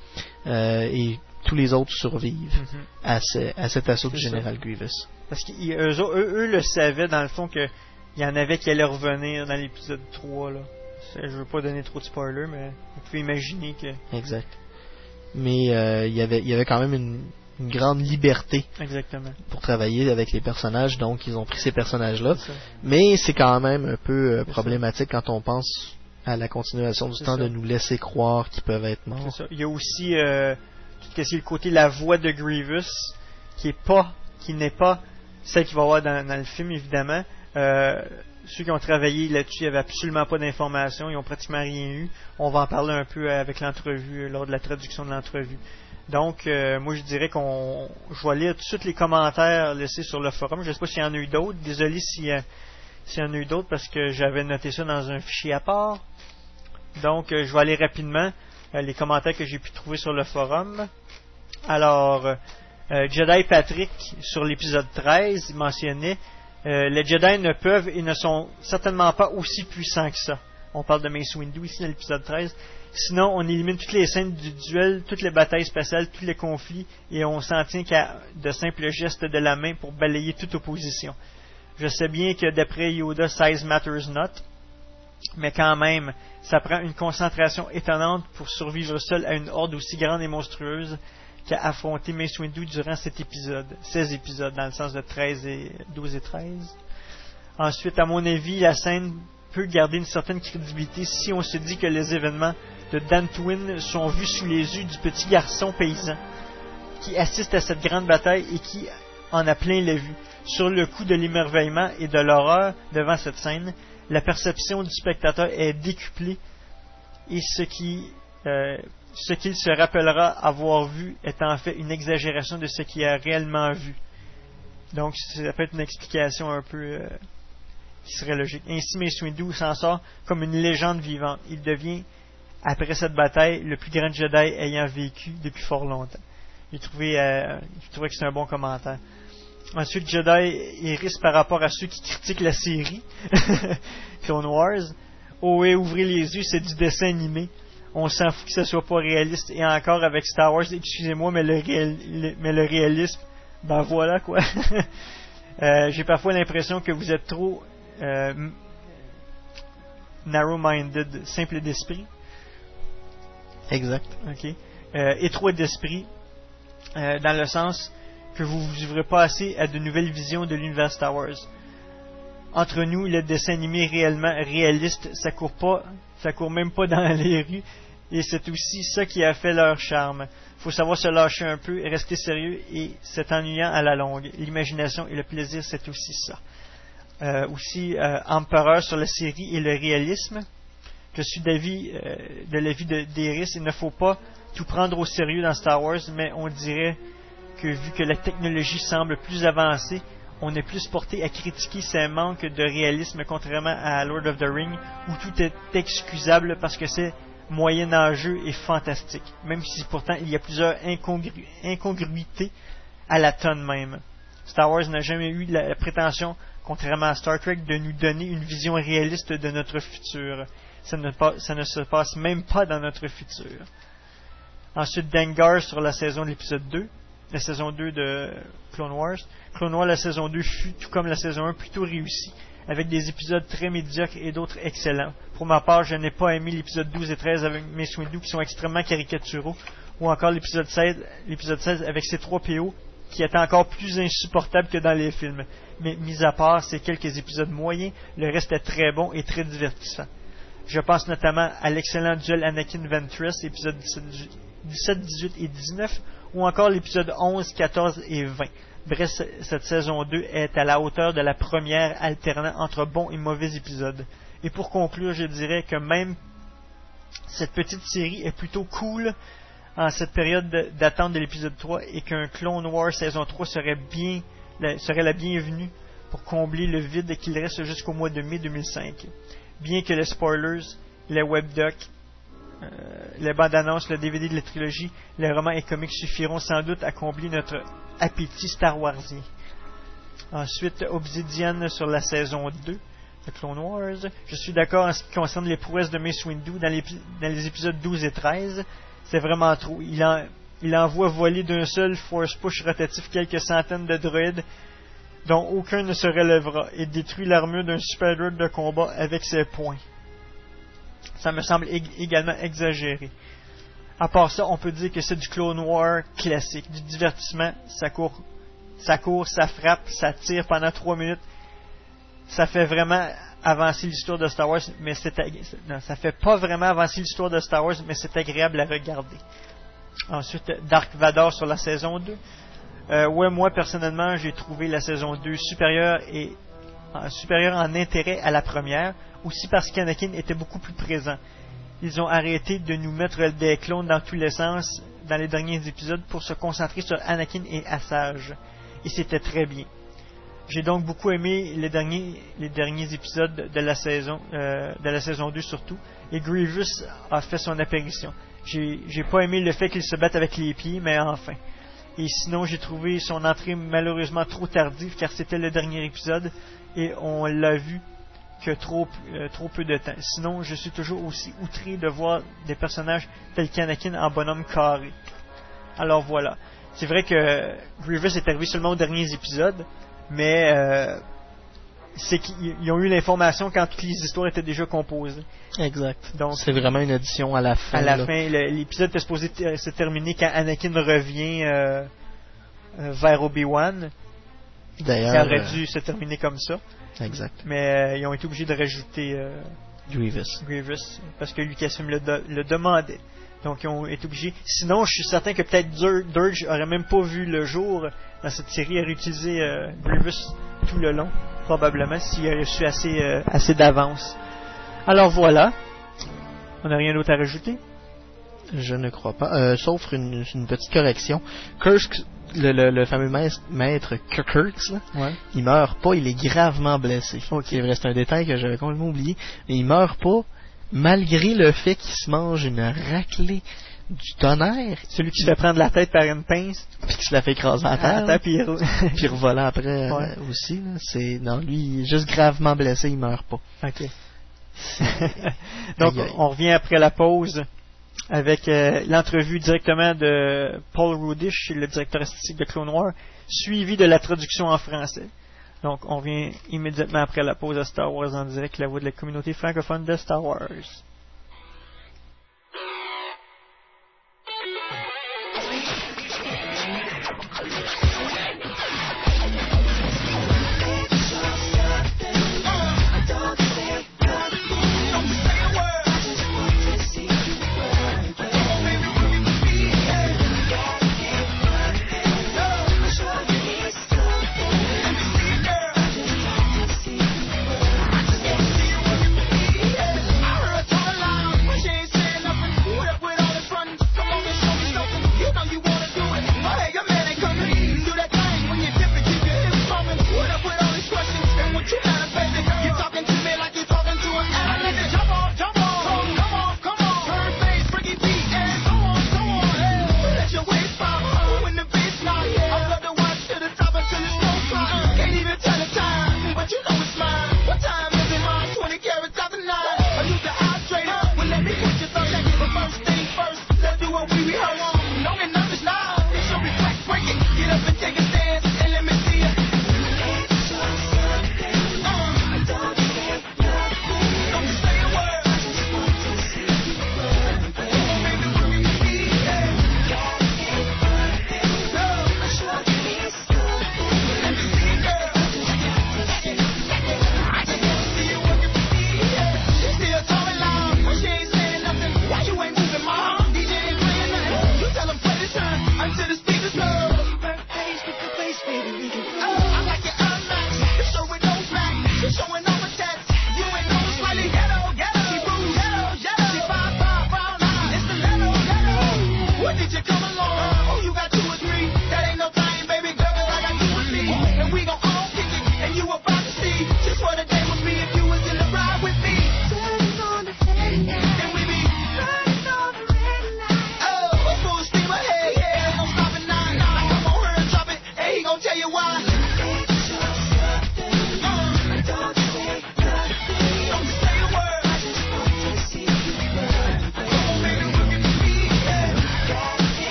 et tous les autres survivent à cet assaut du général Grievous. Parce qu'eux le savaient dans le fond qu'il y en avait qui allaient revenir dans l'épisode 3 là. Je veux pas donner trop de spoilers, mais vous pouvez imaginer que... Exact. Mais il y avait quand même une grande liberté. Exactement. Pour travailler avec les personnages, donc ils ont pris ces personnages-là. Mais c'est quand même un peu problématique quand on pense à la continuation du temps de nous laisser croire qu'ils peuvent être morts. C'est ça. Il y a aussi tout ce qui est le côté la voix de Grievous qui n'est pas celle qu'il va y avoir dans le film, évidemment. Ceux qui ont travaillé là-dessus, il n'y avait absolument pas d'informations, ils n'ont pratiquement rien eu. On va en parler un peu avec l'entrevue, lors de la traduction de l'entrevue. Donc, moi je dirais je vais lire tout de suite les commentaires laissés sur le forum. Je ne sais pas s'il y en a eu d'autres. Désolé s'il y en a eu d'autres parce que j'avais noté ça dans un fichier à part. Donc, je vais aller rapidement les commentaires que j'ai pu trouver sur le forum. Alors, Jedi Patrick, sur l'épisode 13, il mentionnait les Jedi ne peuvent et ne sont certainement pas aussi puissants que ça. On parle de Mace Windu ici dans l'épisode 13. Sinon, on élimine toutes les scènes du duel, toutes les batailles spatiales, tous les conflits, et on s'en tient qu'à de simples gestes de la main pour balayer toute opposition. Je sais bien que d'après Yoda, size matters not, mais quand même, ça prend une concentration étonnante pour survivre seul à une horde aussi grande et monstrueuse qu'a affronté Mace Windu durant cet épisode. 16 épisodes, dans le sens de 12 et 13. Ensuite, à mon avis, la scène peut garder une certaine crédibilité si on se dit que les événements de Dantooine sont vus sous les yeux du petit garçon paysan qui assiste à cette grande bataille et qui en a plein la vue. Sur le coup de l'émerveillement et de l'horreur devant cette scène, la perception du spectateur est décuplée et ce qu'il se rappellera avoir vu est en fait une exagération de ce qu'il a réellement vu. Donc ça peut être une explication un peu qui serait logique. Ainsi, Mace Windu s'en sort comme une légende vivante. Il devient, après cette bataille, le plus grand Jedi ayant vécu depuis fort longtemps. J'ai trouvé que c'est un bon commentaire. Ensuite, Jedi hérisse par rapport à ceux qui critiquent la série Clone Wars. Oh et ouvrez les yeux, c'est du dessin animé. On s'en fout que ce soit pas réaliste. Et encore avec Star Wars, excusez-moi, mais le réalisme, ben voilà quoi. J'ai parfois l'impression que vous êtes trop narrow-minded, simple d'esprit. Exact. Ok. Étroit d'esprit, dans le sens que vous vous ouvrez pas assez à de nouvelles visions de l'univers Star Wars. Entre nous, le dessin animé réellement réaliste, ça court même pas dans les rues, et c'est aussi ça qui a fait leur charme. Faut savoir se lâcher un peu, rester sérieux, et c'est ennuyant à la longue. L'imagination et le plaisir, c'est aussi ça. Empereur sur la série et le réalisme. Je suis de l'avis d'Eris, il ne faut pas tout prendre au sérieux dans Star Wars, mais on dirait que vu que la technologie semble plus avancée, on est plus porté à critiquer ces manques de réalisme, contrairement à Lord of the Rings, où tout est excusable parce que c'est moyenâgeux et fantastique, même si pourtant il y a plusieurs incongruités à la tonne même. Star Wars n'a jamais eu la prétention, contrairement à Star Trek, de nous donner une vision réaliste de notre futur. Ça ne se passe même pas dans notre futur. Ensuite, Dengar sur la saison de l'épisode 2, la saison 2 de Clone Wars. Clone Wars, la saison 2 fut, tout comme la saison 1, plutôt réussie, avec des épisodes très médiocres et d'autres excellents. Pour ma part, je n'ai pas aimé l'épisode 12 et 13 avec Mace Windu qui sont extrêmement caricaturaux, ou encore l'épisode 16 avec ses 3 PO qui est encore plus insupportable que dans les films. Mais mis à part ces quelques épisodes moyens, le reste est très bon et très divertissant. Je pense notamment à l'excellent duel Anakin-Ventress, épisodes 17, 18 et 19, ou encore l'épisode 11, 14 et 20. Bref, cette saison 2 est à la hauteur de la première, alternant entre bons et mauvais épisodes. Et pour conclure, je dirais que même cette petite série est plutôt cool en cette période d'attente de l'épisode 3 et qu'un Clone Wars saison 3 serait la bienvenue pour combler le vide qu'il reste jusqu'au mois de mai 2005. Bien que les spoilers, les webdocs, les bandes annonces, le DVD de la trilogie, les romans et comics suffiront sans doute à combler notre appétit Star Warsien. Ensuite, Obsidian sur la saison 2 de Clone Wars. Je suis d'accord en ce qui concerne les prouesses de Mace Windu dans les épisodes 12 et 13. C'est vraiment trop. Il envoie voler d'un seul force push rotatif quelques centaines de droïdes dont aucun ne se relèvera et détruit l'armure d'un super droid de combat avec ses poings. Ça me semble également exagéré. À part ça, on peut dire que c'est du Clone War classique, du divertissement. Ça court, ça frappe, ça tire pendant 3 minutes. Ça fait vraiment avancer l'histoire de Star Wars, mais ça fait pas vraiment avancer l'histoire de Star Wars, mais c'est agréable à regarder. Ensuite, Dark Vador sur la saison 2. Moi personnellement, j'ai trouvé la saison 2 supérieure en intérêt à la première, aussi parce qu'Anakin était beaucoup plus présent. Ils ont arrêté de nous mettre des clones dans tous les sens dans les derniers épisodes pour se concentrer sur Anakin et Asajj. Et c'était très bien. J'ai donc beaucoup aimé les derniers épisodes de la saison 2 surtout, et Grievous a fait son apparition. J'ai pas aimé le fait qu'il se batte avec les pieds, mais enfin. Et sinon, j'ai trouvé son entrée malheureusement trop tardive, car c'était le dernier épisode, et on l'a vu que trop peu de temps. Sinon, je suis toujours aussi outré de voir des personnages tels qu'Anakin en bonhomme carré. Alors voilà. C'est vrai que Grievous est arrivé seulement aux derniers épisodes, mais c'est qu'ils ont eu l'information quand toutes les histoires étaient déjà composées. Exact. Donc c'est vraiment une addition à la fin. À la fin, l'épisode était supposé se terminer quand Anakin revient vers Obi-Wan. D'ailleurs, ça aurait dû se terminer comme ça. Exact. Mais ils ont été obligés de rajouter Grievous parce que Lucasfilm le demandait. Donc ils ont été obligés. Sinon, je suis certain que peut-être Dirge aurait même pas vu le jour dans cette série à réutiliser Grievous tout le long, probablement, s'il aurait reçu assez d'avance. Alors voilà. On n'a rien d'autre à rajouter? Je ne crois pas. Sauf une petite correction. Kursk, le fameux maître Kursk, ouais. Il meurt pas, il est gravement blessé. C'est vrai, c'est un détail que j'avais complètement oublié. Mais il meurt pas, malgré le fait qu'il se mange une raclée du tonnerre. Celui qui se fait prendre la tête par une pince. Puis qui se la fait écraser à terre. Puis revoler après aussi. Là. Non, lui, il est juste gravement blessé, il meurt pas. Ok. Donc, on revient après la pause avec l'entrevue directement de Paul Rudish, le directeur artistique de Clone Wars, suivi de la traduction en français. Donc, on revient immédiatement après la pause à Star Wars en direct, la voix de la communauté francophone de Star Wars. Tell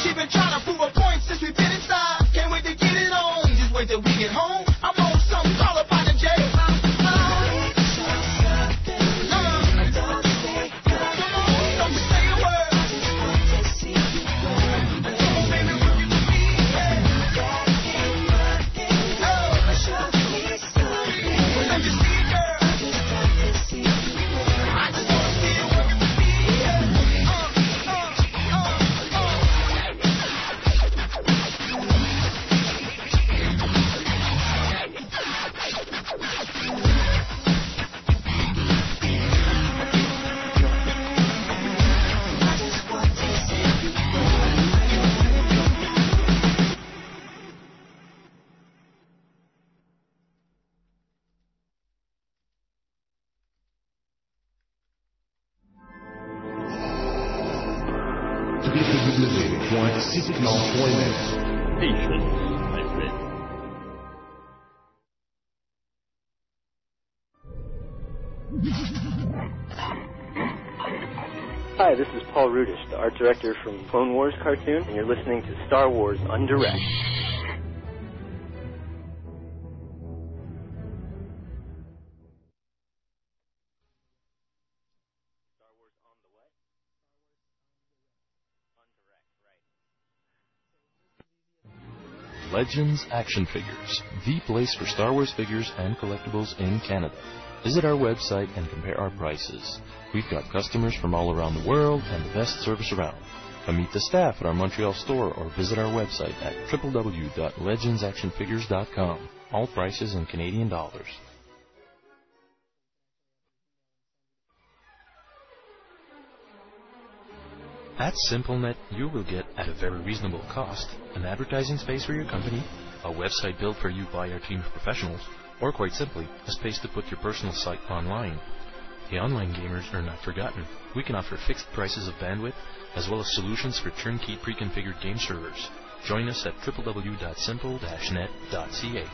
She been trying to prove a point since we been inside. Can't wait to get it on. Just wait till we get home. I'm on something all about the jail. Hi, this is Paul Rudish, the art director from Clone Wars cartoon, and you're listening to Star Wars on Direct. Legends Action Figures, the place for Star Wars figures and collectibles in Canada. Visit our website and compare our prices. We've got customers from all around the world and the best service around. Come meet the staff at our Montreal store or visit our website at www.legendsactionfigures.com. All prices in Canadian dollars. At SimpleNet, you will get, at a very reasonable cost, an advertising space for your company, a website built for you by our team of professionals, or quite simply, a space to put your personal site online. The online gamers are not forgotten. We can offer fixed prices of bandwidth, as well as solutions for turnkey pre-configured game servers. Join us at www.simple-net.ca.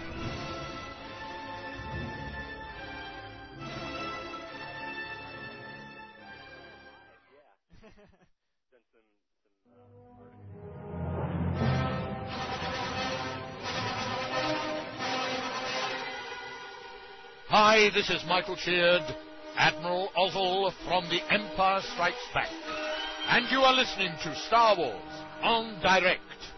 Hi, this is Michael Sheard, Admiral Ozzel from The Empire Strikes Back, and you are listening to Star Wars on Direct.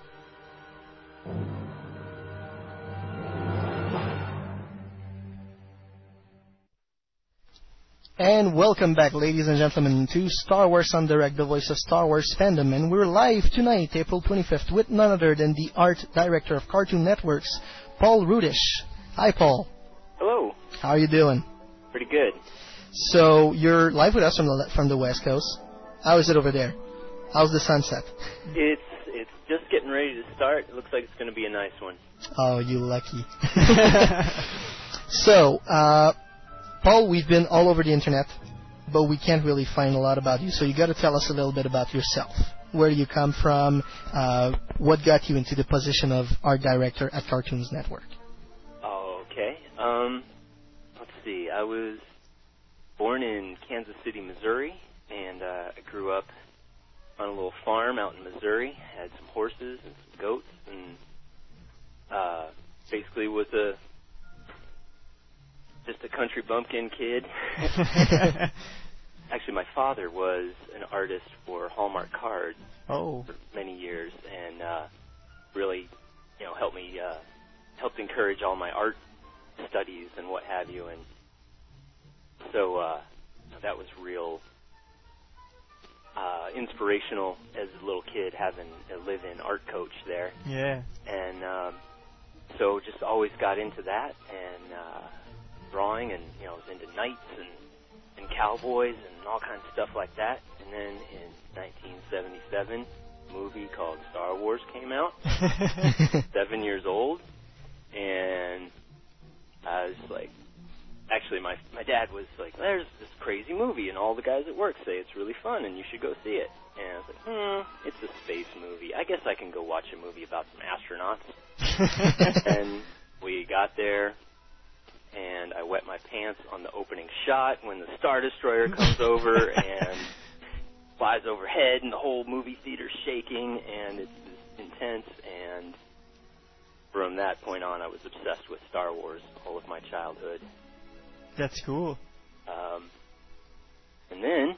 And welcome back, ladies and gentlemen, to Star Wars on Direct, the voice of Star Wars fandom. And we're live tonight, April 25th, with none other than the art director of Cartoon Networks, Paul Rudish. Hi, Paul. Hello. How are you doing? Pretty good. So you're live with us from the West Coast. How is it over there? How's the sunset? It's just getting ready to start. It looks like it's going to be a nice one. Oh, you lucky. So, Paul, we've been all over the internet, but we can't really find a lot about you. So you got to tell us a little bit about yourself. Where do you come from? What got you into the position of art director at Cartoons Network? Okay. Let's see. I was born in Kansas City, Missouri, and I grew up on a little farm out in Missouri. Had some horses and some goats, and basically was just a country bumpkin kid. Actually, my father was an artist for Hallmark Cards for many years, and really, helped encourage all my art studies and what have you. And so that was real inspirational as a little kid, having a live-in art coach there. Yeah. And so just always got into that and drawing, and was into knights and cowboys and all kinds of stuff like that. And then in 1977, a movie called Star Wars came out. 7 years old, and I was like, actually my dad was like, there's this crazy movie and all the guys at work say it's really fun and you should go see it. And I was like, it's a space movie. I guess I can go watch a movie about some astronauts. And we got there, and I wet my pants on the opening shot when the Star Destroyer comes over, and flies overhead, and the whole movie theater's shaking, and it's intense. And from that point on, I was obsessed with Star Wars all of my childhood. That's cool. And then,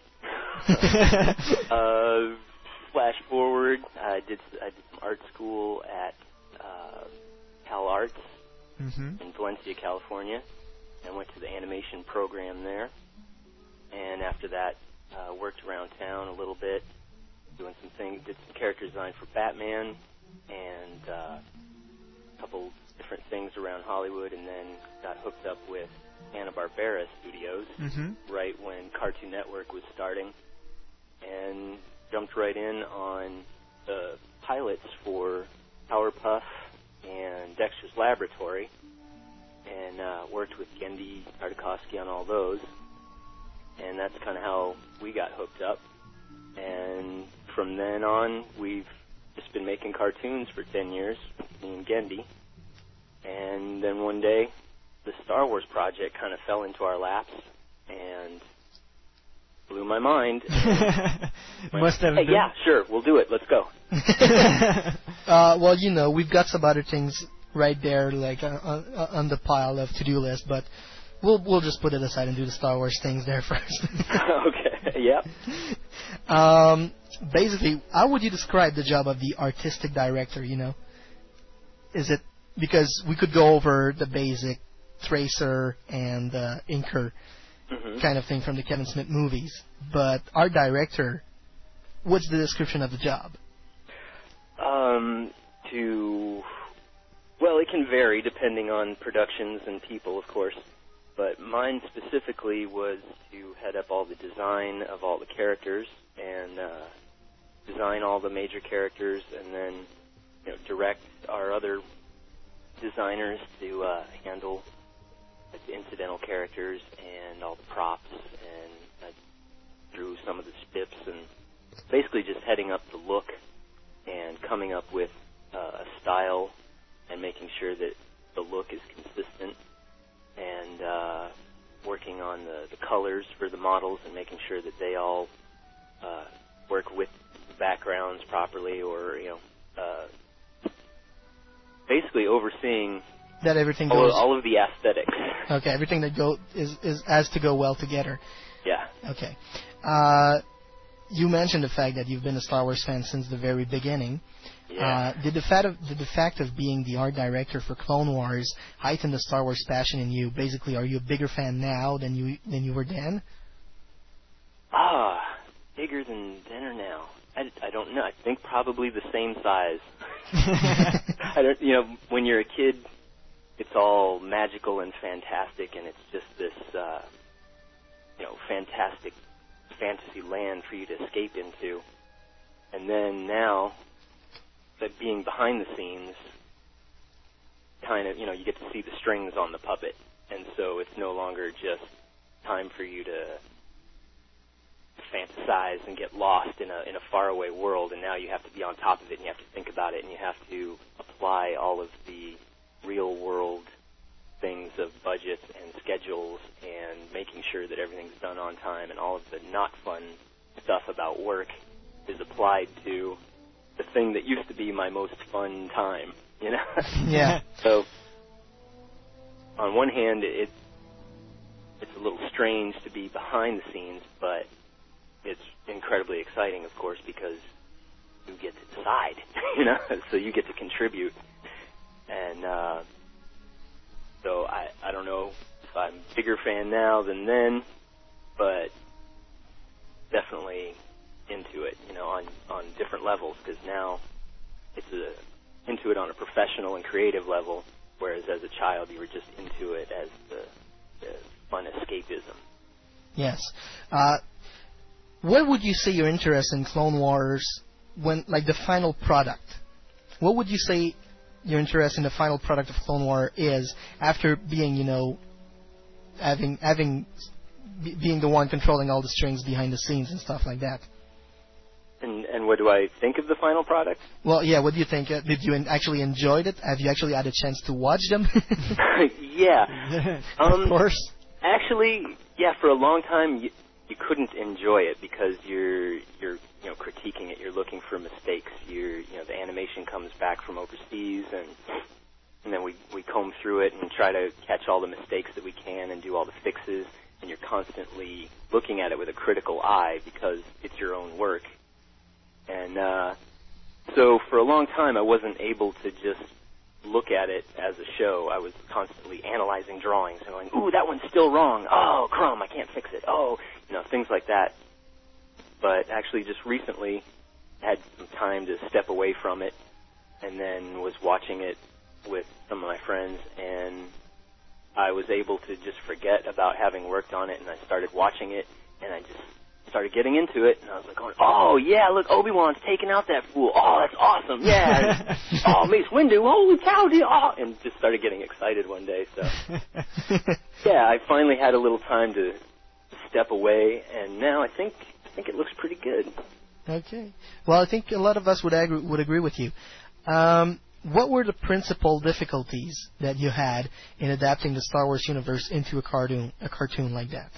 flash forward, I did some art school at Cal Arts in Valencia, California, and went to the animation program there. And after that, worked around town a little bit, doing some things, did some character design for Batman, and a couple different things around Hollywood, and then got hooked up with Hanna-Barbera Studios right when Cartoon Network was starting, and jumped right in on the pilots for Powerpuff and Dexter's Laboratory, and worked with Genndy Tartakovsky on all those, and that's kind of how we got hooked up. And from then on, we've just been making cartoons for 10 years, me and Genndy, and then one day, the Star Wars project kind of fell into our laps and blew my mind. Must have been. Hey, yeah, sure, we'll do it. Let's go. Well, you know, we've got some other things right there, like on the pile of to-do list, but we'll just put it aside and do the Star Wars things there first. Okay. Yep. Basically, how would you describe the job of the artistic director? You know, is it because we could go over the basic tracer and inker kind of thing from the Kevin Smith movies, but art director, what's the description of the job? Well, it can vary depending on productions and people, of course, but mine specifically was to head up all the design of all the characters and design all the major characters, and then direct our other designers to handle the incidental characters and all the props, and I drew some of the spips, and basically just heading up the look and coming up with a style and making sure that the look is consistent, and working on the colors for the models and making sure that they all work with the backgrounds properly, or basically overseeing that everything goes all of the aesthetics. Okay, everything that is has to go well together. Yeah. Okay. You mentioned the fact that you've been a Star Wars fan since the very beginning. Yeah. Did the fact of being the art director for Clone Wars heighten the Star Wars passion in you? Basically, are you a bigger fan now than you were then? Bigger than then or now? I don't know. I think probably the same size. I don't. When you're a kid, it's all magical and fantastic, and it's just this, fantastic fantasy land for you to escape into. And then now, that being behind the scenes, kind of, you get to see the strings on the puppet, and so it's no longer just time for you to fantasize and get lost in a faraway world, and now you have to be on top of it, and you have to think about it, and you have to apply all of the real world things of budgets and schedules and making sure that everything's done on time, and all of the not fun stuff about work is applied to the thing that used to be my most fun time, Yeah. So, on one hand, it's a little strange to be behind the scenes, but it's incredibly exciting, of course, because you get to decide, so you get to contribute. And so I don't know if I'm a bigger fan now than then, but definitely into it, on different levels, because now it's into it on a professional and creative level, whereas as a child you were just into it as the fun escapism. Yes. What would you say your interest in Clone Wars, the final product? What would you say your interest in the final product of Clone Wars is after being, being the one controlling all the strings behind the scenes and stuff like that? And what do I think of the final product? Well, yeah, what do you think? Did you actually enjoy it? Have you actually had a chance to watch them? Yeah. Of course. Actually, yeah, for a long time, you couldn't enjoy it because you're critiquing it. You're looking for mistakes. The animation comes back from overseas, and then we comb through it and try to catch all the mistakes that we can and do all the fixes. And you're constantly looking at it with a critical eye because it's your own work. And so for a long time, I wasn't able to just look at it as a show. I was constantly analyzing drawings and going, ooh, that one's still wrong. Oh, crumb, I can't fix it. Oh, things like that. But actually just recently had some time to step away from it and then was watching it with some of my friends, and I was able to just forget about having worked on it, and I started watching it, and I just started getting into it, and I was like going, oh, yeah, look, Obi-Wan's taking out that fool. Oh, that's awesome, yeah. Oh, Mace Windu, holy cow, dude. Oh, and just started getting excited one day, so. Yeah, I finally had a little time to step away, and now I think it looks pretty good. Okay. Well, I think a lot of us would agree with you. What were the principal difficulties that you had in adapting the Star Wars universe into a cartoon like that?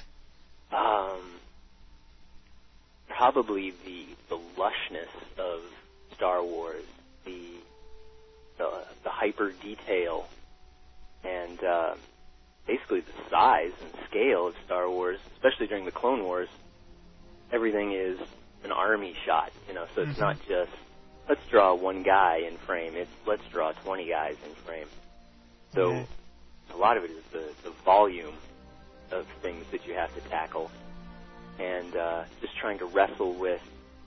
Probably the lushness of Star Wars, the hyper detail, and basically the size and scale of Star Wars, especially during the Clone Wars. Everything is an army shot, so it's not just let's draw one guy in frame. It's let's draw 20 guys in frame. So a lot of it is the volume of things that you have to tackle, and just trying to wrestle with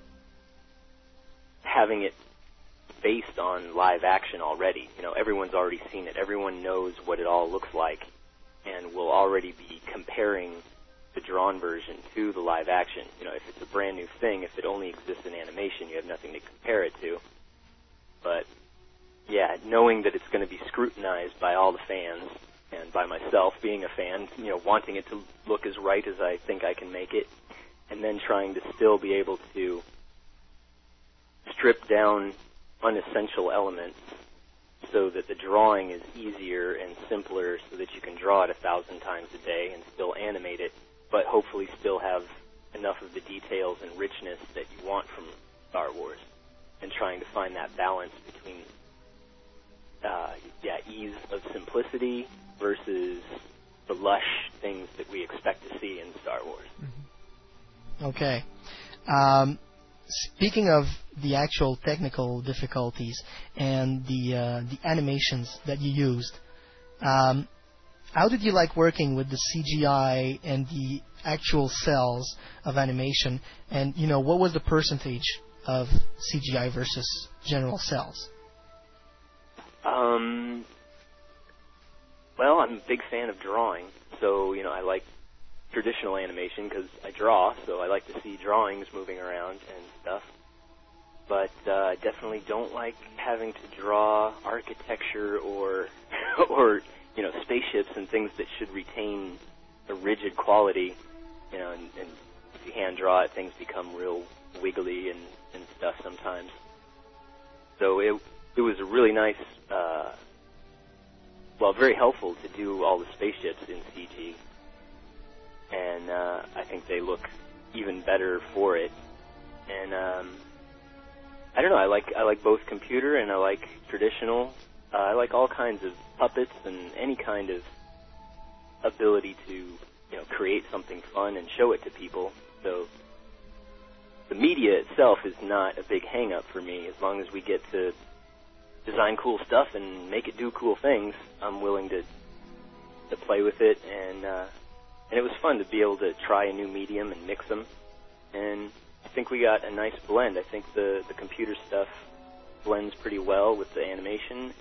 having it based on live action already. Everyone's already seen it. Everyone knows what it all looks like, and will already be comparing the drawn version to the live action. If it's a brand new thing, if it only exists in animation, you have nothing to compare it to. But yeah, knowing that it's going to be scrutinized by all the fans and by myself being a fan, wanting it to look as right as I think I can make it, and then trying to still be able to strip down unessential elements so that the drawing is easier and simpler so that you can draw it 1,000 times a day and still animate it, but hopefully still have enough of the details and richness that you want from Star Wars, and trying to find that balance between ease of simplicity versus the lush things that we expect to see in Star Wars. Mm-hmm. Okay. Speaking of the actual technical difficulties and the animations that you used, how did you like working with the CGI and the actual cells of animation? And, what was the percentage of CGI versus general cells? Well, I'm a big fan of drawing, so, I like traditional animation because I draw, so I like to see drawings moving around and stuff. But I definitely don't like having to draw architecture or spaceships and things that should retain a rigid quality. And if you hand draw it, things become real wiggly and stuff sometimes. So it was a really nice, very helpful to do all the spaceships in CG. And I think they look even better for it. And I don't know, I like both computer and I like traditional. I like all kinds of puppets and any kind of ability to create something fun and show it to people. So the media itself is not a big hang-up for me. As long as we get to design cool stuff and make it do cool things, I'm willing to play with it. And it was fun to be able to try a new medium and mix them. And I think we got a nice blend. I think the computer stuff blends pretty well with the animation,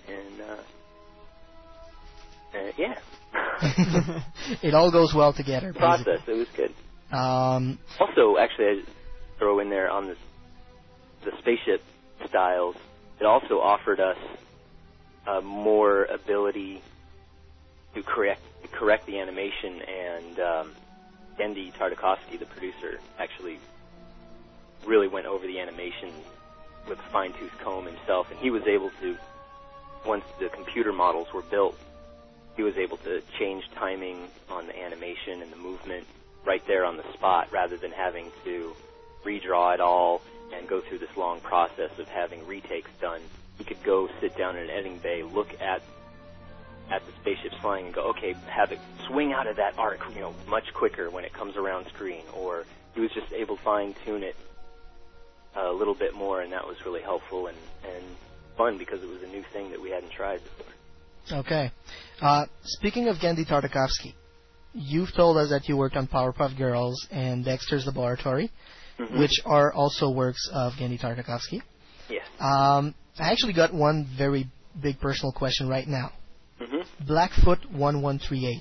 and yeah. It all goes well together. Process, it was good. Also, actually, I throw in there on the spaceship styles, it also offered us more ability to correct the animation, and Andy Tartakovsky, the producer, actually really went over the animation with a fine-tooth comb himself, and he was able to, once the computer models were built, he was able to change timing on the animation and the movement right there on the spot, rather than having to redraw it all and go through this long process of having retakes done. He could go sit down in an editing bay, look at the spaceships flying, and go, okay, have it swing out of that arc, much quicker when it comes around screen. Or he was just able to fine-tune it a little bit more, and that was really helpful and fun because it was a new thing that we hadn't tried before. Okay. Speaking of Genndy Tartakovsky, you've told us that you worked on Powerpuff Girls and Dexter's Laboratory, which are also works of Genndy Tartakovsky. Yes. I actually got one very big personal question right now. Blackfoot 1138.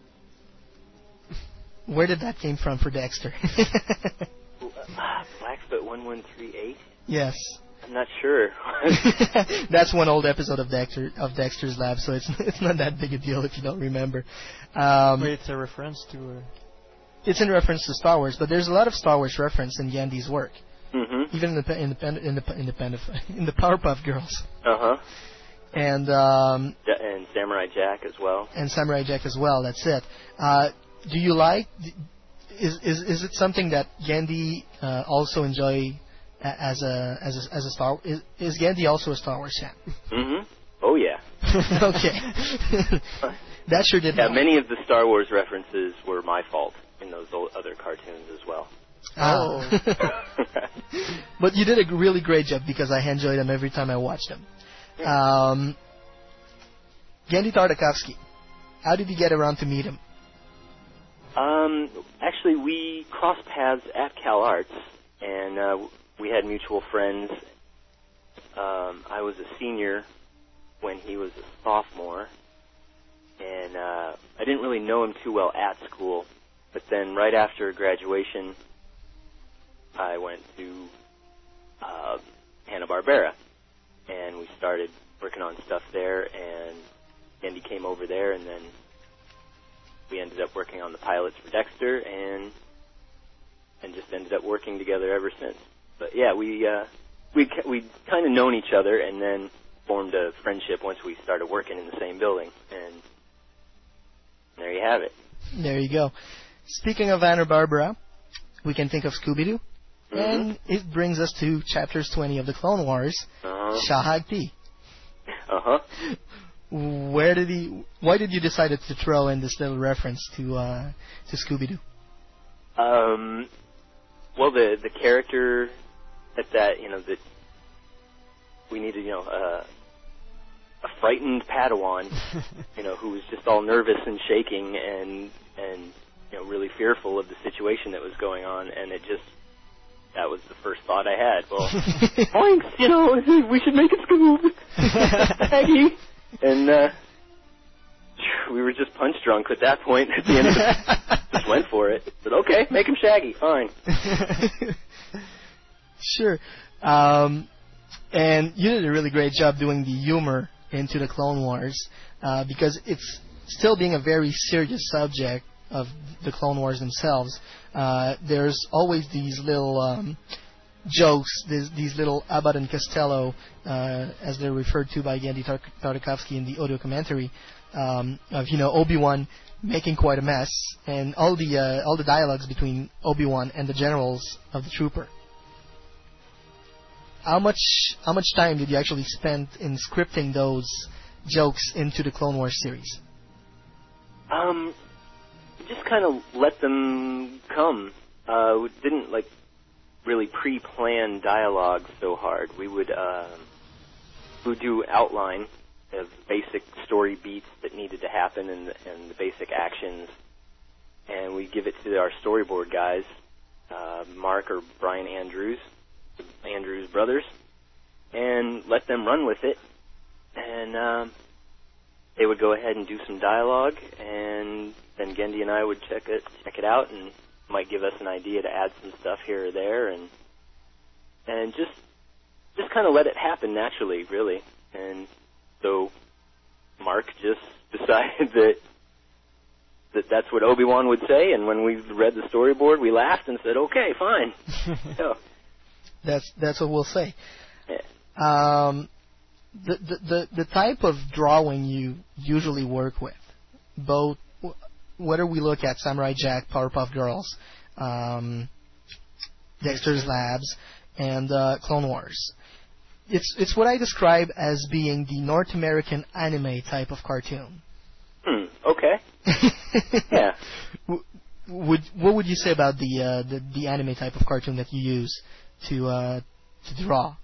Where did that came from for Dexter? Blackfoot 1138? Yes. I'm not sure. That's one old episode of Dexter's Lab, so it's not that big a deal if you don't remember. Wait, it's a reference to... It's in reference to Star Wars, but there's a lot of Star Wars reference in Genndy's work. Even in the Powerpuff Girls. And Samurai Jack as well. And Samurai Jack as well. That's it. Do you like? Is it something that Genndy also enjoy as a Star? Is Genndy also a Star Wars fan? Oh yeah. Okay. That sure did. Yeah, many of the Star Wars references were my fault in those other cartoons as well. Oh. But you did a really great job because I enjoy them every time I watch them. Genndy Tartakovsky, how did you get around to meet him? Actually, we crossed paths at CalArts, and we had mutual friends. I was a senior when he was a sophomore, and I didn't really know him too well at school. But then right after graduation, I went to Hanna-Barbera, and we started working on stuff there, and Genndy came over there, and then we ended up working on the pilots for Dexter, and just ended up working together ever since. But yeah, we kind of known each other, and then formed a friendship once we started working in the same building, and there you have it. There you go. Speaking of Hanna-Barbera, we can think of Scooby-Doo, and it brings us to chapters 20 of the Clone Wars, Shahag-Ti. Why did you decide to throw in this little reference to Scooby-Doo? Well, the character that we needed, a frightened Padawan, who was just all nervous and shaking and really fearful of the situation that was going on, and that was the first thought I had. Well, Oinks, we should make it Scoob, Aggie, and we were just punch drunk at that point. At the end of it, just went for it. But okay, make him Shaggy, fine. Sure. And you did a really great job doing the humor into the Clone Wars, because it's still being a very serious subject of the Clone Wars themselves. There's always these little jokes, these little Abbott and Costello, as they're referred to by Genndy Tartakovsky in the audio commentary, of Obi-Wan making quite a mess, and all the dialogues between Obi-Wan and the generals of the Trooper. How much time did you actually spend in scripting those jokes into the Clone Wars series? Just kind of let them come. We didn't really pre-plan dialogue so hard. We would do outline of basic story beats that needed to happen and the basic actions, and we give it to our storyboard guys, Mark or Brian Andrews, the Andrews brothers, and let them run with it, and they would go ahead and do some dialogue, and then Genndy and I would check it out, and might give us an idea to add some stuff here or there, and just kind of let it happen naturally, really. And so Mark just decided that's what Obi-Wan would say, and when we read the storyboard, we laughed and said, okay, fine. So, that's what we'll say. Yeah. The type of drawing you usually work with, both whether we look at Samurai Jack, Powerpuff Girls, Dexter's Labs, and Clone Wars, it's what I describe as being the North American anime type of cartoon. Okay. Yeah. What would you say about the anime type of cartoon that you use to draw?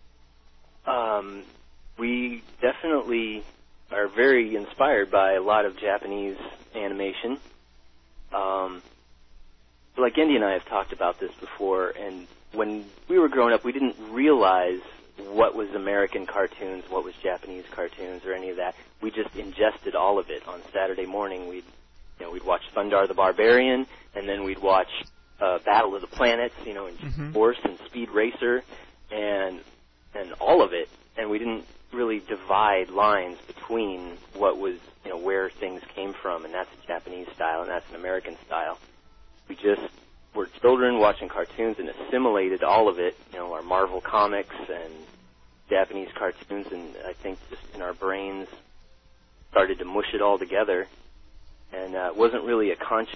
We definitely are very inspired by a lot of Japanese animation. Like Indy and I have talked about this before, and when we were growing up, we didn't realize what was American cartoons, what was Japanese cartoons, or any of that. We just ingested all of it. On Saturday morning, we'd watch Thundar the Barbarian, and then we'd watch Battle of the Planets, and Force and Speed Racer, and all of it. And we didn't really divide lines between what was, where things came from, and that's a Japanese style, and that's an American style. We just were children watching cartoons and assimilated all of it, our Marvel comics and Japanese cartoons, and I think just in our brains started to mush it all together. And it wasn't really a conscious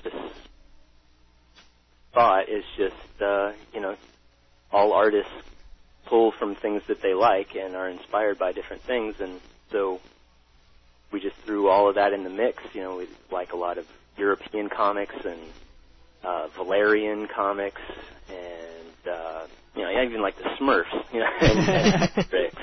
thought. It's just, all artists pull from things that they like and are inspired by different things, and so we just threw all of that in the mix. We like a lot of European comics and Valerian comics, and I even like the Smurfs,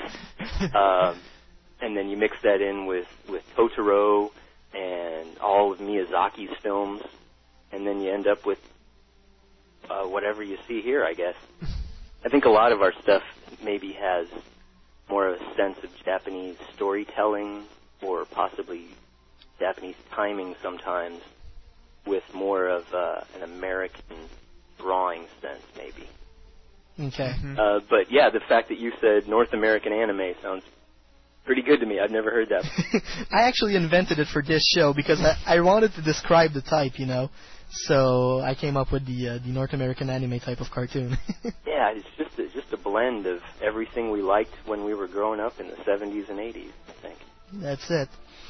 and then you mix that in with Totoro and all of Miyazaki's films, and then you end up with whatever you see here, I guess. I think a lot of our stuff maybe has more of a sense of Japanese storytelling, or possibly Japanese timing sometimes, with more of an American drawing sense, maybe. Okay. But yeah, the fact that you said North American anime sounds pretty good to me. I've never heard that. I actually invented it for this show because I wanted to describe the type, So I came up with the North American anime type of cartoon. Yeah, it's just a blend of everything we liked when we were growing up in the 70s and 80s, I think. That's it.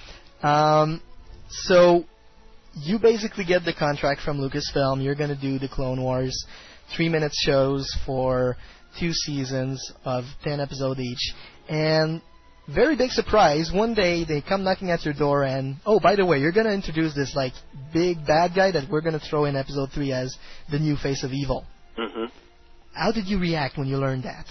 So you basically get the contract from Lucasfilm. You're going to do the Clone Wars 3-minute shows for 2 seasons of 10 episodes each. And very big surprise, one day they come knocking at your door and, oh, by the way, you're going to introduce this, big bad guy that we're going to throw in episode 3 as the new face of evil. Mm-hmm. How did you react when you learned that?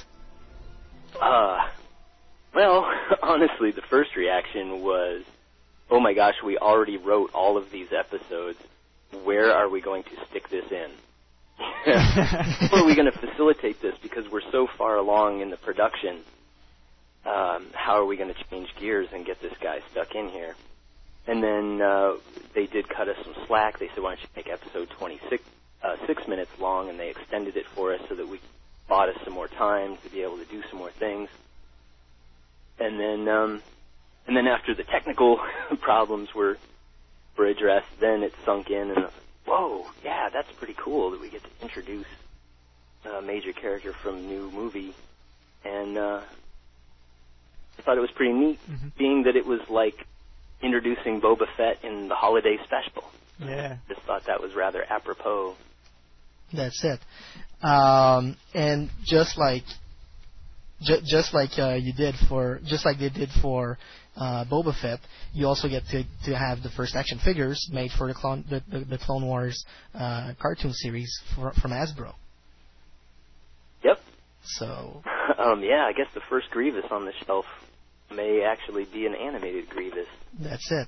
Well, honestly, the first reaction was, oh my gosh, we already wrote all of these episodes. Where are we going to stick this in? How are we going to facilitate this? Because we're so far along in the production. How are we going to change gears and get this guy stuck in here? And then they did cut us some slack. They said, why don't you make episode 26 6 minutes long, and they extended it for us so that we bought us some more time to be able to do some more things. And then after the technical problems were addressed, then it sunk in, and whoa, yeah, that's pretty cool that we get to introduce a major character from a new movie. And I thought it was pretty neat, being that it was like introducing Boba Fett in the holiday special. Yeah. Just thought that was rather apropos. That's it. And just like they did for Boba Fett, you also get to have the first action figures made for the Clone Wars cartoon series from Hasbro. Yep. So. Yeah, I guess the first Grievous on the shelf may actually be an animated Grievous. That's it.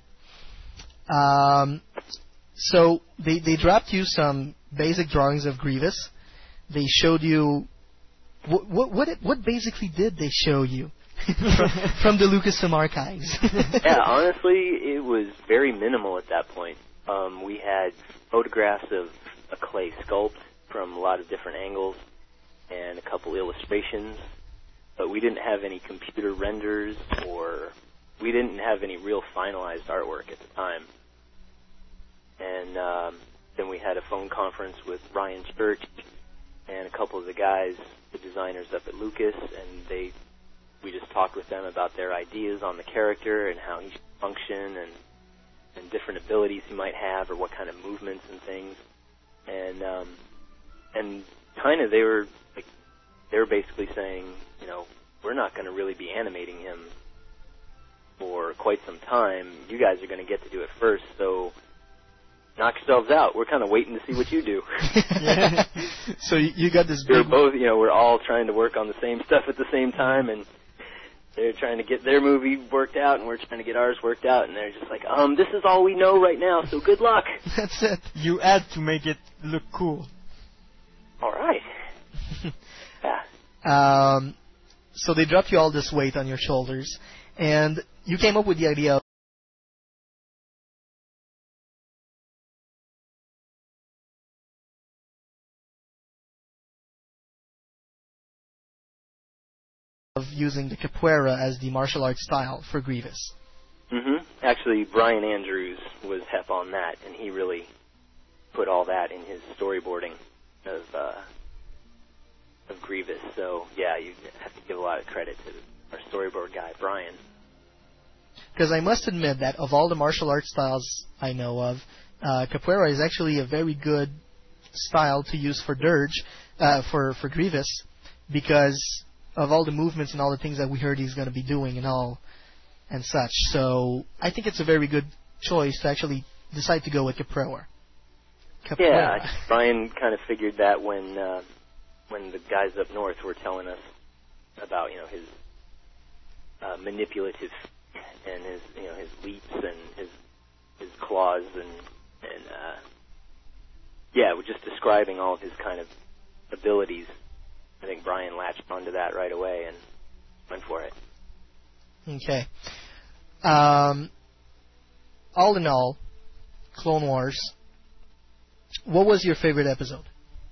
So they dropped you some basic drawings of Grievous. They showed you what basically did they show you from the Lucasfilm archives? Yeah, honestly, it was very minimal at that point. We had photographs of a clay sculpt from a lot of different angles and a couple illustrations, but we didn't have any computer renders, or we didn't have any real finalized artwork at the time. And then we had a phone conference with Ryan Church and a couple of the guys, the designers up at Lucas, and we just talked with them about their ideas on the character and how he should function, different abilities he might have, or what kind of movements and things. And kind of they were basically saying, you know, we're not going to really be animating him for quite some time. You guys are going to get to do it first, so knock yourselves out. We're kind of waiting to see what you do. Yeah. So you got this We're big... both, you know, we're all trying to work on the same stuff at the same time, and they're trying to get their movie worked out, and we're trying to get ours worked out, and they're just like, this is all we know right now, so good luck. That's it. You had to make it look cool. All right. Yeah. So they dropped you all this weight on your shoulders, and you came up with the idea of using the capoeira as the martial arts style for Grievous. Mm-hmm. Actually, Brian Andrews was hep on that, and he really put all that in his storyboarding of Grievous. So, yeah, you have to give a lot of credit to our storyboard guy, Brian. Because I must admit that of all the martial arts styles I know of, capoeira is actually a very good style to use for Dirge, for Grievous, because of all the movements and all the things that we heard he's going to be doing and such. So I think it's a very good choice to actually decide to go with capoeira. Yeah, Brian kind of figured that when the guys up north were telling us about, you know, his manipulative and his, you know, his leaps and his claws and yeah, we're just describing all of his kind of abilities. I think Brian latched onto that right away and went for it. Okay. All in all, Clone Wars, what was your favorite episode?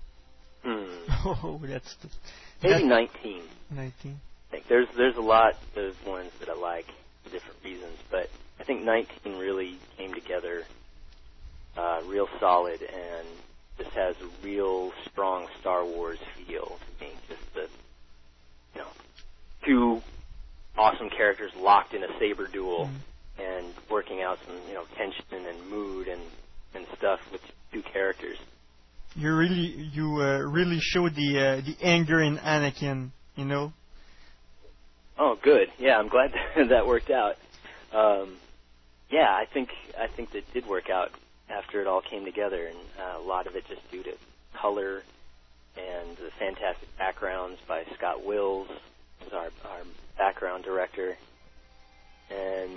Oh, that's... Maybe 19. 19. I think there's a lot of ones that I like for different reasons, but I think 19 really came together real solid and just has a real strong Star Wars feel to me. Just the, you know, two awesome characters locked in a saber duel and working out some, you know, tension and mood and stuff with two characters. You really showed the anger in Anakin, you know. Oh, good. Yeah, I'm glad that worked out. Yeah, I think that did work out after it all came together, and a lot of it just due to color and the fantastic backgrounds by Scott Wills, who's our background director, and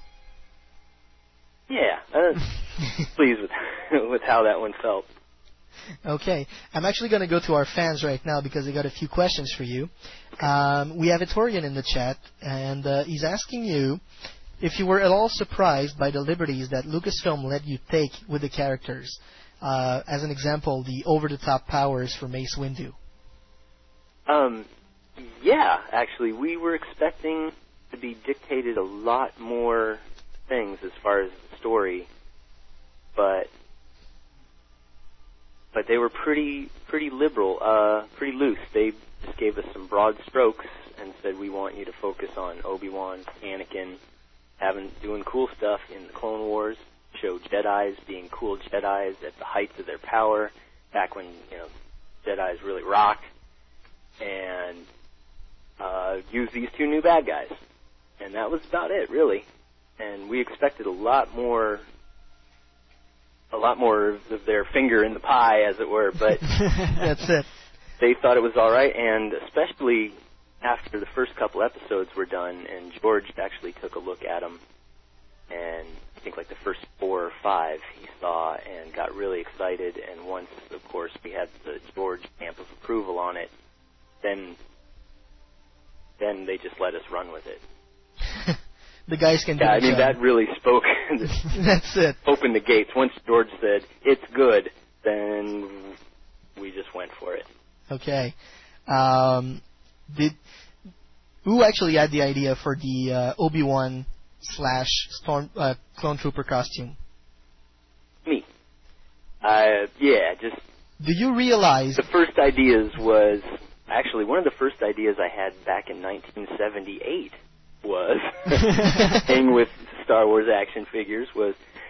yeah, pleased with how that one felt. Okay, I'm actually going to go to our fans right now because they got a few questions for you. We have Etorian in the chat, and he's asking you if you were at all surprised by the liberties that Lucasfilm let you take with the characters. As an example, the over-the-top powers for Mace Windu. Yeah, actually, we were expecting to be dictated a lot more things as far as the story, but they were pretty liberal, pretty loose. They just gave us some broad strokes and said, we want you to focus on Obi-Wan, Anakin, doing cool stuff in the Clone Wars, show Jedis being cool Jedis at the heights of their power, back when, you know, Jedis really rocked, and use these two new bad guys. And that was about it, really. And we expected a lot more of their finger in the pie, as it were, but that's it. They thought it was all right, and especially after the first couple episodes were done, and George actually took a look at them, and I think like the first 4 or 5 he saw and got really excited, and once, of course, we had the George stamp of approval on it, then they just let us run with it. The guys can do I mean, that really spoke. That's it. Opened the gates. Once George said, it's good, then we just went for it. Okay. Who actually had the idea for the Obi-Wan / Clone Trooper costume? Me. Yeah, just... Do you realize... The first ideas was... Actually, one of the first ideas I had back in 1978 was, hang with Star Wars action figures, was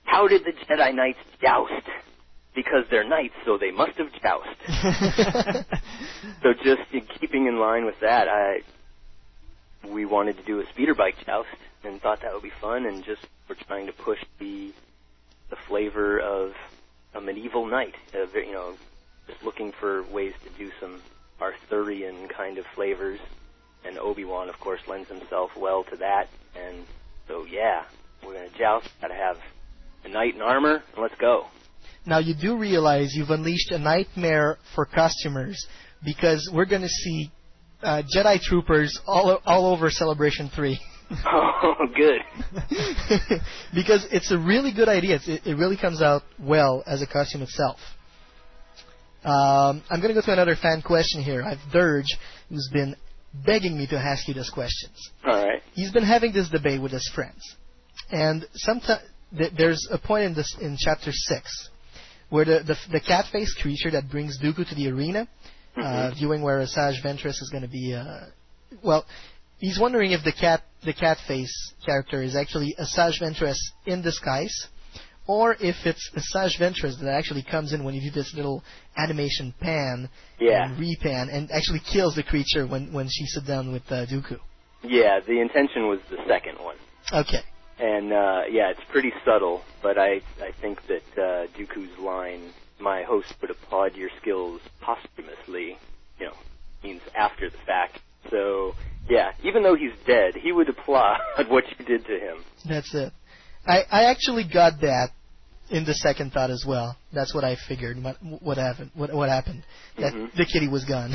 how did the Jedi Knights joust? Because they're knights, so they must have joust. So just in keeping in line with that, we wanted to do a speeder bike joust and thought that would be fun, and just we're trying to push the flavor of a medieval knight. Just looking for ways to do some Arthurian kind of flavors, and Obi-Wan, of course, lends himself well to that. And so, yeah, we're going to joust. Got to have a knight in armor, and let's go. Now, you do realize you've unleashed a nightmare for customers, because we're going to see Jedi Troopers all over Celebration 3. Oh, good. Because it's a really good idea. It really comes out well as a costume itself. I'm going to go to another fan question here. I've Dirge, who's been begging me to ask you these questions. All right. He's been having this debate with his friends. And there's a point in Chapter 6 where the cat-faced creature that brings Dooku to the arena, viewing where Asajj Ventress is going to be... he's wondering if the cat-face character is actually Asajj Ventress in disguise, or if it's Asajj Ventress that actually comes in when you do this little animation pan and repan and actually kills the creature when she sits down with Dooku. Yeah, the intention was the second one. Okay. And, it's pretty subtle, but I think that Dooku's line, "My host would applaud your skills posthumously," means after the fact. So, yeah, even though he's dead, he would applaud what you did to him. That's it. I actually got that in the second thought as well. That's what I figured. What happened? What happened? That the kitty was gone.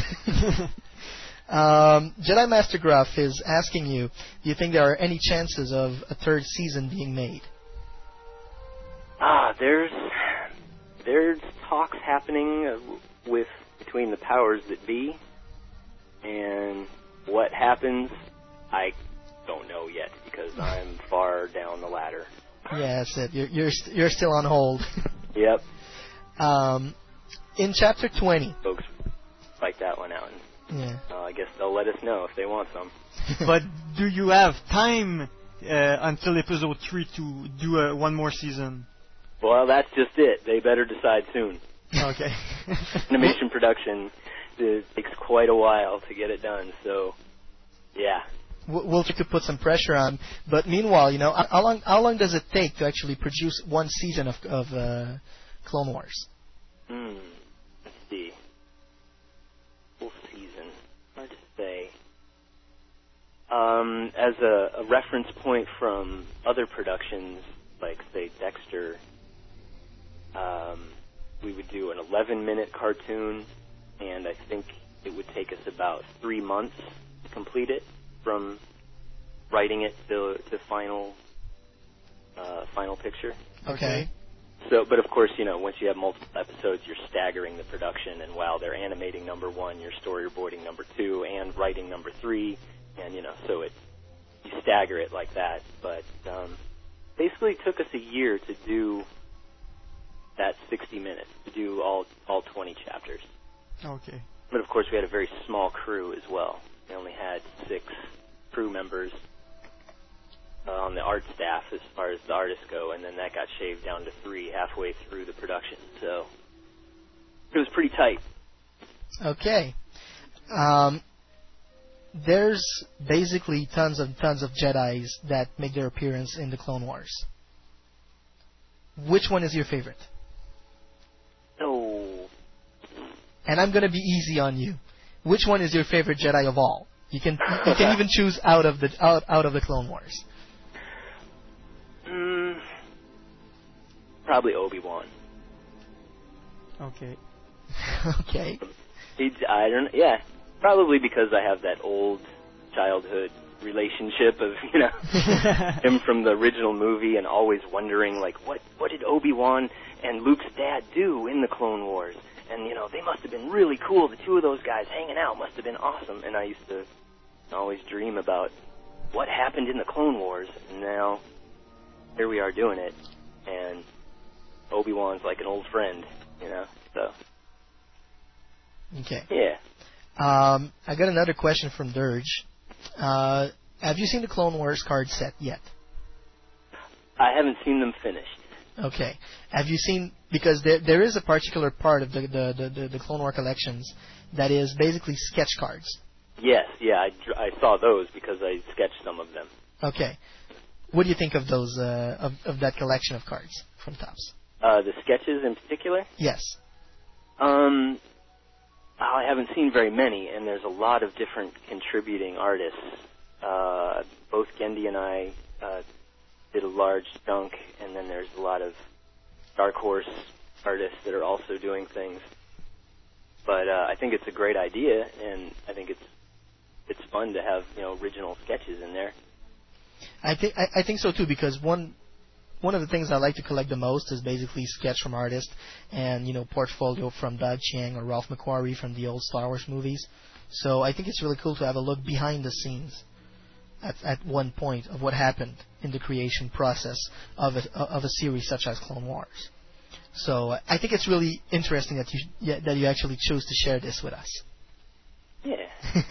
Jedi Master Gruff is asking you, do you think there are any chances of a third season being made? There's talks happening between the powers that be, and what happens, I don't know yet, because I'm far down the ladder. Yeah, that's it. You're still on hold. Yep. In Chapter 20... Folks fight that one out. Yeah. I guess they'll let us know if they want some. But do you have time until Episode 3 to do one more season? Well, that's just it. They better decide soon. Okay. Animation production takes quite a while to get it done, so yeah. We'll try to put some pressure on. But meanwhile, how long does it take to actually produce one season of Clone Wars? Let's see. Full season. Hard to say. As a reference point from other productions, like, say, Dexter, we would do an 11-minute cartoon, and I think it would take us about 3 months to complete it, from writing it to final picture. Okay. So, but of course, once you have multiple episodes, you're staggering the production, and while they're animating number 1, you're storyboarding number 2 and writing number 3, and so you stagger it like that. But basically, it took us a year to do that 60 minutes, to do all 20 chapters. Okay. But of course, we had a very small crew as well. We only had 6 crew members on the art staff as far as the artists go, and then that got shaved down to 3 halfway through the production. So it was pretty tight. Okay. There's basically tons of Jedis that make their appearance in the Clone Wars. Which one is your favorite? Oh. And I'm going to be easy on you. Which one is your favorite Jedi of all? You can even choose out of the Clone Wars. Probably Obi-Wan. Okay. Okay. Probably because I have that old childhood relationship of him from the original movie, and always wondering what did Obi-Wan and Luke's dad do in the Clone Wars, and they must have been really cool. The two of those guys hanging out must have been awesome. And I used to always dream about what happened in the Clone Wars, and now here we are doing it, and Obi-Wan's like an old friend, so. Okay. Yeah. I got another question from Dirge. Have you seen the Clone Wars card set yet? I haven't seen them finished. Okay. Have you seen, because there is a particular part of the Clone War collections that is basically sketch cards. Yes, yeah, I saw those because I sketched some of them. Okay. What do you think of those of that collection of cards from Topps? The sketches in particular? Yes. I haven't seen very many, and there's a lot of different contributing artists. Both Gendy and I did a large chunk, and then there's a lot of Dark Horse artists that are also doing things. But I think it's a great idea, and I think it's fun to have original sketches in there. I think so too, because one of the things I like to collect the most is basically sketch from artists and portfolio from Doug Chiang or Ralph McQuarrie from the old Star Wars movies. So I think it's really cool to have a look behind the scenes at one point of what happened in the creation process of a series such as Clone Wars. So I think it's really interesting that you actually chose to share this with us. Yeah.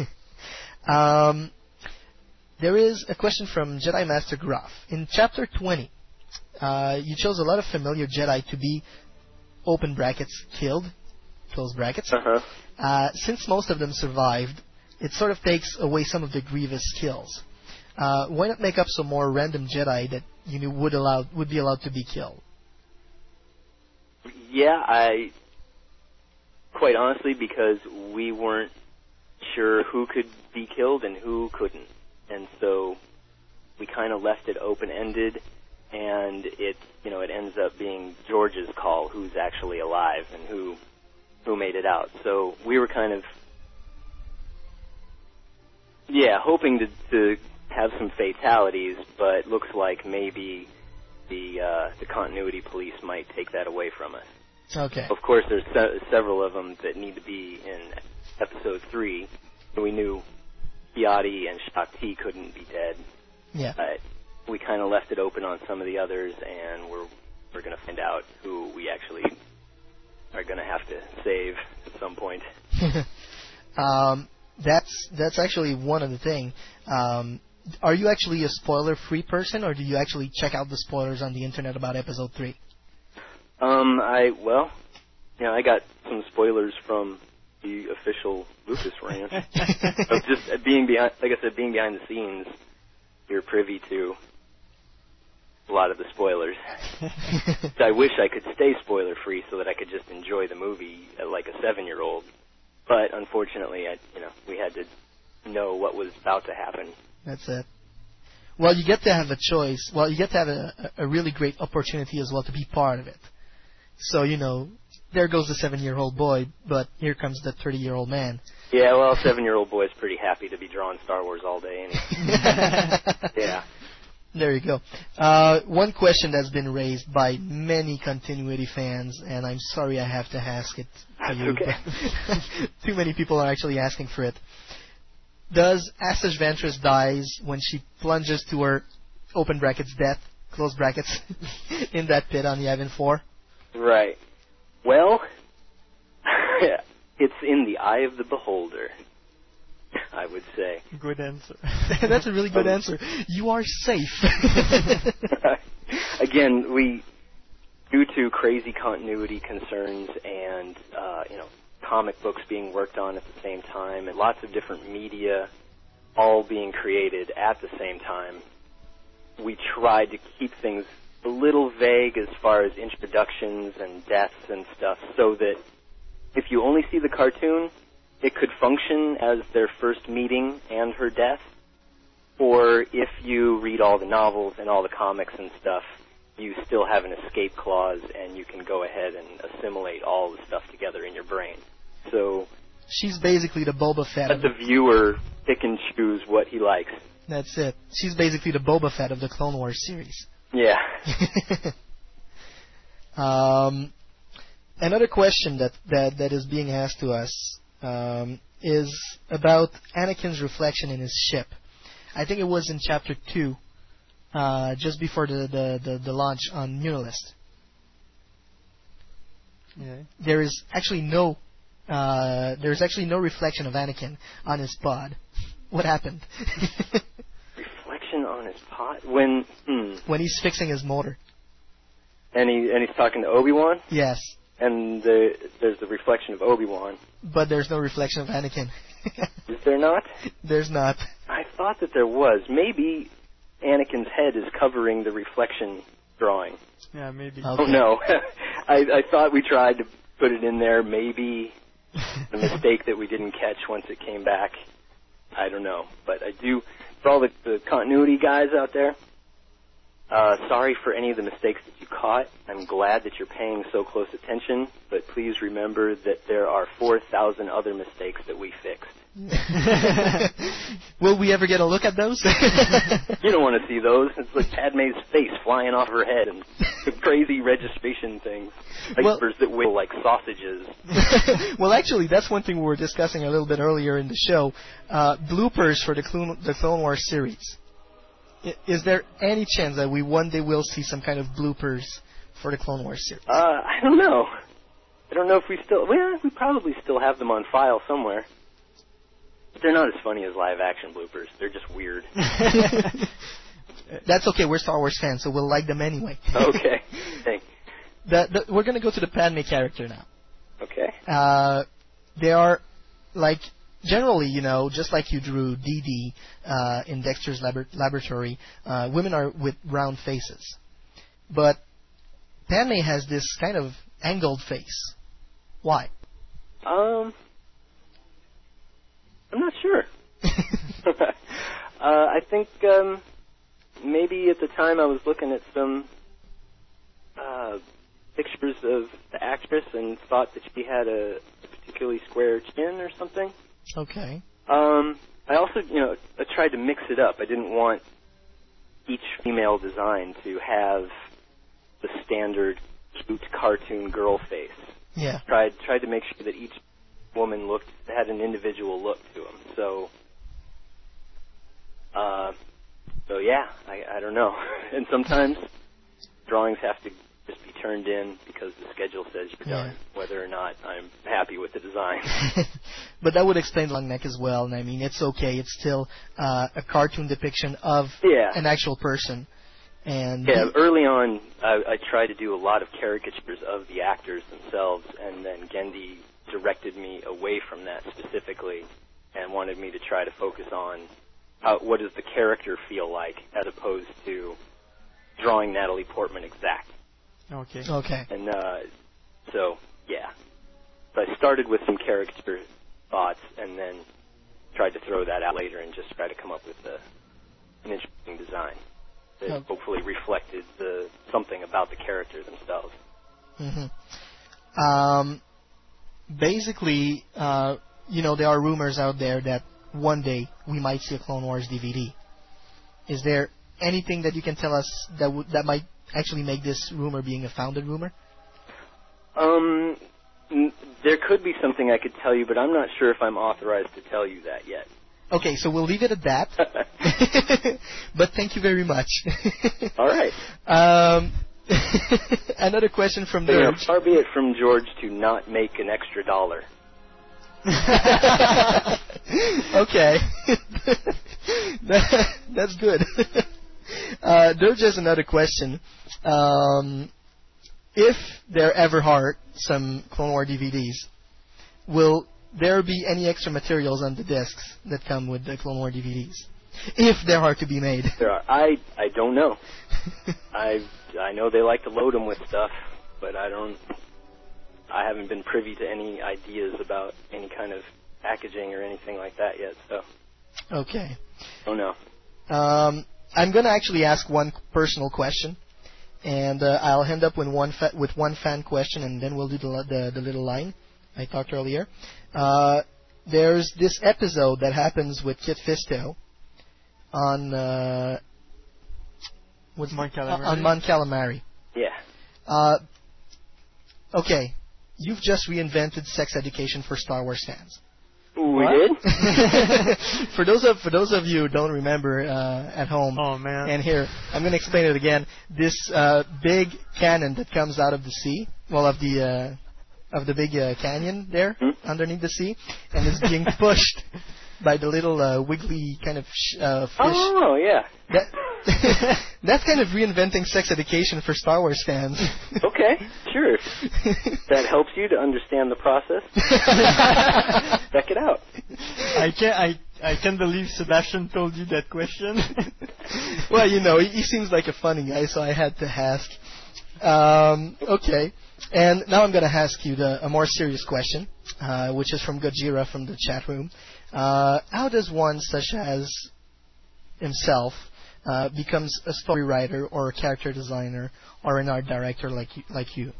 There is a question from Jedi Master Graf. In Chapter 20, you chose a lot of familiar Jedi to be, open brackets, killed, close brackets. Since most of them survived, it sort of takes away some of the Grievous kills. Why not make up some more random Jedi that would be allowed to be killed? Yeah, quite honestly, because we weren't sure who could be killed and who couldn't. And so we kind of left it open-ended, and it ends up being George's call who's actually alive and who made it out. So we were kind of, hoping to have some fatalities, but looks like maybe the continuity police might take that away from us. Okay. Of course, there's several of them that need to be in Episode 3. We knew Piatti and Shaak-Ti couldn't be dead. Yeah. But we kind of left it open on some of the others, and we're going to find out who we actually are going to have to save at some point. That's actually one other thing. Are you actually a spoiler-free person, or do you actually check out the spoilers on the internet about Episode 3? I got some spoilers from the official Lucas ranch. So just being behind the scenes, you're privy to a lot of the spoilers. So I wish I could stay spoiler-free so that I could just enjoy the movie like a 7-year-old. But unfortunately, we had to know what was about to happen. That's it. Well, you get to have a choice. Well, you get to have a really great opportunity as well to be part of it. So, there goes the 7-year-old boy, but here comes the 30-year-old man. Yeah, well, 7-year-old boy's pretty happy to be drawing Star Wars all day. Yeah. There you go. One question that's been raised by many continuity fans, and I'm sorry I have to ask it to you. Okay. Too many people are actually asking for it. Does Asajj Ventress dies when she plunges to her, open brackets, death, close brackets, in that pit on Yavin 4? Right. Well, it's in the eye of the beholder, I would say. Good answer. That's a really good answer. You are safe. Again, due to crazy continuity concerns and, comic books being worked on at the same time and lots of different media all being created at the same time, we tried to keep things a little vague as far as introductions and deaths and stuff, so that if you only see the cartoon, it could function as their first meeting and her death. Or if you read all the novels and all the comics and stuff, you still have an escape clause and you can go ahead and assimilate all the stuff together in your brain. So she's basically the Boba Fett. Let the viewer pick and choose what he likes. That's it. She's basically the Boba Fett of the Clone Wars series. Yeah. Another question that is being asked to us is about Anakin's reflection in his ship. I think it was in Chapter 2, just before the launch on Munilist. Yeah. There's actually no reflection of Anakin on his pod. What happened? Reflection on his pod? When he's fixing his motor. And he's talking to Obi-Wan? Yes. And there's the reflection of Obi-Wan. But there's no reflection of Anakin. Is there not? There's not. I thought that there was. Maybe Anakin's head is covering the reflection drawing. Yeah, maybe. Okay. Oh, no. I thought we tried to put it in there. Maybe a mistake that we didn't catch once it came back. I don't know. But I do, for all the continuity guys out there, sorry for any of the mistakes that you caught. I'm glad that you're paying so close attention, but please remember that there are 4,000 other mistakes that we fixed. Will we ever get a look at those? You don't want to see those. It's like Padme's face flying off her head and crazy registration things. Vipers that wiggle like sausages. Well, actually, that's one thing we were discussing a little bit earlier in the show. Bloopers for the Clone Wars series. Is there any chance that we one day will see some kind of bloopers for the Clone Wars series? I don't know. I don't know if we still... Well, we probably still have them on file somewhere. But they're not as funny as live-action bloopers. They're just weird. That's okay. We're Star Wars fans, so we'll like them anyway. Okay. Thanks. We're going to go to the Padme character now. Okay. They are, like... Generally, you know, just like you drew Dee Dee in Dexter's laboratory, women are with round faces. But Padme has this kind of angled face. Why? I'm not sure. I think maybe at the time I was looking at some pictures of the actress and thought that she had a particularly square chin or something. Okay. I also, I tried to mix it up. I didn't want each female design to have the standard cute cartoon girl face. Yeah. Tried to make sure that each woman had an individual look to them. So yeah, I don't know. And sometimes drawings have to just be turned in because the schedule says you're done, whether or not I'm happy with the design. But that would explain the long neck as well, and I mean, it's okay. It's still a cartoon depiction of an actual person. And early on, I tried to do a lot of caricatures of the actors themselves, and then Genndy directed me away from that specifically and wanted me to try to focus on what does the character feel like as opposed to drawing Natalie Portman exact. Okay. And so I started with some caricature thoughts and then tried to throw that out later and just try to come up with an interesting design that hopefully reflected something about the character themselves. Mm-hmm. Basically, there are rumors out there that one day we might see a Clone Wars DVD. Is there anything that you can tell us that might actually make this rumor being a founded rumor? There could be something I could tell you, but I'm not sure if I'm authorized to tell you that yet. Okay, so we'll leave it at that. But thank you very much. All right. Another question from George. Far be it from George to not make an extra $1. Okay. That's good. There's just another question. If there ever are some Clone Wars DVDs, will there be any extra materials on the discs that come with the Clone Wars DVDs? If there are to be made. There are. I don't know. I know they like to load them with stuff, but I haven't been privy to any ideas about any kind of packaging or anything like that yet. So. Okay. Oh no. I'm going to actually ask one personal question, and I'll end up with one fan question, and then we'll do the little line I talked earlier. There's this episode that happens with Kit Fisto on Mon Calamari. Yeah. Okay, you've just reinvented sex education for Star Wars fans. We did? For those of you who don't remember at home, and here, I'm going to explain it again. This big cannon that comes out of the sea, of the big canyon there underneath the sea, and it's being pushed by the little wiggly kind of fish. Oh, yeah. That's kind of reinventing sex education for Star Wars fans. Okay, sure. That helps you to understand the process. Check it out. I can't believe Sebastian told you that question. Well, he seems like a funny guy, so I had to ask. Okay. And now I'm going to ask you a more serious question, which is from Gojira from the chat room. How does one such as himself becomes a story writer or a character designer or an art director like you?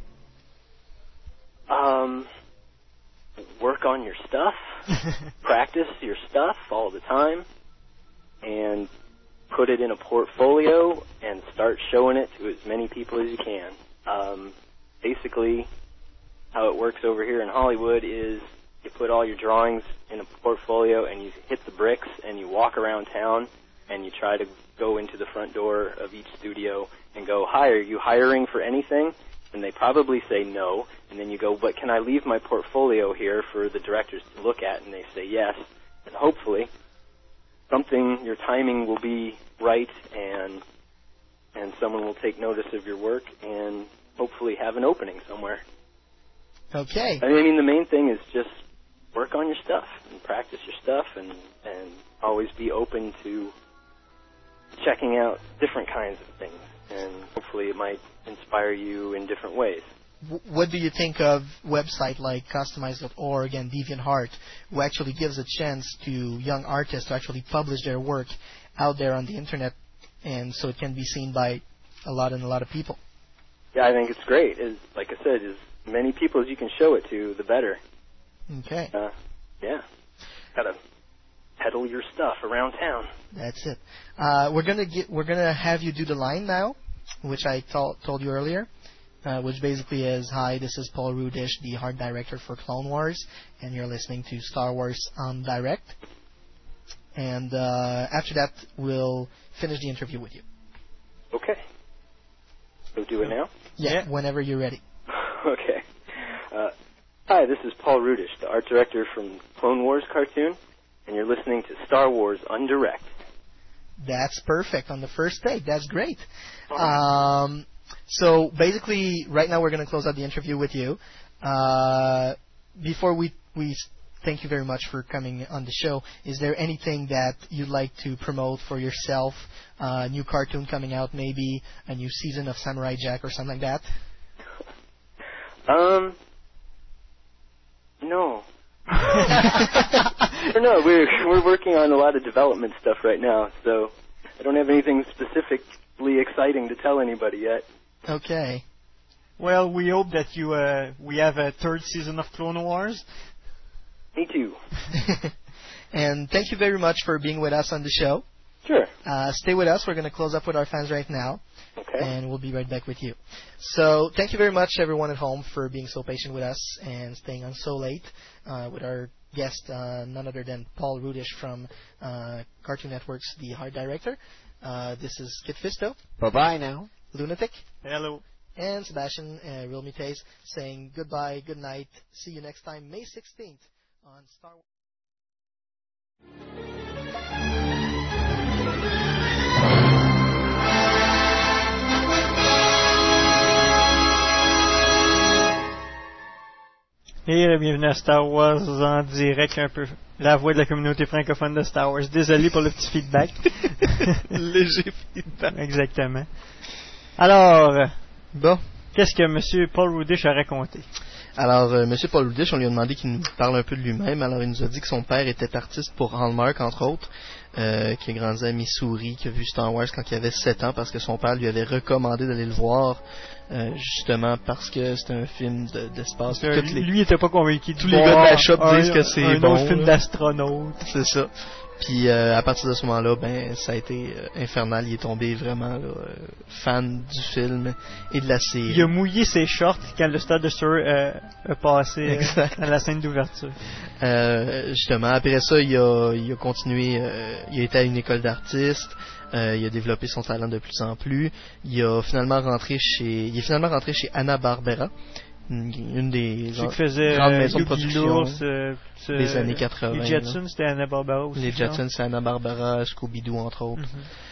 Work on your stuff, practice your stuff all the time, and put it in a portfolio and start showing it to as many people as you can. Basically, how it works over here in Hollywood is you put all your drawings in a portfolio and you hit the bricks and you walk around town and you try to go into the front door of each studio and go, "Hi, are you hiring for anything?" And they probably say no. And then you go, "But can I leave my portfolio here for the directors to look at?" And they say yes. And hopefully your timing will be right and someone will take notice of your work and hopefully have an opening somewhere. Okay. I mean, the main thing is just work on your stuff and practice your stuff and always be open to checking out different kinds of things. And hopefully it might inspire you in different ways. What do you think of websites like Customize.org and DeviantArt, who actually gives a chance to young artists to actually publish their work out there on the internet, and so it can be seen by a lot of people? Yeah, I think it's great. Like I said, as many people as you can show it to, the better. Okay. Yeah. Gotta peddle your stuff around town. That's it. We're gonna have you do the line now, which I told you earlier, which basically is, "Hi, this is Paul Rudish, the art director for Clone Wars, and you're listening to Star Wars on Direct." And after that, we'll finish the interview with you. Okay. So do it now? Yeah, whenever you're ready. Okay. Hi, this is Paul Rudish, the art director from Clone Wars cartoon, and you're listening to Star Wars on Direct. That's perfect on the first take. That's great. So basically, right now we're going to close out the interview with you. Before we thank you very much for coming on the show, is there anything that you'd like to promote for yourself? A new cartoon coming out, maybe a new season of Samurai Jack or something like that? No. No, we're working on a lot of development stuff right now, so I don't have anything specifically exciting to tell anybody yet. Okay. Well, we hope that we have a third season of Clone Wars. Me too. And thank you very much for being with us on the show. Sure. Stay with us. We're going to close up with our fans right now. Okay. And we'll be right back with you. So thank you very much, everyone at home, for being so patient with us and staying on so late with our guest, none other than Paul Rudish from Cartoon Network's The Art Director. This is Kit Fisto. Bye-bye now. Lunatic. Hello. And Sebastian Real Mutays saying goodbye, good night. See you next time, May 16th on Star Wars. Et bienvenue à Star Wars en direct, un peu la voix de la communauté francophone de Star Wars. Désolé pour le petit feedback. Léger feedback. Exactement. Alors, bon, qu'est-ce que M. Paul Rudish a raconté? Alors, M. Paul Rudish, on lui a demandé qu'il nous parle un peu de lui-même. Alors, il nous a dit que son père était artiste pour Hallmark, entre autres, qui a grandi à Missouri, qui a vu Star Wars quand il avait 7 ans, parce que son père lui avait recommandé d'aller le voir, justement parce que c'est un film d'espace. Lui, il était pas convaincu. Tous les gars de la shop disent que c'est un bon. autre film d'astronaute. C'est ça. Puis à partir de ce moment-là, ben ça a été infernal. Il est tombé vraiment fan du film et de la série. Il a mouillé ses shorts quand le Star Destroyer a passé à la scène d'ouverture. Justement, après ça, il a continué. Il a été à une école d'artistes. Il a développé son talent de plus en plus. Il est finalement rentré chez Hanna-Barbera, une des grandes maisons de production des années 80. Les Jetsons, c'était Hanna-Barbera aussi. Les Jetsons, c'est Hanna-Barbera, Scooby-Doo, entre autres.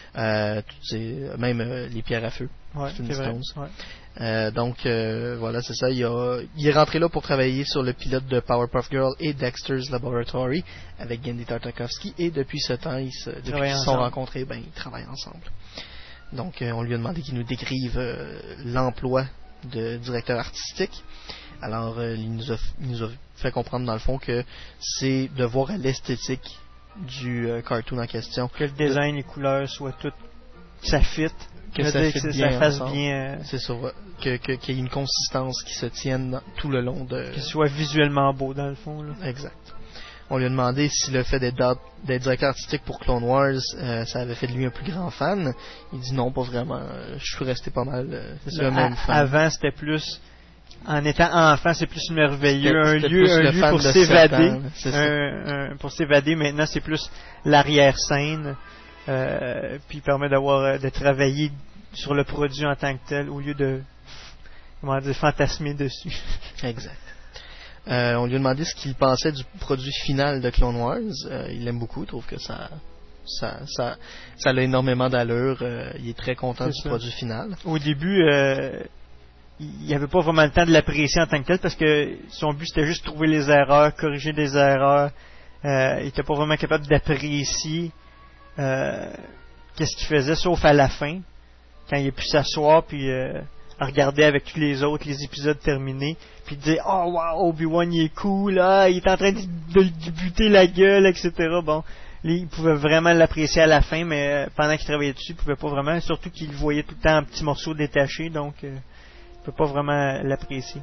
Même les pierres à feu. Ouais, c'est vrai. Ouais. Donc voilà, c'est ça. Il est rentré là pour travailler sur le pilote de Powerpuff Girls et Dexter's Laboratory avec Genndy Tartakovsky, et depuis ce temps, depuis qu'ils se sont rencontrés, ils travaillent ensemble. Donc on lui a demandé qu'il nous décrive l'emploi de directeur artistique. Alors il nous a fait comprendre dans le fond que c'est de voir à l'esthétique du cartoon en question. Que le design, les couleurs soient toutes, ça fit. Que ça fasse bien. C'est ça, qu'il y ait une consistance qui se tienne tout le long de. Qu'il soit visuellement beau dans le fond. Là. Exact. On lui a demandé si le fait d'être directeur artistique pour Clone Wars, ça avait fait de lui un plus grand fan. Il dit non, pas vraiment. Je suis resté pas mal le même fan. Avant, c'était plus. En étant enfant, c'est plus merveilleux, un lieu pour s'évader. Pour s'évader. Maintenant, c'est plus l'arrière-scène. Puis permet de travailler sur le produit en tant que tel au lieu de fantasmer dessus. Exact. On lui a demandé ce qu'il pensait du produit final de Clone Wars. Il l'aime beaucoup, il trouve que ça a énormément d'allure. Il est très content du produit final. Au début, il n'avait pas vraiment le temps de l'apprécier en tant que tel parce que son but c'était juste trouver les erreurs, corriger des erreurs. Il n'était pas vraiment capable d'apprécier qu'est-ce qu'il faisait, sauf à la fin, quand il a pu s'asseoir puis à regarder avec tous les autres les épisodes terminés, puis dire oh wow, Obi-Wan il est cool, il est en train de buter la gueule, etc. Bon, il pouvait vraiment l'apprécier à la fin, mais pendant qu'il travaillait dessus, il pouvait pas vraiment, surtout qu'il voyait tout le temps en petits morceaux détachés, donc il peut pas vraiment l'apprécier.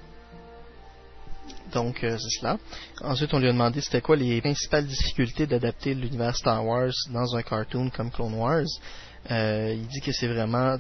Donc, c'est cela. Ensuite, on lui a demandé c'était quoi les principales difficultés d'adapter l'univers Star Wars dans un cartoon comme Clone Wars. Il dit que c'est vraiment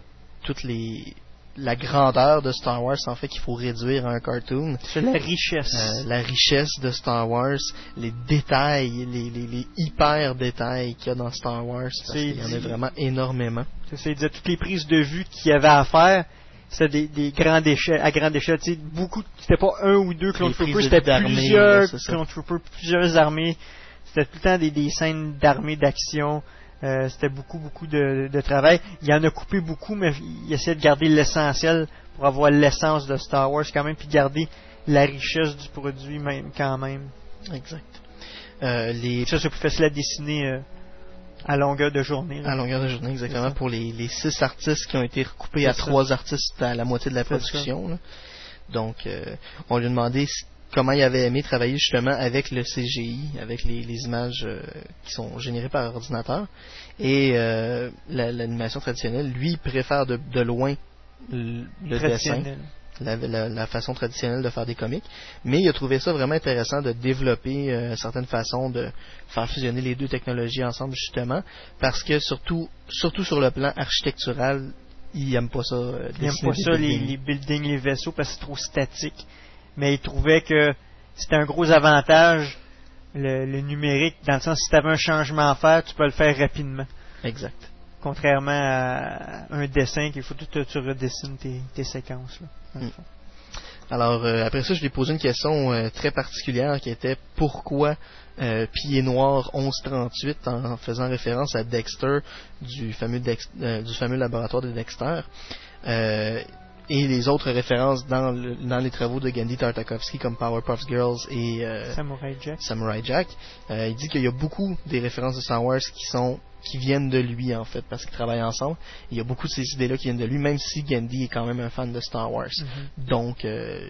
la grandeur de Star Wars, en fait, qu'il faut réduire à un cartoon. C'est la richesse. La richesse de Star Wars, les détails, les hyper détails qu'il y a dans Star Wars, parce qu'il y en a vraiment énormément. C'est dire toutes les prises de vue qu'il y avait à faire. C'était des grandes échelles, à grande échelle, tu sais, beaucoup, c'était pas un ou deux Clone Troopers, c'était plusieurs Clone Troopers, plusieurs armées, c'était tout le temps des scènes d'armées d'action, c'était beaucoup de travail. Il y en a coupé beaucoup, mais il essaie de garder l'essentiel pour avoir l'essence de Star Wars quand même, puis garder la richesse du produit même, quand même. Exact. Ça, c'est plus facile à dessiner, à longueur de journée. Là. À longueur de journée, exactement. Pour les 6 artistes qui ont été recoupés à 3 artistes à la moitié de la production. Là. Donc, on lui a demandé comment il avait aimé travailler justement avec le CGI, avec les images qui sont générées par ordinateur. Et l'animation traditionnelle, lui, il préfère de loin le dessin. La façon traditionnelle de faire des comics, mais il a trouvé ça vraiment intéressant de développer certaines façons de faire fusionner les deux technologies ensemble justement, parce que surtout sur le plan architectural, il aime pas ça. Il aime pas ça les buildings, les vaisseaux, parce que c'est trop statique. Mais il trouvait que c'était un gros avantage le numérique, dans le sens si tu avais un changement à faire, tu peux le faire rapidement. Exact. Contrairement à un dessin qu'il faut que tu redessines tes séquences. Là, Alors, après ça, je lui ai posé une question très particulière qui était pourquoi Pied Noir 1138 en faisant référence à Dexter du fameux laboratoire de Dexter. Et les autres références dans les travaux de Genndy Tartakovsky comme Powerpuff Girls et Samurai Jack. Il dit qu'il y a beaucoup des références de Star Wars qui viennent de lui en fait, parce qu'ils travaillent ensemble. Il y a beaucoup de ces idées-là qui viennent de lui, même si Genndy est quand même un fan de Star Wars. Mm-hmm. Donc,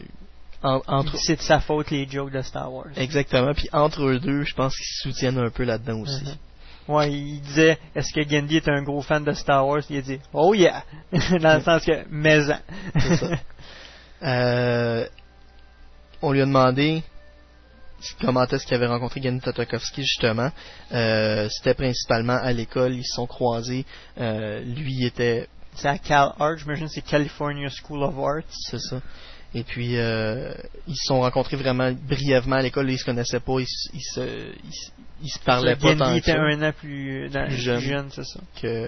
c'est de sa faute les jokes de Star Wars. Exactement. Puis entre eux deux, je pense qu'ils se soutiennent un peu là-dedans aussi. Mm-hmm. Ouais, il disait, est-ce que Genndy est un gros fan de Star Wars? Il a dit, oh yeah! Dans le sens que, mais-en. C'est ça. On lui a demandé comment est-ce qu'il avait rencontré Genndy Tartakovsky, justement. C'était principalement à l'école, ils se sont croisés. Lui était... C'est à Cal Art, j'imagine c'est California School of Arts. C'est ça. Et puis, ils se sont rencontrés vraiment brièvement à l'école, ils se connaissaient pas, ils se parlaient pas tant que ça. Genndy était un an plus jeune, c'est ça.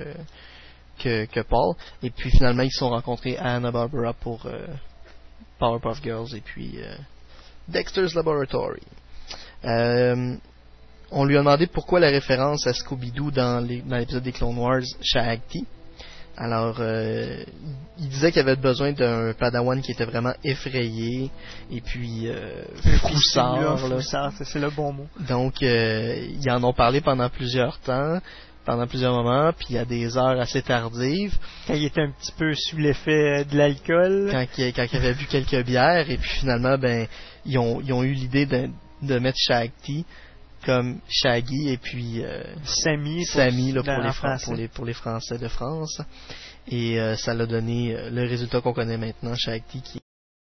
Que Paul. Et puis, finalement, ils se sont rencontrés à Anna Barbara pour Powerpuff Girls et puis Dexter's Laboratory. On On lui a demandé pourquoi la référence à Scooby-Doo dans l'épisode des Clone Wars Shaggy. Alors, il disait qu'il avait besoin d'un Padawan qui était vraiment effrayé et puis froussard. Froussard, c'est le bon mot. Donc, ils en ont parlé pendant plusieurs moments, puis à des heures assez tardives. Quand il était un petit peu sous l'effet de l'alcool. Quand il avait bu quelques bières, et puis finalement, ils ont eu l'idée de mettre Shaggy comme Shaggy et puis Sammy pour les Français de France. Et ça l'a donné le résultat qu'on connaît maintenant, Shaggy, qui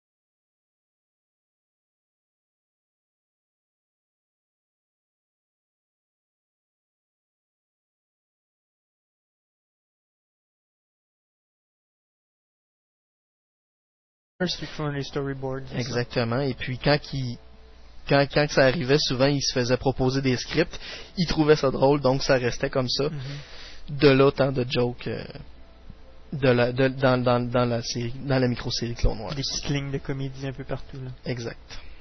les storyboards. Exactement. Et puis quand ça arrivait, souvent il se faisait proposer des scripts, il trouvait ça drôle, donc ça restait comme ça. De là, tant de jokes dans la micro-série Clone Wars. Des petites lignes de comédie un peu partout là. Exact.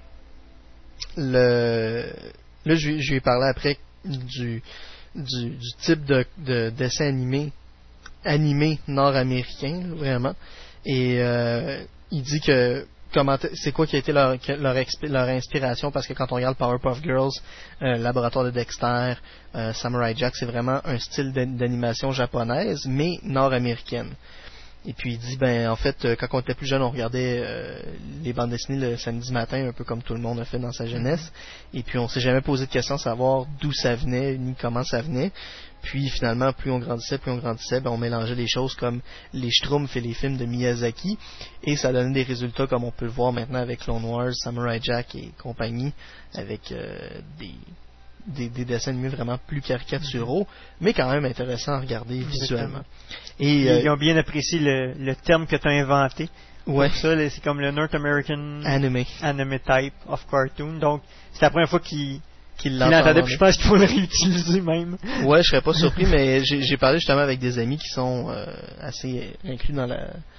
Là, je lui ai parlé après du type de dessin animé nord-américain, vraiment. Et il dit que c'est quoi qui a été leur inspiration, parce que quand on regarde Powerpuff Girls, Laboratoire de Dexter, Samurai Jack, c'est vraiment un style d'animation japonaise mais nord-américaine. Et puis il dit, en fait, quand on était plus jeune, on regardait les bandes dessinées le samedi matin, un peu comme tout le monde a fait dans sa jeunesse, et puis on s'est jamais posé de question à savoir d'où ça venait ni comment ça venait. Puis finalement, plus on grandissait, on mélangeait les choses comme les Schtroumpfs et les films de Miyazaki, et ça donnait des résultats comme on peut le voir maintenant avec Clone Wars, Samurai Jack et compagnie, avec des dessins animés vraiment plus caricaturaux, mais quand même intéressants à regarder visuellement. Et ils ont bien apprécié le terme que tu as inventé. Ouais. Ça, c'est comme le North American Anime type of cartoon. Donc, c'est la première fois qu'il l'entendait, puis je pense qu'il faut le réutiliser même. Ouais, je serais pas surpris, mais j'ai parlé justement avec des amis qui sont assez inclus dans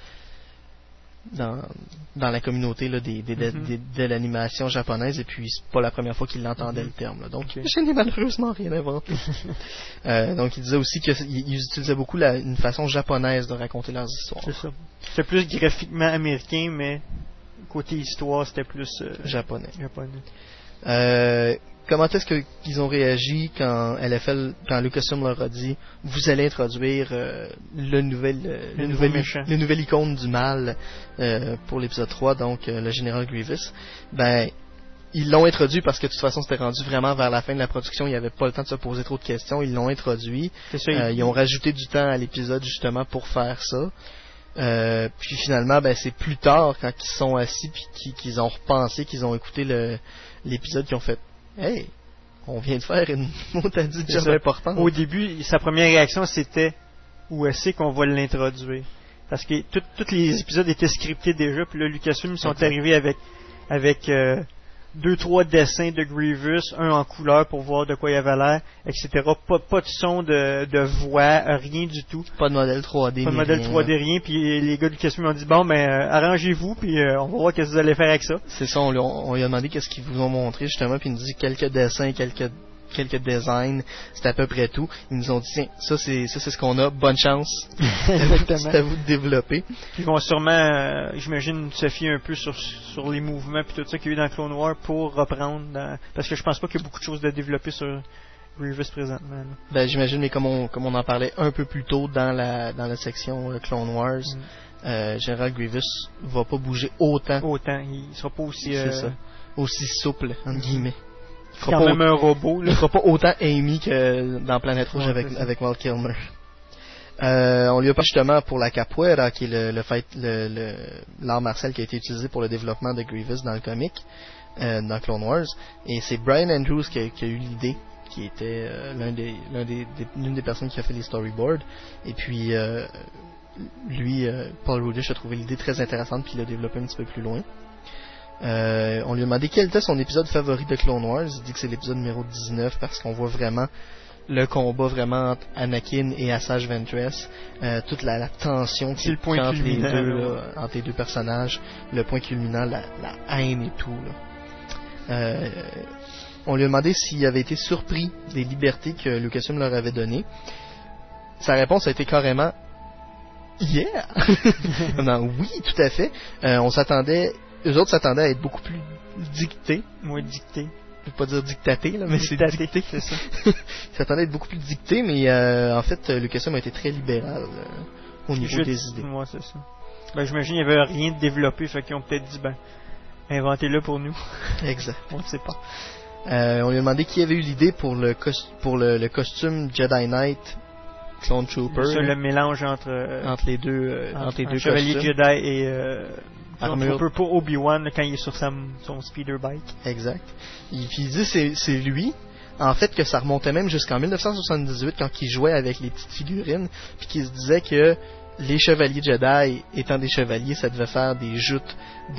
la communauté là, de l'animation japonaise, et puis c'est pas la première fois qu'ils l'entendaient le terme là. Donc je n'ai malheureusement rien inventé. Donc il disait aussi qu'ils utilisaient beaucoup une façon japonaise de raconter leurs histoires. C'est ça. C'était plus graphiquement américain, mais côté histoire c'était plus japonais. Comment est-ce qu'ils ont réagi quand Lucasfilm leur a dit vous allez introduire le nouvel icône du mal pour l'épisode 3, donc le général Grievous? Ils l'ont introduit parce que de toute façon c'était rendu vraiment vers la fin de la production, il n'y avait pas le temps de se poser trop de questions, ils l'ont introduit. Ils ont rajouté du temps à l'épisode justement pour faire ça. Puis finalement, c'est plus tard quand ils sont assis puis qu'ils ont repensé, qu'ils ont écouté l'épisode, qu'ils ont fait hey, on vient de faire une montadie de job important. Au début, sa première réaction c'était où est-ce qu'on va l'introduire? Parce que tous les épisodes étaient scriptés déjà, puis là Lucasfilm sont arrivés avec 2-3 dessins de Grievous, un en couleur pour voir de quoi il avait l'air, etc. Pas de son de voix, rien du tout. Pas de modèle 3D. Pas de modèle 3D, rien. Puis les gars de Lucasfilm ont dit arrangez-vous, puis on va voir qu'est-ce que vous allez faire avec ça. C'est ça, on lui a demandé qu'est-ce qu'ils vous ont montré justement, puis il nous dit quelques dessins, quelques designs, c'est à peu près tout. Ils nous ont dit tiens, ça c'est ce qu'on a, bonne chance. C'est à vous de développer. Ils vont sûrement, j'imagine, se fier un peu sur les mouvements puis tout ça qu'il y a eu dans Clone Wars pour reprendre, parce que je pense pas qu'il y a beaucoup de choses à développer sur Grievous présentement. J'imagine, mais comme on en parlait un peu plus tôt dans la section Clone Wars, General Grievous va pas bouger autant. Il sera pas aussi aussi souple entre guillemets. Il fera même un robot. Il fera pas autant Amy que dans Planète Rouge avec Val Kilmer. On lui a pas justement pour la capoeira, qui est l'art martial qui a été utilisé pour le développement de Grievous dans le comic, dans Clone Wars. Et c'est Brian Andrews qui a eu l'idée, qui était l'une des personnes qui a fait les storyboards. Et puis Paul Rudish a trouvé l'idée très intéressante, puis il l'a développé un petit peu plus loin. On lui a demandé quel était son épisode favori de Clone Wars. Il dit que c'est l'épisode numéro 19 parce qu'on voit vraiment le combat vraiment entre Anakin et Asajj Ventress, toute la tension qui est entre les deux, entre les deux personnages, le point culminant, la haine et tout là. on lui a demandé s'il avait été surpris des libertés que Lucasfilm leur avait données. Sa réponse a été carrément yeah. Non, oui, tout à fait. Eux autres s'attendaient à être beaucoup plus dictés. Moi, dicté. Je peux pas dire dictaté, là, mais c'est dicté. C'est ça. Ils s'attendaient à être beaucoup plus dictés, mais en fait, Lucasfilm a été très libéral au niveau des idées. Moi, c'est ça. Ben, j'imagine qu'il n'y avait rien de développé, fait qu'ils ont peut-être dit, inventez-le pour nous. Exact. On ne sait pas. On lui a demandé qui avait eu l'idée pour le costume Jedi Knight Clone Trooper. C'est le mélange entre les deux Chevalier costumes. Jedi et Armure. Trooper pour Obi-Wan quand il est sur son speeder bike. Exact. Puis il dit c'est lui. En fait, que ça remontait même jusqu'en 1978 quand il jouait avec les petites figurines, puis qu'il se disait que les chevaliers Jedi, étant des chevaliers, ça devait faire des joutes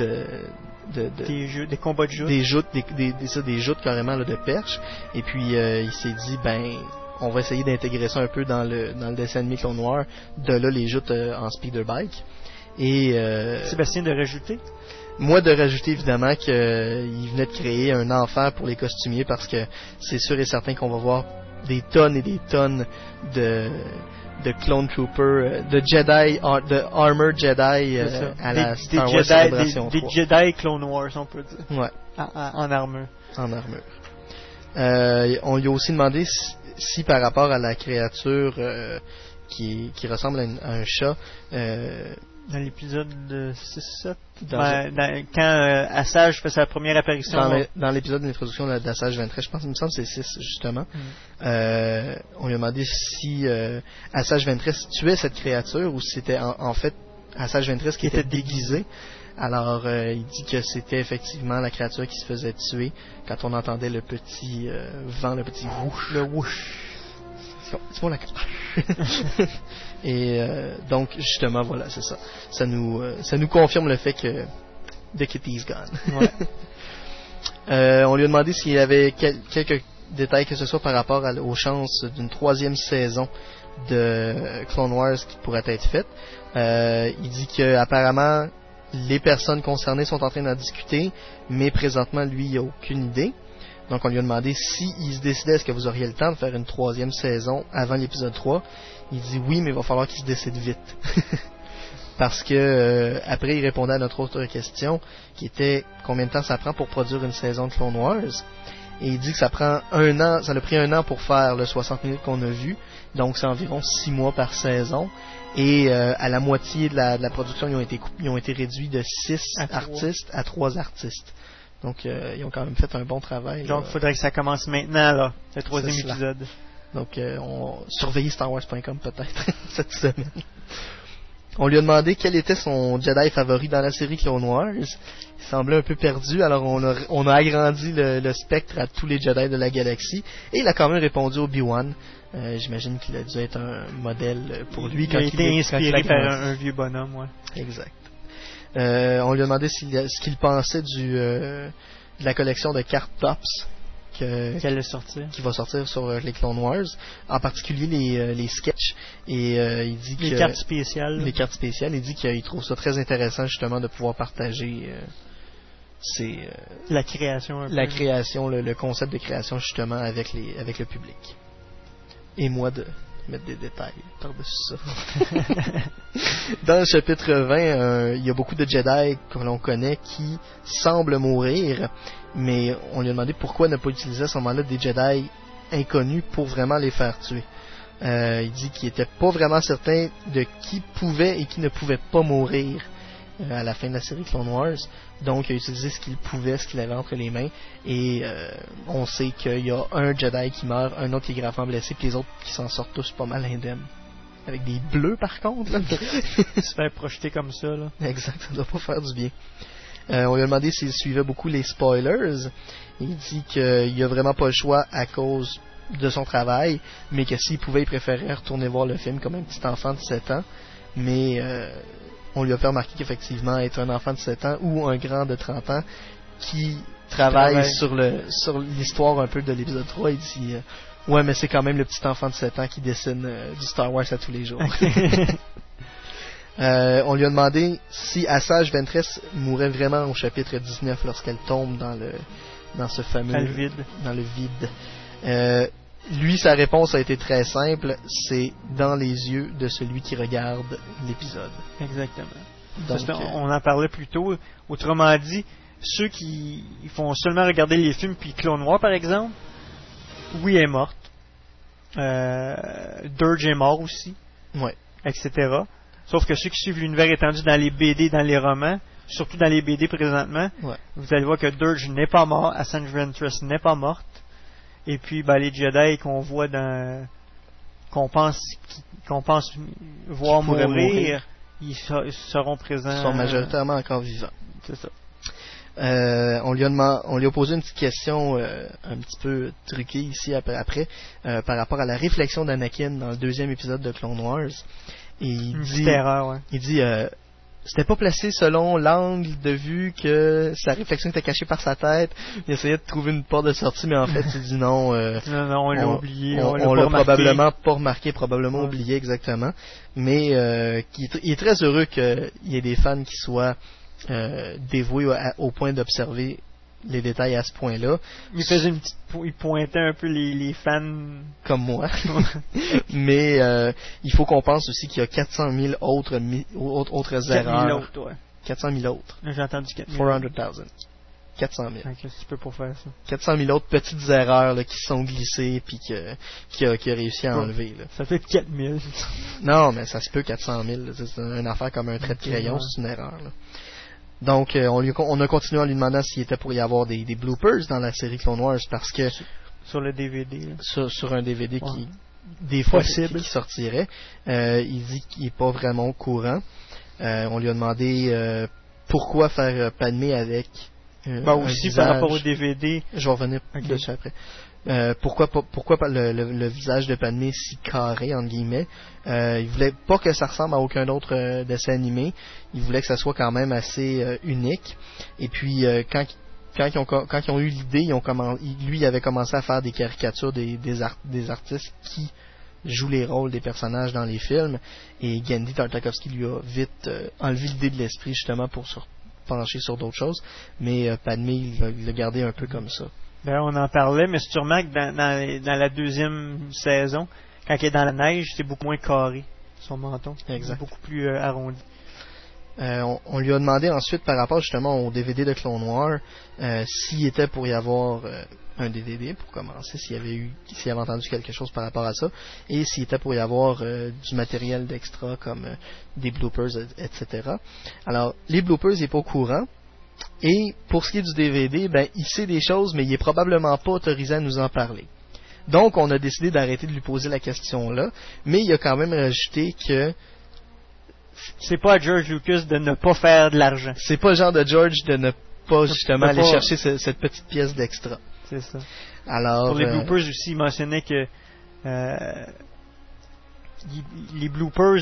des combats de joutes. Des joutes carrément là, de perche. Et puis il s'est dit on va essayer d'intégrer ça un peu dans le dessin animé Clone Wars. De là les joutes en speeder bike. Et Sébastien de rajouter. Moi de rajouter évidemment qu'il venait de créer un enfer pour les costumiers parce que c'est sûr et certain qu'on va voir des tonnes et des tonnes de Clone Trooper, de Jedi, de Armor Jedi à la Star Wars Celebration 3. Des Jedi Clone Wars, on peut dire. Ouais. En armure. En armure. On lui a aussi demandé si par rapport à la créature qui ressemble à un chat, dans l'épisode 6-7, quand Assage fait sa première apparition. Dans l'épisode d'introduction d'Assage Ventress, je pense, il me semble que c'est 6 justement. On lui a demandé si Assage Ventress tuait cette créature ou si c'était en fait Assage Ventress qui était déguisé. Alors il dit que c'était effectivement la créature qui se faisait tuer quand on entendait le petit vent, le petit whoosh. Le whoosh. C'est bon la Et donc justement voilà, c'est ça. Ça nous confirme le fait que The Kitty's gone. Ouais. On lui a demandé s'il y avait quelques détails que ce soit par rapport aux chances d'une 3e saison de Clone Wars qui pourrait être faite. Il dit que apparemment les personnes concernées sont en train d'en discuter, mais présentement lui il a aucune idée. Donc on lui a demandé s'il se décidait est-ce que vous auriez le temps de faire une 3e saison avant l'épisode 3. Il dit oui, mais il va falloir qu'il se décide vite. Parce que après il répondait à notre autre question qui était combien de temps ça prend pour produire une saison de Clone Wars. Et il dit que ça prend 1 an, ça a pris 1 an pour faire le 60 minutes qu'on a vu. Donc c'est environ 6 mois par saison. Et à la moitié de la production, ils ont été réduits de 6 artistes à 3 artistes. Donc, ils ont quand même fait un bon travail. Donc, il faudrait que ça commence maintenant, là, le 3e épisode. Donc, on surveille StarWars.com peut-être cette semaine. On lui a demandé quel était son Jedi favori dans la série Clone Wars. Il semblait un peu perdu, alors on a agrandi le spectre à tous les Jedi de la galaxie. Et il a quand même répondu Obi-Wan. J'imagine qu'il a dû être un modèle pour lui. Il a été inspiré par un vieux bonhomme, ouais. Exact. On lui a demandé ce qu'il pensait de la collection de cartes Tops qui va sortir sur les Clone Wars, en particulier les sketchs. Et il dit les cartes spéciales. Les cartes spéciales. Il dit qu'il trouve ça très intéressant justement de pouvoir partager la création, le concept de création justement avec le public. Et moi de mettre des détails par-dessus ça. Dans le chapitre 20, il y a beaucoup de Jedi que l'on connaît qui semblent mourir, mais on lui a demandé pourquoi ne pas utiliser à ce moment-là des Jedi inconnus pour vraiment les faire tuer. Il dit qu'il n'était pas vraiment certain de qui pouvait et qui ne pouvait pas mourir à la fin de la série Clone Wars. Donc il a utilisé ce qu'il pouvait, ce qu'il avait entre les mains, et on sait qu'il y a un Jedi qui meurt, un autre qui est gravement blessé, puis les autres qui s'en sortent tous pas mal indemnes. Avec des bleus par contre là. Se faire projeter comme ça là. Exact, ça doit pas faire du bien. On lui a demandé s'il suivait beaucoup les spoilers. Il dit qu'il a vraiment pas le choix à cause de son travail, mais que s'il pouvait, il préférait retourner voir le film comme un petit enfant de 7 ans. Mais on lui a fait remarquer qu'effectivement, être un enfant de 7 ans ou un grand de 30 ans qui travaille sur l'histoire un peu de l'épisode 3, il dit ouais, mais c'est quand même le petit enfant de 7 ans qui dessine du Star Wars à tous les jours. On lui a demandé si Assage Ventress mourait vraiment au chapitre 19 lorsqu'elle tombe dans dans ce fameux... Dans le vide. Dans le vide. Lui, sa réponse a été très simple, c'est dans les yeux de celui qui regarde l'épisode. Exactement. Donc, on en parlait plus tôt. Autrement dit, ceux qui font seulement regarder les films, puis Clone Wars par exemple, oui, elle est morte. Dirge est mort aussi. Ouais. Etc. Sauf que ceux qui suivent l'univers étendu dans les BD, dans les romans, surtout dans les BD présentement, vous allez voir que Dirge n'est pas mort, Assange Ventress n'est pas morte. Et puis les Jedi qu'on voit qu'on pense voir mourir, ils seront présents. Ils sont majoritairement encore vivants. C'est ça. On lui a posé une petite question un petit peu truquée ici après par rapport à la réflexion d'Anakin dans le 2e épisode de Clone Wars. Et il dit, erreur, ouais. Il dit c'était pas placé selon l'angle de vue que sa réflexion était cachée par sa tête. Il essayait de trouver une porte de sortie, mais en fait, il dit non. Non, on l'a oublié. On l'a probablement pas remarqué, probablement oublié exactement. Mais il est très heureux qu'il y ait des fans qui soient dévoués au point d'observer les détails à ce point-là. Il pointait un peu les fans comme moi. Mais il faut qu'on pense aussi qu'il y a 400 000 autres erreurs. 400 000 autres. J'ai entendu 400,000. 400 000. Qu'est-ce que tu peux pour faire ça? 400 000 autres petites erreurs là, qui sont glissées puis qu'il a réussi à enlever. Là. Ça fait 4 000. Non, mais ça se peut 400 000. Là. C'est une affaire comme un trait de crayon, c'est une erreur. Là. Donc, on a continué en lui demandant s'il était pour y avoir des bloopers dans la série Clone Wars parce que... Sur le DVD. Sur un DVD qui, des fois, qui sortirait. Il dit qu'il n'est pas vraiment au courant. On lui a demandé pourquoi faire Padmé avec aussi visage. Par rapport au DVD. Je vais revenir dessus après. Pourquoi le visage de Padmé si carré entre guillemets. Il voulait pas que ça ressemble à aucun autre dessin animé. Il voulait que ça soit quand même assez unique. Et puis quand ils ont eu l'idée, lui avait commencé à faire des caricatures des artistes qui jouent les rôles des personnages dans les films. Et Genndy Tartakovsky lui a vite enlevé l'idée de l'esprit justement pour se pencher sur d'autres choses. Mais Padmé, il l'a gardé un peu comme ça. On en parlait, mais si tu remarques, dans la 2e saison, quand il est dans la neige, c'est beaucoup moins carré, son menton. Exact. C'est beaucoup plus arrondi. On lui a demandé ensuite, par rapport justement au DVD de Clone Wars, s'il était pour y avoir un DVD, pour commencer, s'il avait entendu quelque chose par rapport à ça, et s'il était pour y avoir du matériel d'extra, comme des bloopers, etc. Alors, les bloopers, il n'est pas au courant. Et pour ce qui est du DVD, il sait des choses, mais il est probablement pas autorisé à nous en parler. Donc, on a décidé d'arrêter de lui poser la question là, mais il a quand même rajouté que c'est pas à George Lucas de ne pas faire de l'argent. C'est pas le genre de George de ne pas justement aller chercher cette petite pièce d'extra. C'est ça. Alors, pour les bloopers aussi, il mentionnait que les bloopers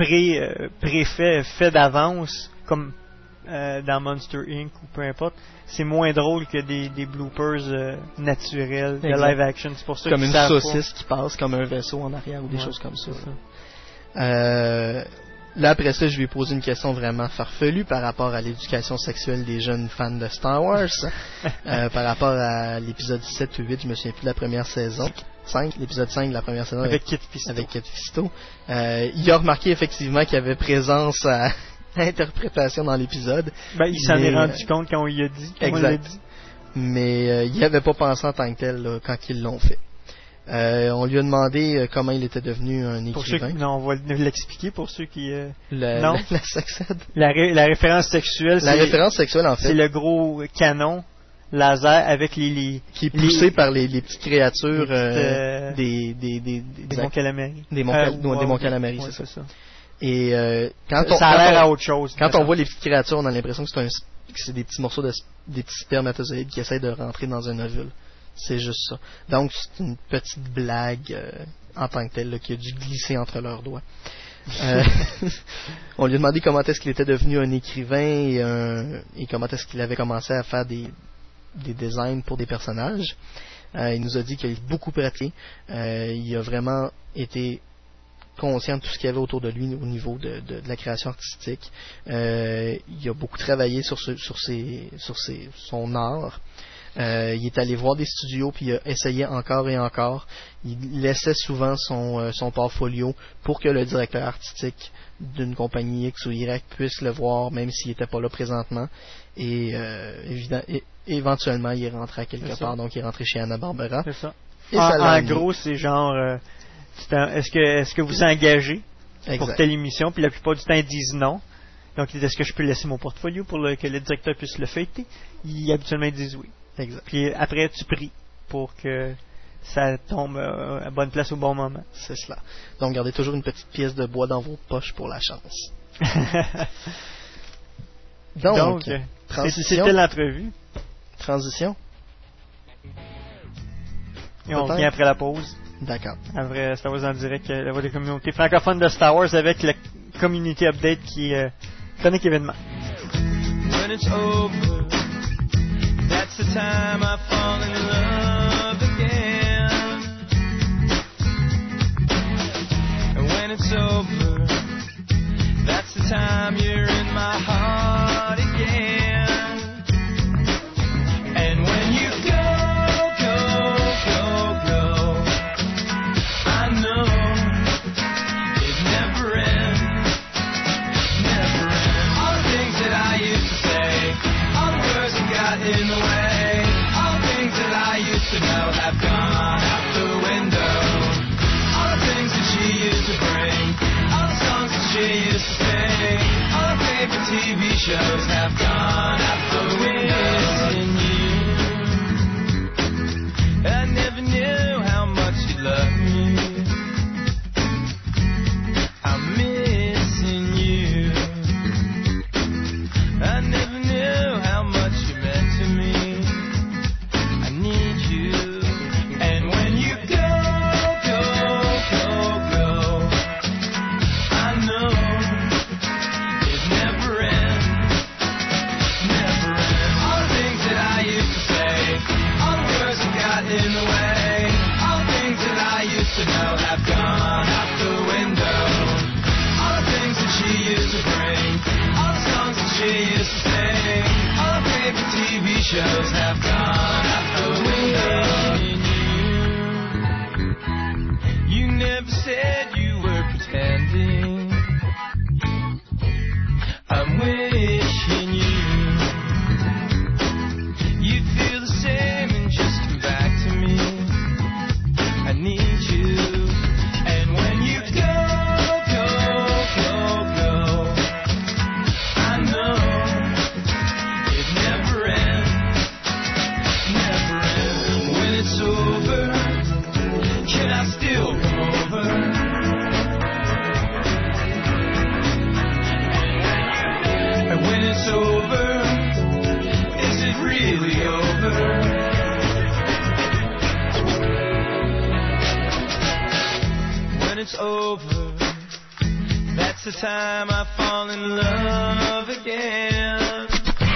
faits d'avance, comme dans Monster Inc. ou peu importe, c'est moins drôle que des bloopers naturels de live action. C'est pour ça comme une saucisse qui passe comme un vaisseau en arrière ou des choses comme ça. Là, après ça, je lui ai posé une question vraiment farfelue par rapport à l'éducation sexuelle des jeunes fans de Star Wars. Par rapport à l'épisode 7 ou 8, je me souviens plus de la première saison. L'épisode 5 de la première saison avec Kit Fisto. Il a remarqué effectivement qu'il y avait présence à interprétation dans l'épisode. Il s'en est rendu compte quand on lui a dit. Exact. Mais il n'y avait pas pensé en tant que tel là, quand ils l'ont fait. On lui a demandé comment il était devenu un écrivain. On va l'expliquer pour ceux qui... La sexade. La référence sexuelle, référence sexuelle, en fait. C'est le gros canon laser avec les qui est poussé par les petites créatures des Monts Calamari. Des Monts Calamari, c'est ça. Et ça a l'air à autre chose. Quand on voit les petites créatures, on a l'impression que c'est des petits morceaux des petits spermatozoïdes qui essaient de rentrer dans un ovule. C'est juste ça. Donc, c'est une petite blague en tant que telle là, qui a dû glisser entre leurs doigts. On lui a demandé comment est-ce qu'il était devenu un écrivain et comment est-ce qu'il avait commencé à faire des designs pour des personnages. Il nous a dit qu'il a beaucoup pratiqué. Il a vraiment été conscient de tout ce qu'il y avait autour de lui au niveau de la création artistique. Il a beaucoup travaillé sur son art. Il est allé voir des studios puis il a essayé encore et encore. Il laissait souvent son portfolio pour que le directeur artistique d'une compagnie X ou Y puisse le voir, même s'il n'était pas là présentement. Et éventuellement, il est rentré à quelque part. Donc, il est rentré chez Hanna-Barbera. C'est ça. Et en gros, c'est genre... est-ce que vous engagez pour telle émission? Puis la plupart du temps, ils disent non. Donc, est-ce que je peux laisser mon portfolio pour que le directeur puisse le fêter? Habituellement, ils disent oui. Exact. Puis après, tu pries pour que ça tombe à bonne place au bon moment. C'est cela. Donc, gardez toujours une petite pièce de bois dans vos poches pour la chance. Donc transition. C'était l'entrevue. Transition. Et on revient après la pause. D'accord. Après Star Wars en direct, la voix des communautés francophones de Star Wars avec la community update qui est chronique événement. When it's over, that's the time I fall in love again. And when it's over, that's the time you're in my heart again. And when you go, I know it never ends, never ends. All the things that I used to say, all the words that got in the way, all the things that I used to know have gone out the window. All the things that she used to bring, all the songs that she used to sing, all the favorite TV shows have gone out the window. I never knew how much you loved me. I'm missing you. I never knew how much you meant to me. I need you. And when you go, I know it never ends, never ends. All the things that I used to say, all the words that got in the way, all the things that I used to know have gone out the window. All the things that she used to bring, all the songs that she used to sing, all the favorite TV shows have gone out the window. You never said you were pretending. I'm wishing you'd feel the same and just come back to me. I need you. And when you go, I know it never ends, never ends. When it's over, can I still come over? And when it's over, is it really over? When it's over, that's the time I fall in love again.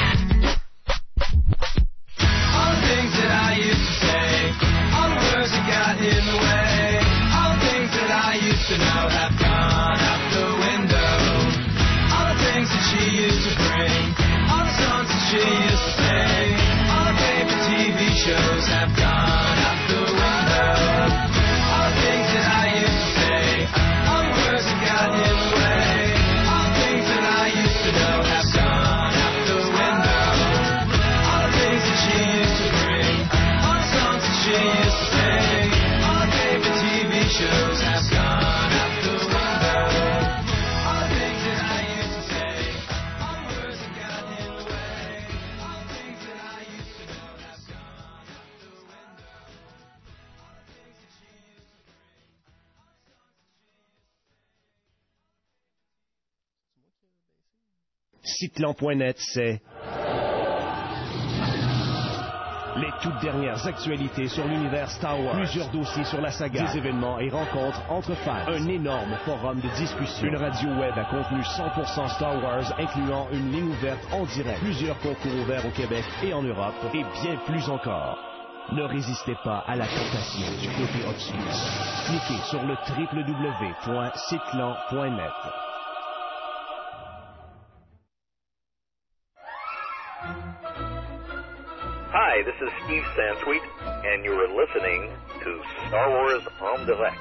All the things that I used to say, all the words that got in the way, all the things that I used to know have gone out the window. All the things that she used to bring, all the songs that she used to sing, all the favorite TV shows have gone out the window. All the things that I used to say, all the words that got in the way, all the things that I used to know have gone out the window. All the things that she used to bring, all the songs that she used to sing, all the favorite TV shows have gone out the window. All the things that I used to say, all the words that got in the way, all the things that I used to know have gone out the window. Citlan.net, c'est les toutes dernières actualités sur l'univers Star Wars. Plusieurs dossiers sur la saga. Des événements et rencontres entre fans. Un énorme forum de discussion. Une radio web à contenu 100% Star Wars, incluant une ligne ouverte en direct. Plusieurs concours ouverts au Québec et en Europe. Et bien plus encore. Ne résistez pas à la tentation du côté obscur. Cliquez sur le www.citlan.net. Hi, this is Steve Sansweet, and you are listening to Star Wars en direct.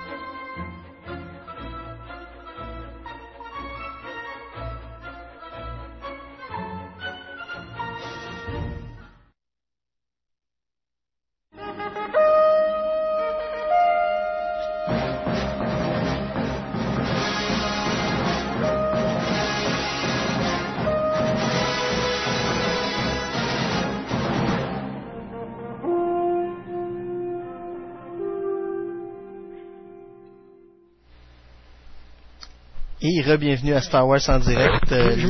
Et re-bienvenue à Star Wars en direct.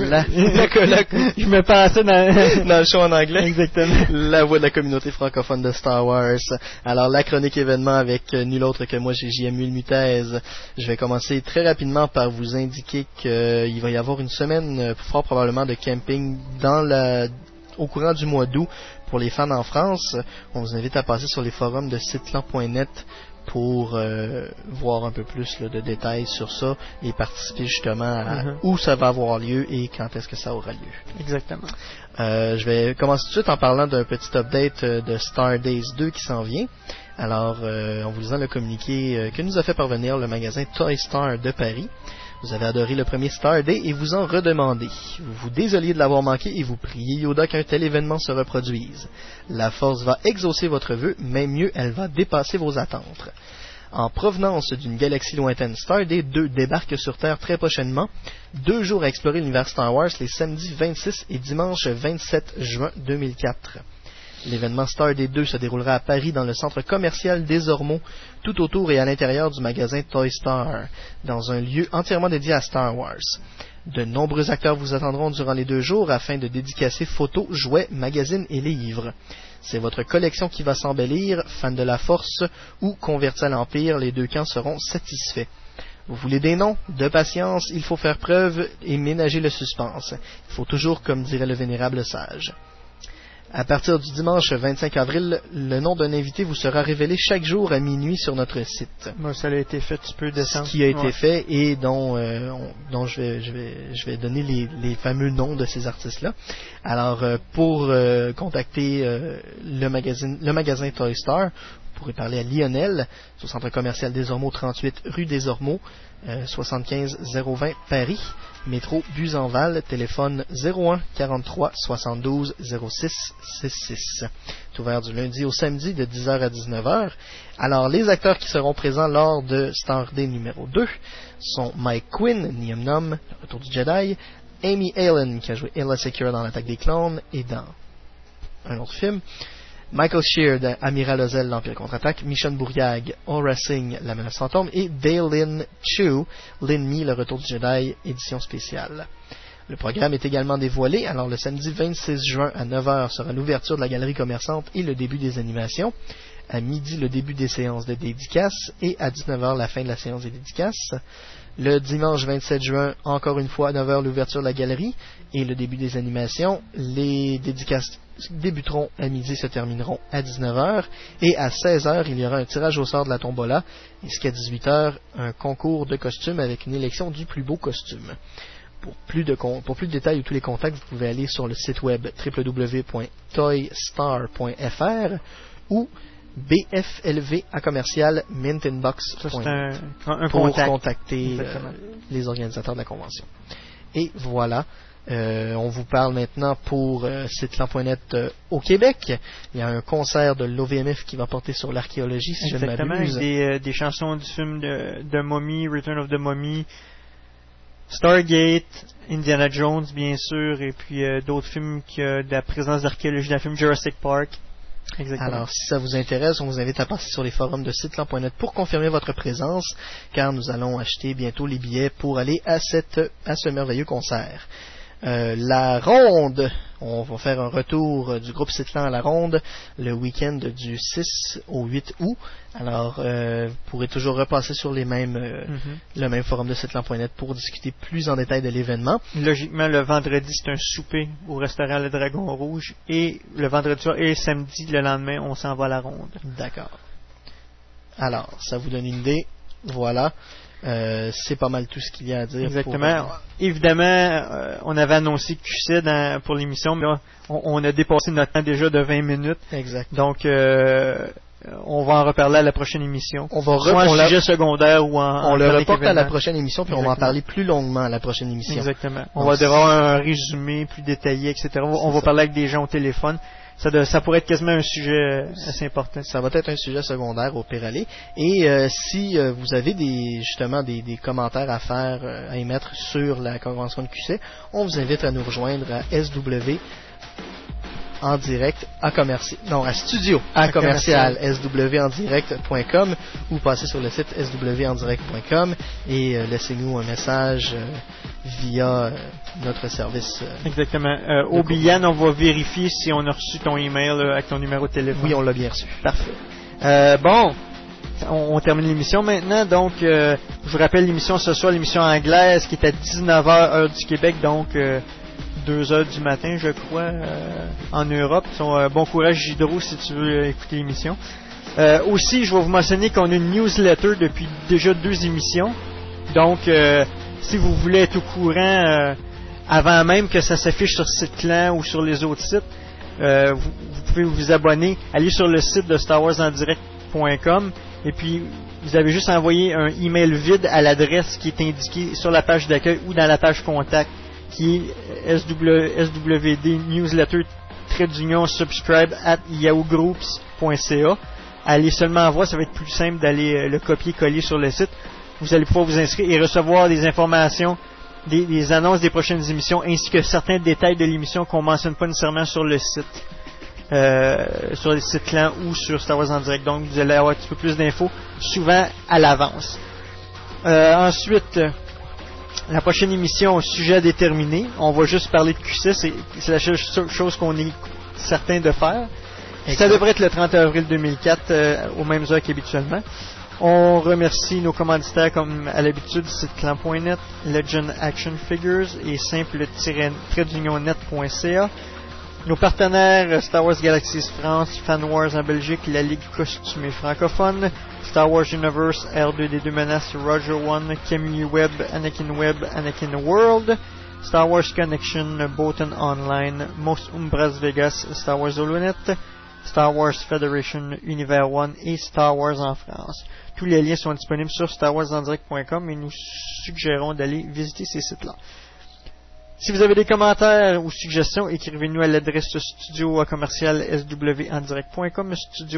Je me pensais dans le show en anglais. Exactement. La voix de la communauté francophone de Star Wars. Alors, la chronique événement avec nul autre que moi, JMU le Mutez. Je vais commencer très rapidement par vous indiquer qu'il va y avoir une semaine, fort probablement, de camping au courant du mois d'août pour les fans en France. On vous invite à passer sur les forums de sitelan.net pour voir un peu plus de détails sur ça et participer justement à où ça va avoir lieu et quand est-ce que ça aura lieu. Exactement. Je vais commencer tout de suite en parlant d'un petit update de Star Days 2 qui s'en vient. Alors, en vous lisant le communiqué que nous a fait parvenir le magasin Toy Star de Paris. Vous avez adoré le premier Star Day et vous en redemandez. Vous vous désoliez de l'avoir manqué et vous priez Yoda qu'un tel événement se reproduise. La Force va exaucer votre vœu, même mieux, elle va dépasser vos attentes. En provenance d'une galaxie lointaine, Star Day 2 débarque sur Terre très prochainement. 2 jours à explorer l'univers Star Wars les samedis 26 et dimanche 27 juin 2004. L'événement Star Day 2 se déroulera à Paris dans le centre commercial des Ormeaux, tout autour et à l'intérieur du magasin Toy Star, dans un lieu entièrement dédié à Star Wars. De nombreux acteurs vous attendront durant les 2 jours afin de dédicacer photos, jouets, magazines et livres. C'est votre collection qui va s'embellir, fans de la Force ou convertis à l'Empire, les 2 camps seront satisfaits. Vous voulez des noms? De patience, il faut faire preuve et ménager le suspense. Il faut toujours, comme dirait le vénérable sage. À partir du dimanche 25 avril, le nom d'un invité vous sera révélé chaque jour à minuit sur notre site. Bon, ça a été fait, tu peux descendre. Ce qui a été fait et dont je vais donner les fameux noms de ces artistes-là. Alors, pour contacter le magasin Toy Star, vous pourrez parler à Lionel, au centre commercial des Ormeaux, 38 rue des Ormeaux, 75 020 Paris, métro Buzenval, téléphone 01 43 72 06 66. C'est ouvert du lundi au samedi de 10h à 19h. Alors, les acteurs qui seront présents lors de Star Day numéro 2 sont Mike Quinn, Nien Nunb, Le Retour du Jedi, Amy Allen, qui a joué Ella Secura dans L'Attaque des Clones et dans un autre film, Michael Sheard, Amiral Ozzel, L'Empire contre-attaque, Michonne Bourriag, Aura Singh, La Menace Fantôme et Dale Chu, L'Ennemi, Le Retour du Jedi, édition spéciale. Le programme est également dévoilé, alors le samedi 26 juin à 9h sera l'ouverture de la galerie commerçante et le début des animations. À midi, le début des séances de dédicaces et à 19h, la fin de la séance des dédicaces. Le dimanche 27 juin, encore une fois à 9h, l'ouverture de la galerie et le début des animations. Les dédicaces débuteront à midi, se termineront à 19h. Et à 16h, il y aura un tirage au sort de la tombola. Jusqu'à 18h, un concours de costumes avec une élection du plus beau costume. Pour plus de détails ou tous les contacts, vous pouvez aller sur le site web www.toystar.fr ou bflv@mintinbox.net pour contacter les organisateurs de la convention. Et voilà, on vous parle maintenant pour sitelan.net au Québec. Il y a un concert de l'OVMF qui va porter sur l'archéologie, si je ne m'abuse. Avec des chansons du film de Mummy, Return of the Mummy, Stargate, Indiana Jones bien sûr, et puis d'autres films qui ont de la présence d'archéologie dans le film Jurassic Park. Exactement. Alors, si ça vous intéresse, on vous invite à passer sur les forums de sitelan.net pour confirmer votre présence, car nous allons acheter bientôt les billets pour aller à ce merveilleux concert. La Ronde, on va faire un retour du groupe Sitelan à la Ronde le week-end du 6 au 8 août. Alors, vous pourrez toujours repasser sur le même forum de Sitelan.net pour discuter plus en détail de l'événement. Logiquement, le vendredi, c'est un souper au restaurant Le Dragon Rouge, et le vendredi soir et le samedi, le lendemain, on s'en va à la Ronde. D'accord. Alors, ça vous donne une idée. Voilà. C'est pas mal tout ce qu'il y a à dire. Exactement. Évidemment, on avait annoncé QC pour l'émission, mais là, on a dépassé notre temps déjà de 20 minutes. Exact. Donc, on va en reparler à la prochaine émission. On va soit en sujet secondaire ou on le reporte à la événement. prochaine émission, puis Exactement. on va en parler plus longuement à la prochaine émission. Exactement. On va devoir un résumé plus détaillé, etc. On va parler avec des gens au téléphone. Ça pourrait être quasiment un sujet assez important. Ça va être un sujet secondaire au pire aller. Et si vous avez des commentaires à faire, à émettre sur la convention de QC, on vous invite à nous rejoindre à SW en direct à studio à commercial swandirect.com ou passez sur le site swandirect.com et laissez-nous un message via notre service. Exactement. Au Bian, on va vérifier si on a reçu ton email avec ton numéro de téléphone. Oui, on l'a bien reçu. Parfait. Bon, on termine l'émission maintenant. Donc, je vous rappelle l'émission ce soir, l'émission anglaise qui est à 19h heure du Québec, donc 2h du matin, je crois, en Europe. Bon courage, Gidro, si tu veux écouter l'émission. Aussi, je vais vous mentionner qu'on a une newsletter depuis déjà 2 émissions. Donc, si vous voulez être au courant avant même que ça s'affiche sur SiteClan ou sur les autres sites, vous pouvez vous abonner. Allez sur le site de StarWarsEnDirect.com et puis vous avez juste envoyé un email vide à l'adresse qui est indiquée sur la page d'accueil ou dans la page contact, qui est swd newsletter _subscribe@yahoogroups.ca. Allez seulement voir, ça va être plus simple d'aller le copier-coller sur le site. Vous allez pouvoir vous inscrire et recevoir des informations, des annonces des prochaines émissions, ainsi que certains détails de l'émission qu'on mentionne pas nécessairement sur le site, sur les sites clan ou sur Star Wars en direct. Donc vous allez avoir un petit peu plus d'infos, souvent à l'avance. Ensuite, la prochaine émission, sujet déterminé. On va juste parler de QC, c'est la seule chose qu'on est certain de faire. Exact. Ça devrait être le 30 avril 2004, aux mêmes heures qu'habituellement. On remercie nos commanditaires comme à l'habitude, siteclan.net, Legend Action Figures et simple-net.ca. Nos partenaires Star Wars Galaxies France, Fan Wars en Belgique, la Ligue costumée francophone, Star Wars Universe, R2D2 Menace, Roger One, Camille Web, Anakin World, Star Wars Connection, Botan Online, Most Umbras Vegas, Star Wars Holonet, Star Wars Federation, Univers One et Star Wars en France. Tous les liens sont disponibles sur StarWarsEnDirect.com et nous suggérons d'aller visiter ces sites-là. Si vous avez des commentaires ou suggestions, écrivez-nous à l'adresse studio@swandirect.com,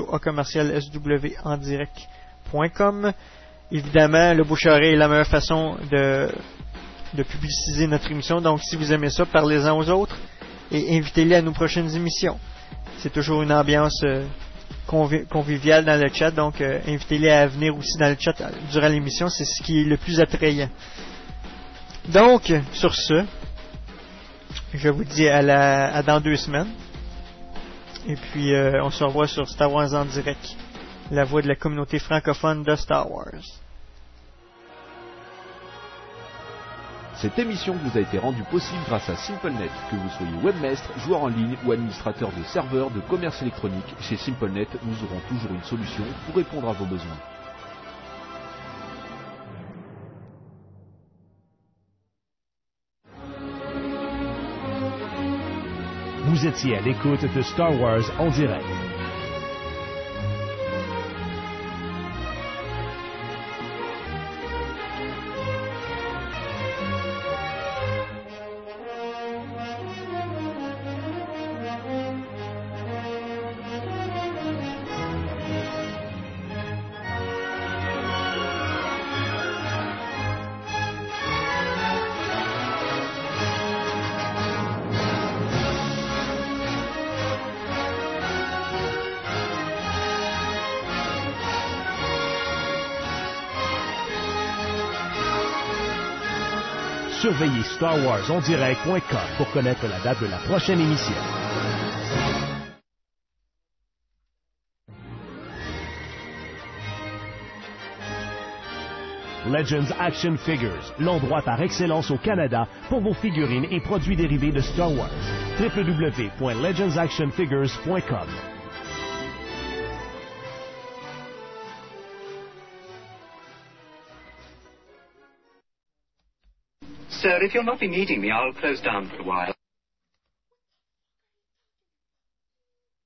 studio@swandirect.com. Évidemment, le bouche-à-oreille est la meilleure façon de publiciser notre émission. Donc, si vous aimez ça, parlez-en aux autres et invitez-les à nos prochaines émissions. C'est toujours une ambiance conviviale dans le chat, donc invitez-les à venir aussi dans le chat durant l'émission, c'est ce qui est le plus attrayant. Donc, sur ce, je vous dis à dans 2 semaines. Et puis, on se revoit sur Star Wars en direct, la voix de la communauté francophone de Star Wars. Cette émission vous a été rendue possible grâce à SimpleNet. Que vous soyez webmaître, joueur en ligne ou administrateur de serveurs de commerce électronique, chez SimpleNet, nous aurons toujours une solution pour répondre à vos besoins. Vous étiez à l'écoute de Star Wars en direct. Surveillez StarWarsOnDirect.com pour connaître la date de la prochaine émission. Legends Action Figures, l'endroit par excellence au Canada pour vos figurines et produits dérivés de Star Wars. www.legendsactionfigures.com Sir, if you'll not be needing me, I'll close down for a while.